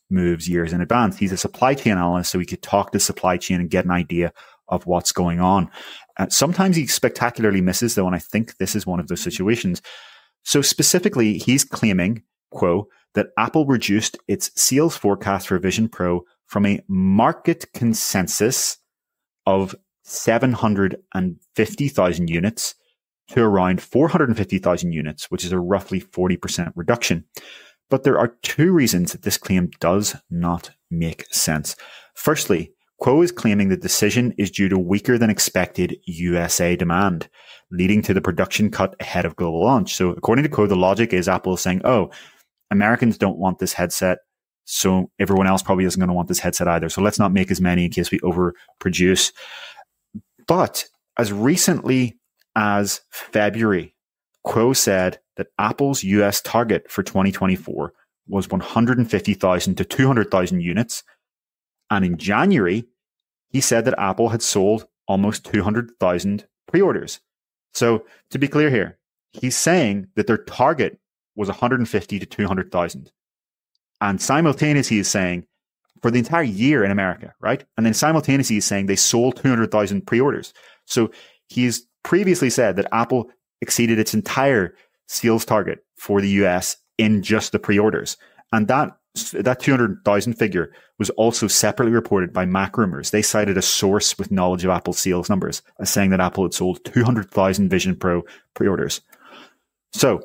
moves years in advance. He's a supply chain analyst, so he could talk to supply chain and get an idea of what's going on. Uh, sometimes he spectacularly misses, though, and I think this is one of those situations. So specifically, he's claiming, quote, that Apple reduced its sales forecast for Vision Pro from a market consensus of seven hundred fifty thousand units to around four hundred fifty thousand units, which is a roughly forty percent reduction. But there are two reasons that this claim does not make sense. Firstly, Kuo is claiming the decision is due to weaker than expected U S A demand, leading to the production cut ahead of global launch. So according to Kuo, the logic is Apple is saying, oh, Americans don't want this headset, so everyone else probably isn't going to want this headset either. So let's not make as many in case we overproduce. But as recently as February, Kuo said that Apple's U S target for twenty twenty-four was one hundred fifty thousand to two hundred thousand units. And in January, he said that Apple had sold almost two hundred thousand pre-orders. So to be clear here, he's saying that their target was one hundred fifty to two hundred thousand. And simultaneously he's saying for the entire year in America, right? And then simultaneously he's saying they sold two hundred thousand pre-orders. So he's previously said that Apple exceeded its entire sales target for the U S in just the pre-orders. And that that two hundred thousand figure was also separately reported by MacRumors. They cited a source with knowledge of Apple's sales numbers as saying that Apple had sold two hundred thousand Vision Pro pre-orders. So,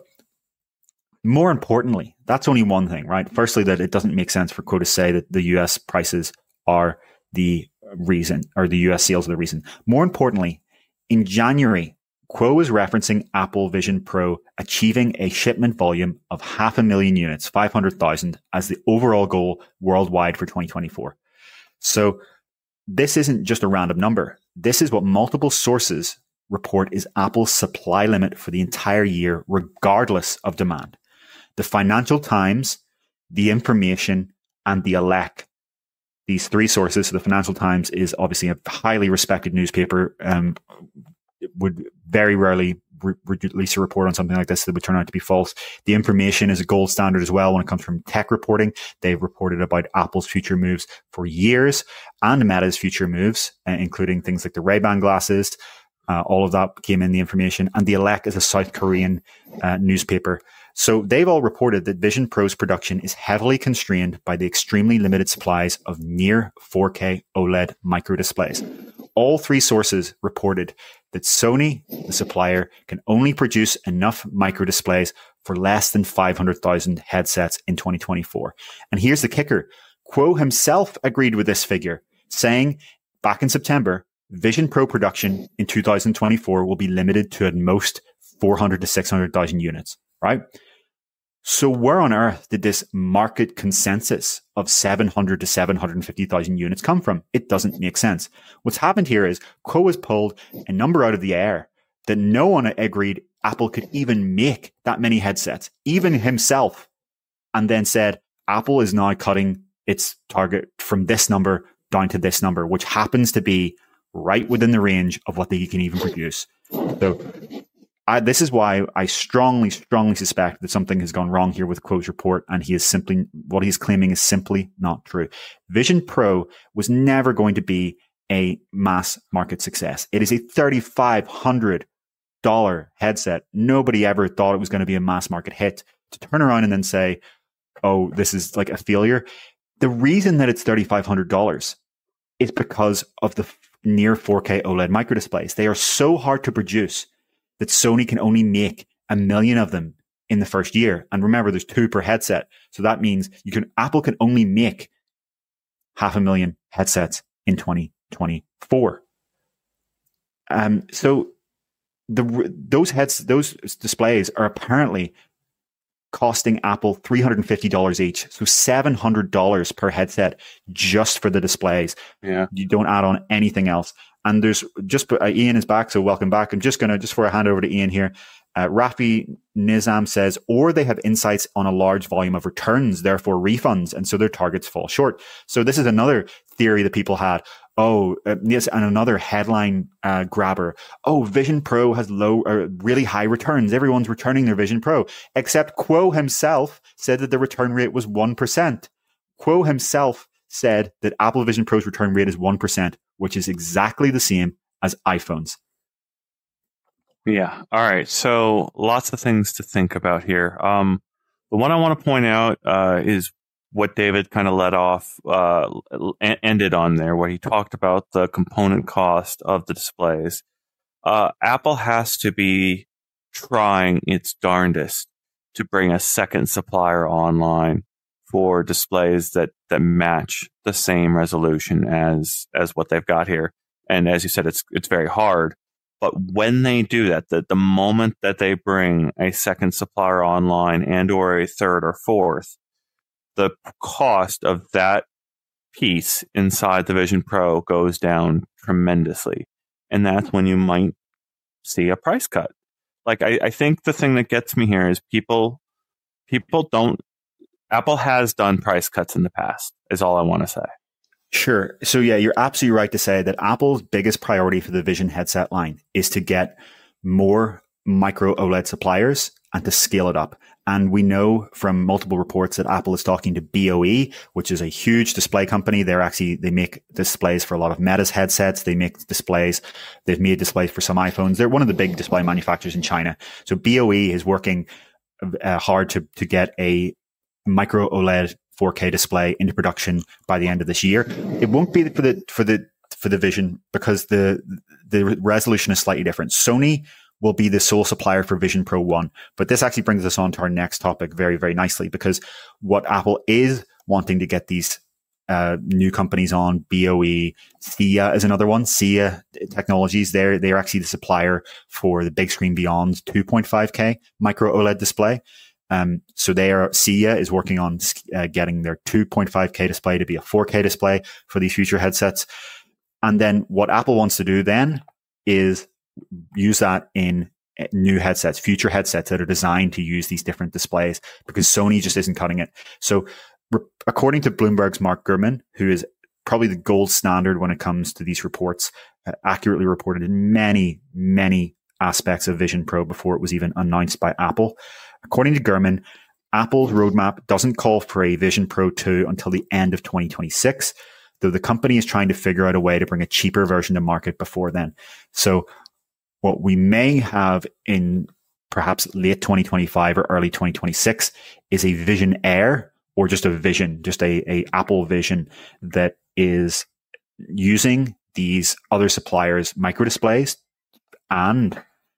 more importantly, that's only one thing, right? Firstly, that it doesn't make sense for Kuo to say that the U S prices are the reason, or the U S sales are the reason. More importantly, in January, Kuo was referencing Apple Vision Pro achieving a shipment volume of half a million units, five hundred thousand, as the overall goal worldwide for twenty twenty-four. So this isn't just a random number. This is what multiple sources report is Apple's supply limit for the entire year, regardless of demand. The Financial Times, The Information, and The Elec. These three sources. So the Financial Times is obviously a highly respected newspaper, um, would very rarely re- release a report on something like this that would turn out to be false. The Information is a gold standard as well when it comes from tech reporting. They've reported about Apple's future moves for years and Meta's future moves, uh, including things like the Ray-Ban glasses. Uh, all of that came in The Information. And The Elec is a South Korean uh, newspaper. So they've all reported that Vision Pro's production is heavily constrained by the extremely limited supplies of near four K OLED microdisplays. All three sources reported that Sony, the supplier, can only produce enough microdisplays for less than five hundred thousand headsets in twenty twenty-four. And here's the kicker. Kuo himself agreed with this figure, saying back in September, Vision Pro production in two thousand twenty-four will be limited to at most four hundred to six hundred thousand units, right? So where on earth did this market consensus of seven hundred to seven hundred fifty thousand units come from? It doesn't make sense. What's happened here is Kuo has pulled a number out of the air that no one agreed Apple could even make that many headsets, even himself, and then said Apple is now cutting its target from this number down to this number, which happens to be right within the range of what they can even produce. So I, this is why I strongly, strongly suspect that something has gone wrong here with Kuo's report, and he is simply, what he's claiming is simply not true. Vision Pro was never going to be a mass market success. It is a three thousand five hundred dollars headset. Nobody ever thought it was going to be a mass market hit. To turn around and then say, oh, this is like a failure. The reason that it's three thousand five hundred dollars is because of the near four K OLED microdisplays. They are so hard to produce that Sony can only make a million of them in the first year. And remember, there's two per headset. So that means you can, Apple can only make half a million headsets in twenty twenty-four. Um, so the, those heads, those displays are apparently costing Apple three hundred fifty dollars each. So seven hundred dollars per headset just for the displays. Yeah. You don't add on anything else. And there's just, uh, Ian is back, so welcome back. I'm just going to, just before I hand over to Ian here, uh, Rafi Nizam says, or they have insights on a large volume of returns, therefore refunds, and so their targets fall short. So this is another theory that people had. Oh, uh, yes, and another headline uh, grabber. Oh, Vision Pro has low, or really high returns. Everyone's returning their Vision Pro, except Kuo himself said that the return rate was one percent. Kuo himself said that Apple Vision Pro's return rate is one percent, which is exactly the same as iPhones. Yeah. All right. So lots of things to think about here. Um, the one I want to point out uh, is what David kind of led off, uh, ended on there, where he talked about the component cost of the displays. Uh, Apple has to be trying its darndest to bring a second supplier online for displays that, that match the same resolution as as what they've got here. And as you said, it's it's very hard. But when they do that, the, the moment that they bring a second supplier online and or a third or fourth, the cost of that piece inside the Vision Pro goes down tremendously. And that's when you might see a price cut. Like, I, I think the thing that gets me here is people, people don't, Apple has done price cuts in the past, is all I want to say. Sure. So yeah, you're absolutely right to say that Apple's biggest priority for the Vision headset line is to get more micro OLED suppliers and to scale it up. And we know from multiple reports that Apple is talking to B O E, which is a huge display company. They're actually, they make displays for a lot of Meta's headsets. They make displays. They've made displays for some iPhones. They're one of the big display manufacturers in China. So B O E is working uh, hard to, to get a micro OLED four K display into production by the end of this year. It won't be for the, for the, for the Vision because the, the resolution is slightly different. Sony will be the sole supplier for Vision Pro one. But this actually brings us on to our next topic very, very nicely, because what Apple is wanting to get these uh, new companies on, B O E, Thea is another one, Thea Technologies, they're, they're actually the supplier for the Big Screen Beyond two point five K micro OLED display. Um, so they are, Sia is working on uh, getting their two point five K display to be a four K display for these future headsets. And then what Apple wants to do then is use that in new headsets, future headsets that are designed to use these different displays, because Sony just isn't cutting it. So re- according to Bloomberg's Mark Gurman, who is probably the gold standard when it comes to these reports, uh, accurately reported in many, many aspects of Vision Pro before it was even announced by Apple. According to Gurman, Apple's roadmap doesn't call for a Vision Pro two until the end of twenty twenty-six, though the company is trying to figure out a way to bring a cheaper version to market before then. So what we may have in perhaps late twenty twenty-five or early twenty twenty-six is a Vision Air, or just a Vision, just a, a Apple Vision that is using these other suppliers' micro displays and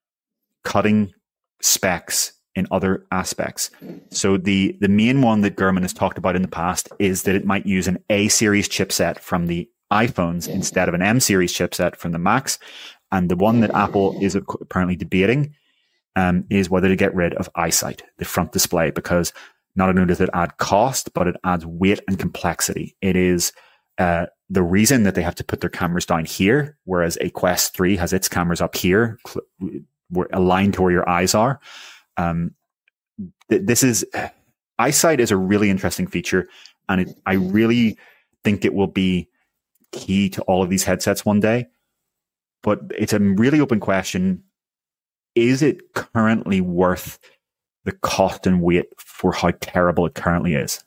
cutting specs in other aspects. So the, the main one that Gurman has talked about in the past is that it might use an A series chipset from the iPhones instead of an M series chipset from the Macs. And the one that Apple is apparently debating um, is whether to get rid of EyeSight, the front display, because not only does it add cost, but it adds weight and complexity. It is uh, the reason that they have to put their cameras down here, whereas a Quest three has its cameras up here, cl- aligned to where your eyes are. Um, th- this is EyeSight is a really interesting feature, and it, I really think it will be key to all of these headsets one day. But it's a really open question. Is it currently worth the cost and weight for how terrible it currently is?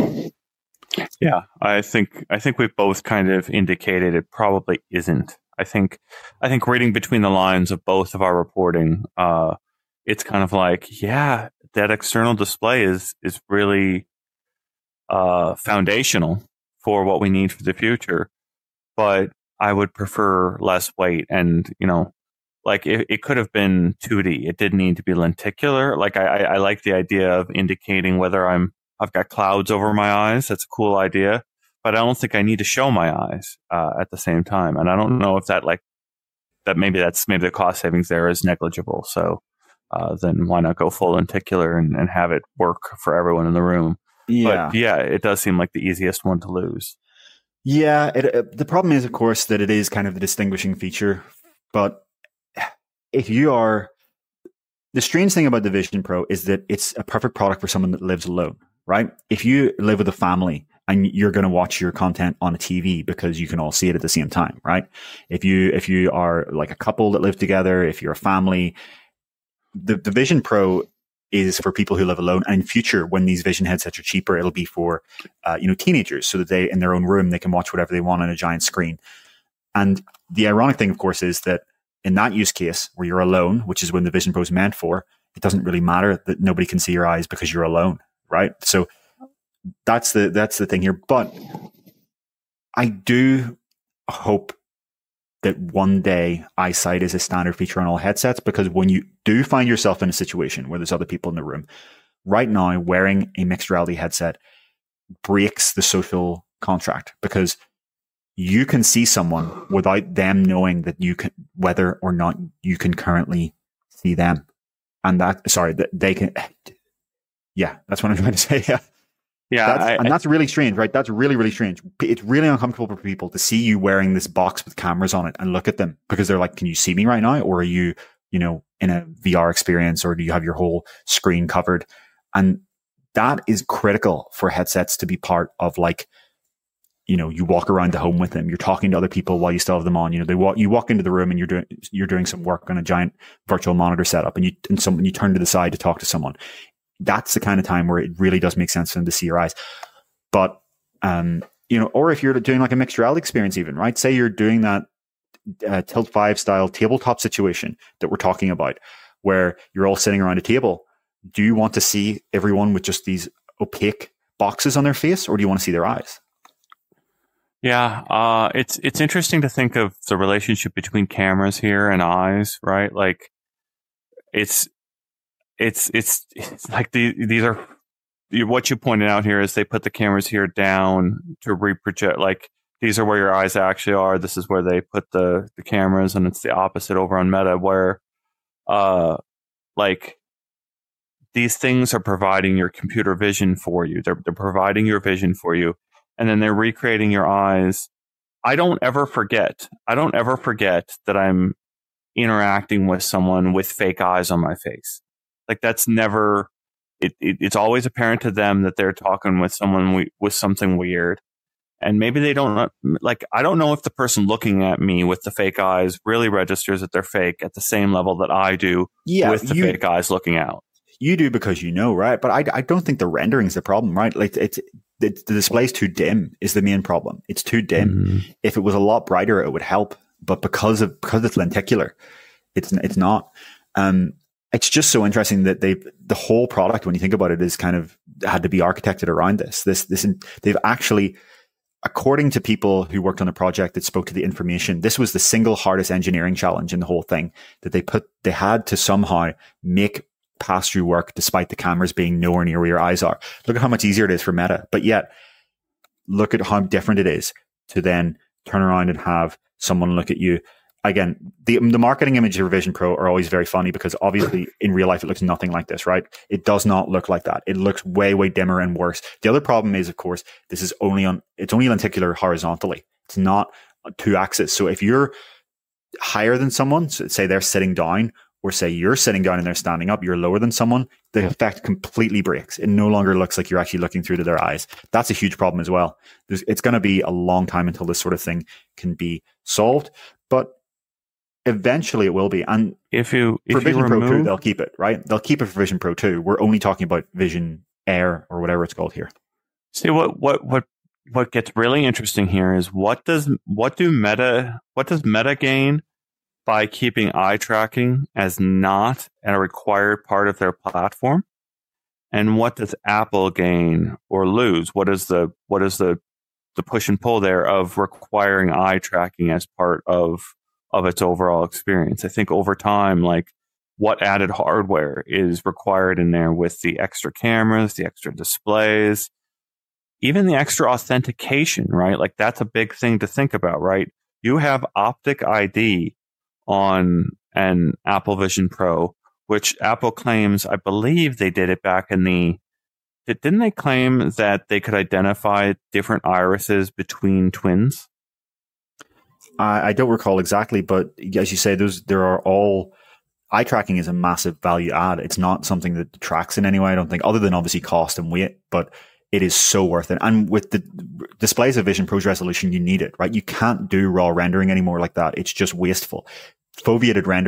Yeah, I think I think we've both kind of indicated it probably isn't. I think I think reading between the lines of both of our reporting, uh, it's kind of like, yeah, that external display is is really uh, foundational for what we need for the future. But I would prefer less weight, and you know, like it, it could have been two D. It didn't need to be lenticular. Like I, I, I like the idea of indicating whether I'm I've got clouds over my eyes. That's a cool idea, but I don't think I need to show my eyes uh, at the same time. And I don't know if that like that maybe that's maybe the cost savings there is negligible. So uh, then why not go full lenticular and, and have it work for everyone in the room? Yeah, but yeah, it does seem like the easiest one to lose. Yeah, it, it, the problem is, of course, that it is kind of the distinguishing feature. But if you are, the strange thing about the Vision Pro is that it's a perfect product for someone that lives alone, right? If you live with a family and you're going to watch your content on a T V because you can all see it at the same time, right? If you if you are like a couple that live together, if you're a family, the, the Vision Pro is for people who live alone. And in future, when these Vision headsets are cheaper, it'll be for, uh, you know, teenagers so that they, in their own room, they can watch whatever they want on a giant screen. And the ironic thing, of course, is that in that use case where you're alone, which is when the Vision Pro is meant for, it doesn't really matter that nobody can see your eyes because you're alone, right? So that's the, that's the thing here. But I do hope that one day eyesight is a standard feature on all headsets, because when you do find yourself in a situation where there's other people in the room, right now wearing a mixed reality headset breaks the social contract, because you can see someone without them knowing that you can, whether or not you can currently see them. And that, sorry, that they can, yeah, that's what I'm trying to say. Yeah. Yeah, that's, I, and I, that's really strange, right? That's really, really strange. It's really uncomfortable for people to see you wearing this box with cameras on it and look at them, because they're like, can you see me right now? Or are you, you know, in a V R experience, or do you have your whole screen covered? And that is critical for headsets to be part of, like, you know, you walk around the home with them, you're talking to other people while you still have them on. You know, they walk, you walk into the room and you're doing, you're doing some work on a giant virtual monitor setup, and you, and some, you turn to the side to talk to someone. That's the kind of time where it really does make sense for them to see your eyes. But, um, you know, or if you're doing like a mixed reality experience even, right? Say you're doing that uh, Tilt five style tabletop situation that we're talking about, where you're all sitting around a table. Do you want to see everyone with just these opaque boxes on their face, or do you want to see their eyes? Yeah, uh, it's it's interesting to think of the relationship between cameras here and eyes, right? Like, it's it's it's it's like the, these are what you pointed out here is they put the cameras here down to reproject. Like, these are where your eyes actually are. This is where they put the the cameras, and it's the opposite over on Meta, where uh like these things are providing your computer vision for you. They're they're providing your vision for you. And then they're recreating your eyes. I don't ever forget. I don't ever forget that I'm interacting with someone with fake eyes on my face. Like, that's never. It, it, it's always apparent to them that they're talking with someone we, with something weird, and maybe they don't. Like, I don't know if the person looking at me with the fake eyes really registers that they're fake at the same level that I do yeah, with the you, fake eyes looking out. You do, because you know, right? But I, I don't think the rendering is the problem, right? Like, it's. The, the display's too dim is the main problem. It's too dim. Mm-hmm. If it was a lot brighter, it would help. But because of because it's lenticular, it's it's not. Um, it's just so interesting that they the whole product, when you think about it, is kind of had to be architected around this. This this they've actually, according to people who worked on the project that spoke to the information, this was the single hardest engineering challenge in the whole thing. That they put they had to somehow make pass through work despite the cameras being nowhere near where your eyes are. Look at how much easier it is for Meta, but yet look at how different it is to then turn around and have someone look at you. Again, the the marketing images of Vision Pro are always very funny, because obviously in real life it looks nothing like this, right? It does not look like that. It looks way, way dimmer and worse. The other problem is, of course, this is only on, it's only lenticular horizontally. It's not two axis. So if you're higher than someone, so say they're sitting down, or say you're sitting down and they're standing up, you're lower than someone, the effect completely breaks. It no longer looks like you're actually looking through to their eyes. That's a huge problem as well. There's, it's going to be a long time until this sort of thing can be solved, but eventually it will be. And if you if for Vision you Pro remove, two, they'll keep it, right? They'll keep it for Vision Pro two. We're only talking about Vision Air or whatever it's called here. See, what what what what gets really interesting here is what does what do Meta what does Meta gain by keeping eye tracking as not a required part of their platform, and what does Apple gain or lose? What is the what is the the push and pull there of requiring eye tracking as part of of its overall experience? I think over time, like, what added hardware is required in there with the extra cameras, the extra displays, even the extra authentication, right? Like, that's a big thing to think about, right? You have Optic I D on an Apple Vision Pro, which Apple claims, I believe they did it back in the, didn't they claim that they could identify different irises between twins? I, I don't recall exactly, but as you say, those there are all, eye tracking is a massive value add. It's not something that detracts in any way, I don't think, other than obviously cost and weight, but it is so worth it. And with the displays of Vision Pro's resolution, you need it, right? You can't do raw rendering anymore like that. It's just wasteful. Foveated rendering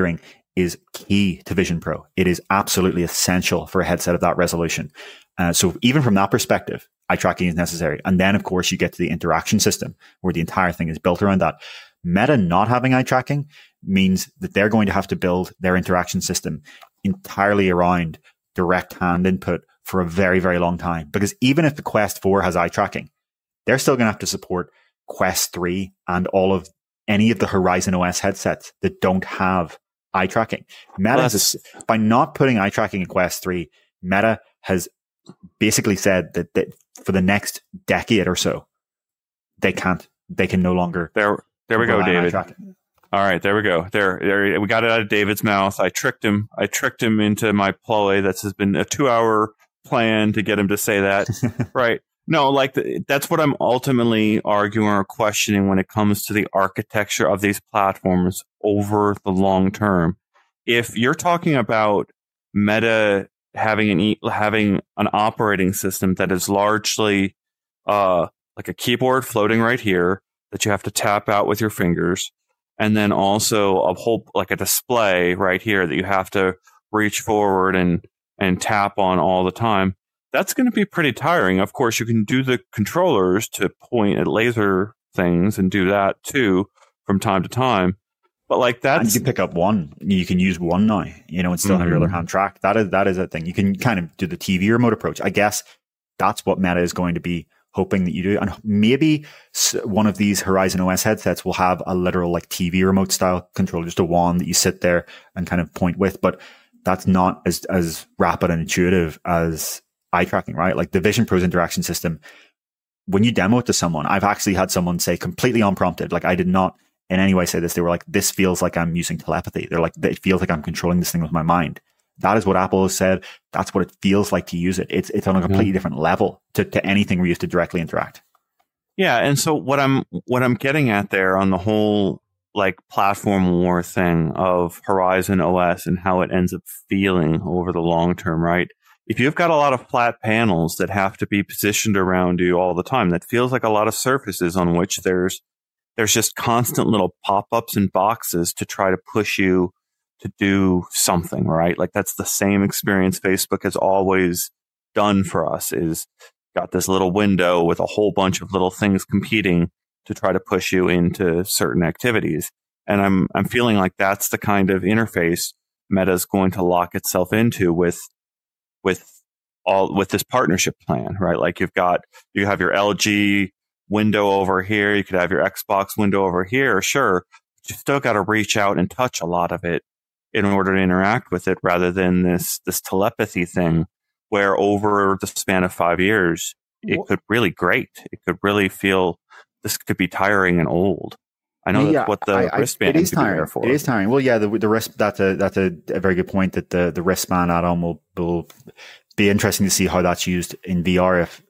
is key to Vision Pro. It is absolutely essential for a headset of that resolution. Uh, so even from that perspective, eye tracking is necessary. And then, of course, you get to the interaction system where the entire thing is built around that. Meta not having eye tracking means that they're going to have to build their interaction system entirely around direct hand input for a very, very long time. Because even if the Quest four has eye tracking, they're still going to have to support Quest three and all of any of the Horizon O S headsets that don't have eye tracking. Meta has, by not putting eye tracking in Quest three, Meta has basically said that, that for the next decade or so, they can't, they can no longer. There, there we go, David. All right, there we go. There, there, we got it out of David's mouth. I tricked him. I tricked him into my ploy. That's has been a two-hour plan to get him to say that. Right. No, like the, that's what I'm ultimately arguing or questioning when it comes to the architecture of these platforms over the long term. If you're talking about Meta having an having an operating system that is largely uh, like a keyboard floating right here that you have to tap out with your fingers, and then also a whole like a display right here that you have to reach forward and and tap on all the time. That's going to be pretty tiring. Of course, you can do the controllers to point at laser things and do that too from time to time. But like that's, and you can pick up one. You can use one now, you know, and still mm-hmm. have your other hand track. That is that is a thing. You can kind of do the T V remote approach. I guess that's what Meta is going to be hoping that you do. And maybe one of these Horizon O S headsets will have a literal like T V remote style controller, just a wand that you sit there and kind of point with. But that's not as as rapid and intuitive as eye tracking, right? Like the Vision Pro's interaction system, when you demo it to someone, I've actually had someone say completely unprompted, like I did not in any way say this. They were like, this feels like I'm using telepathy. They're like, it feels like I'm controlling this thing with my mind. That is what Apple has said. That's what it feels like to use it. It's it's on a completely mm-hmm. different level to, to anything we used to directly interact. Yeah. And so what I'm what I'm getting at there on the whole like platform war thing of Horizon O S and how it ends up feeling over the long term, right? If you've got a lot of flat panels that have to be positioned around you all the time, that feels like a lot of surfaces on which there's there's just constant little pop-ups and boxes to try to push you to do something, right? Like that's the same experience Facebook has always done for us, is got this little window with a whole bunch of little things competing to try to push you into certain activities. And I'm I'm feeling like that's the kind of interface Meta's going to lock itself into with with all with this partnership plan, right? Like you've got you have your L G window over here, you could have your Xbox window over here, sure. But you still got to reach out and touch a lot of it in order to interact with it, rather than this this telepathy thing where over the span of five years it could really grate. It could really feel this could be tiring and old. I know yeah, that's what the I, wristband I, it is could tiring. be there for. It is tiring. Well, yeah, the the wrist that's a that's a, a very good point, that the the wristband add-on will will be interesting to see how that's used in V R. If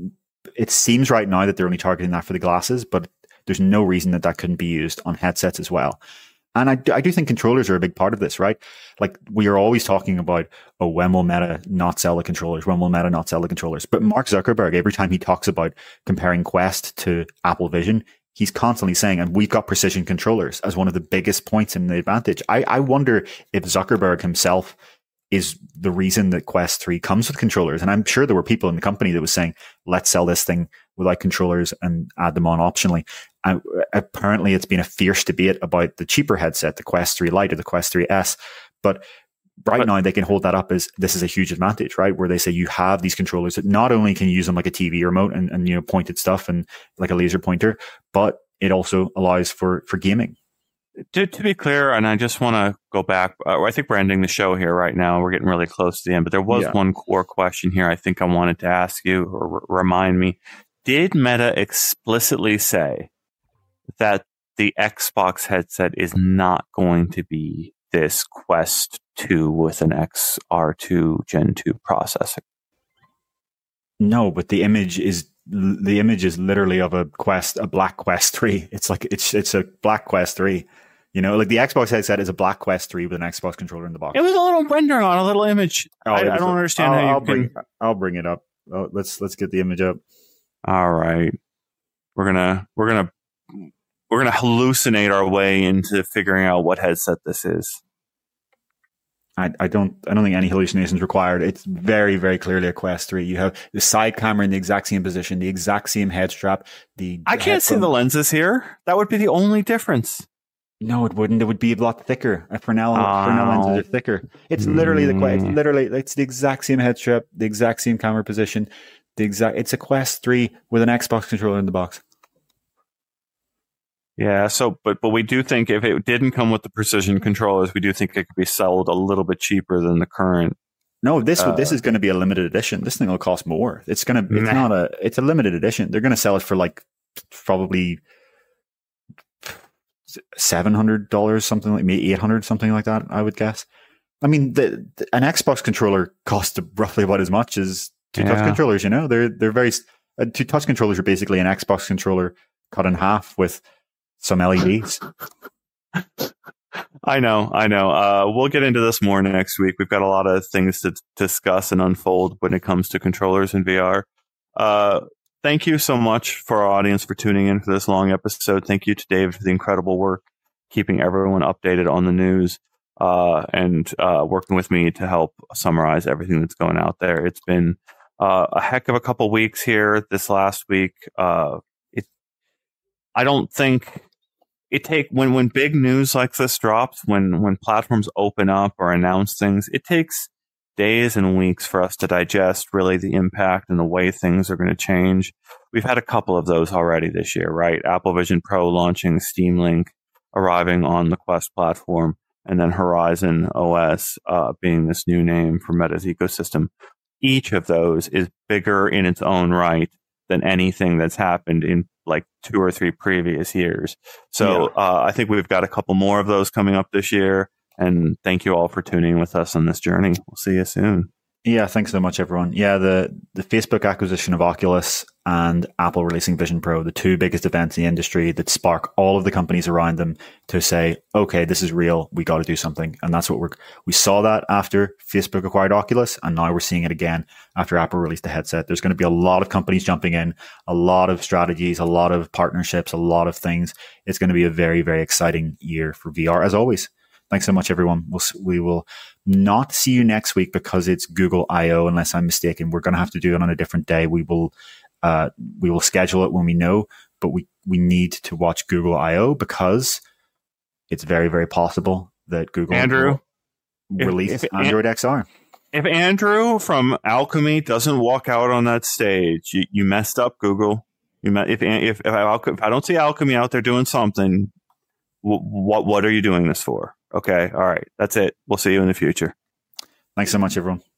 it seems right now that they're only targeting that for the glasses, but there's no reason that that couldn't be used on headsets as well. And I, I do think controllers are a big part of this, right? Like we are always talking about, oh, when will Meta not sell the controllers? When will Meta not sell the controllers? But Mark Zuckerberg, every time he talks about comparing Quest to Apple Vision, he's constantly saying, and we've got precision controllers as one of the biggest points in the advantage. I, I wonder if Zuckerberg himself is the reason that Quest three comes with controllers. And I'm sure there were people in the company that was saying, let's sell this thing without controllers and add them on optionally. And apparently it's been a fierce debate about the cheaper headset, the Quest three Lite or the Quest three S. But right but, now they can hold that up as this is a huge advantage, right? Where they say you have these controllers that not only can you use them like a T V remote and, and, you know, pointed stuff and like a laser pointer, but it also allows for, for gaming. To, to be clear, and I just want to go back, uh, I think we're ending the show here right now. We're getting really close to the end, but there was yeah. one core question here I think I wanted to ask you or r- remind me. Did Meta explicitly say that the Xbox headset is not going to be this Quest two with an X R two Gen two processor? No, but the image is the image is literally of a Quest, a black Quest three. It's like it's it's a black Quest three. You know, like the Xbox headset is a black Quest three with an Xbox controller in the box. It was a little rendering on a little image. Oh, I, I don't a, understand I'll, how you I'll can... bring I'll bring it up. Oh, let's let's get the image up. All right, we're gonna we're gonna we're gonna hallucinate our way into figuring out what headset this is. I, I don't I don't think any hallucination is required. It's very, very clearly a Quest three. You have the side camera in the exact same position, the exact same head strap. The I can't see the lenses here. That would be the only difference. No, it wouldn't. It would be a lot thicker. A Fresnel, oh. Fresnel lenses are thicker. It's literally the Quest. It's literally it's the exact same head strap, the exact same camera position, the exact. It's a Quest three with an Xbox controller in the box. Yeah, so but but we do think if it didn't come with the precision controllers, we do think it could be sold a little bit cheaper than the current. No, this uh, this is going to be a limited edition. This thing will cost more. It's going to. It's nah. not a. It's a limited edition. They're going to sell it for like probably seven hundred dollars, something like maybe eight hundred, something like that. I would guess. I mean, the, the an Xbox controller costs roughly about as much as two yeah. touch controllers. You know, they're they're very uh, two touch controllers are basically an Xbox controller cut in half with some L E Ds. I know, I know. Uh, we'll get into this more next week. We've got a lot of things to discuss and unfold when it comes to controllers and V R. Uh, thank you so much for our audience for tuning in for this long episode. Thank you to Dave for the incredible work, keeping everyone updated on the news, uh, and uh, working with me to help summarize everything that's going out there. It's been uh, a heck of a couple weeks here this last week. Uh, it, I don't think... It take when when big news like this drops, when when platforms open up or announce things, it takes days and weeks for us to digest really the impact and the way things are going to change. We've had a couple of those already this year, right? Apple Vision Pro launching, Steam Link arriving on the Quest platform, and then Horizon O S uh, being this new name for Meta's ecosystem. Each of those is bigger in its own right than anything that's happened in like two or three previous years. So yeah. uh, I think we've got a couple more of those coming up this year. And thank you all for tuning in with us on this journey. We'll see you soon. Yeah, thanks so much, everyone. Yeah, the, the Facebook acquisition of Oculus and Apple releasing Vision Pro, the two biggest events in the industry that spark all of the companies around them to say, okay, this is real. We got to do something. And that's what we're, we saw that after Facebook acquired Oculus. And now we're seeing it again after Apple released the headset. There's going to be a lot of companies jumping in, a lot of strategies, a lot of partnerships, a lot of things. It's going to be a very, very exciting year for V R as always. Thanks so much, everyone. We'll, we will not see you next week because it's Google I O, unless I'm mistaken. We're going to have to do it on a different day. We will uh, we will schedule it when we know, but we, we need to watch Google I O because it's very, very possible that Google Andrew, will release if, if Android An- X R. If Andrew from Alchemy doesn't walk out on that stage, you, you messed up, Google. You me- if, if, if, I, if I don't see Alchemy out there doing something, what what are you doing this for? Okay, all right, that's it. We'll see you in the future. Thanks so much, everyone.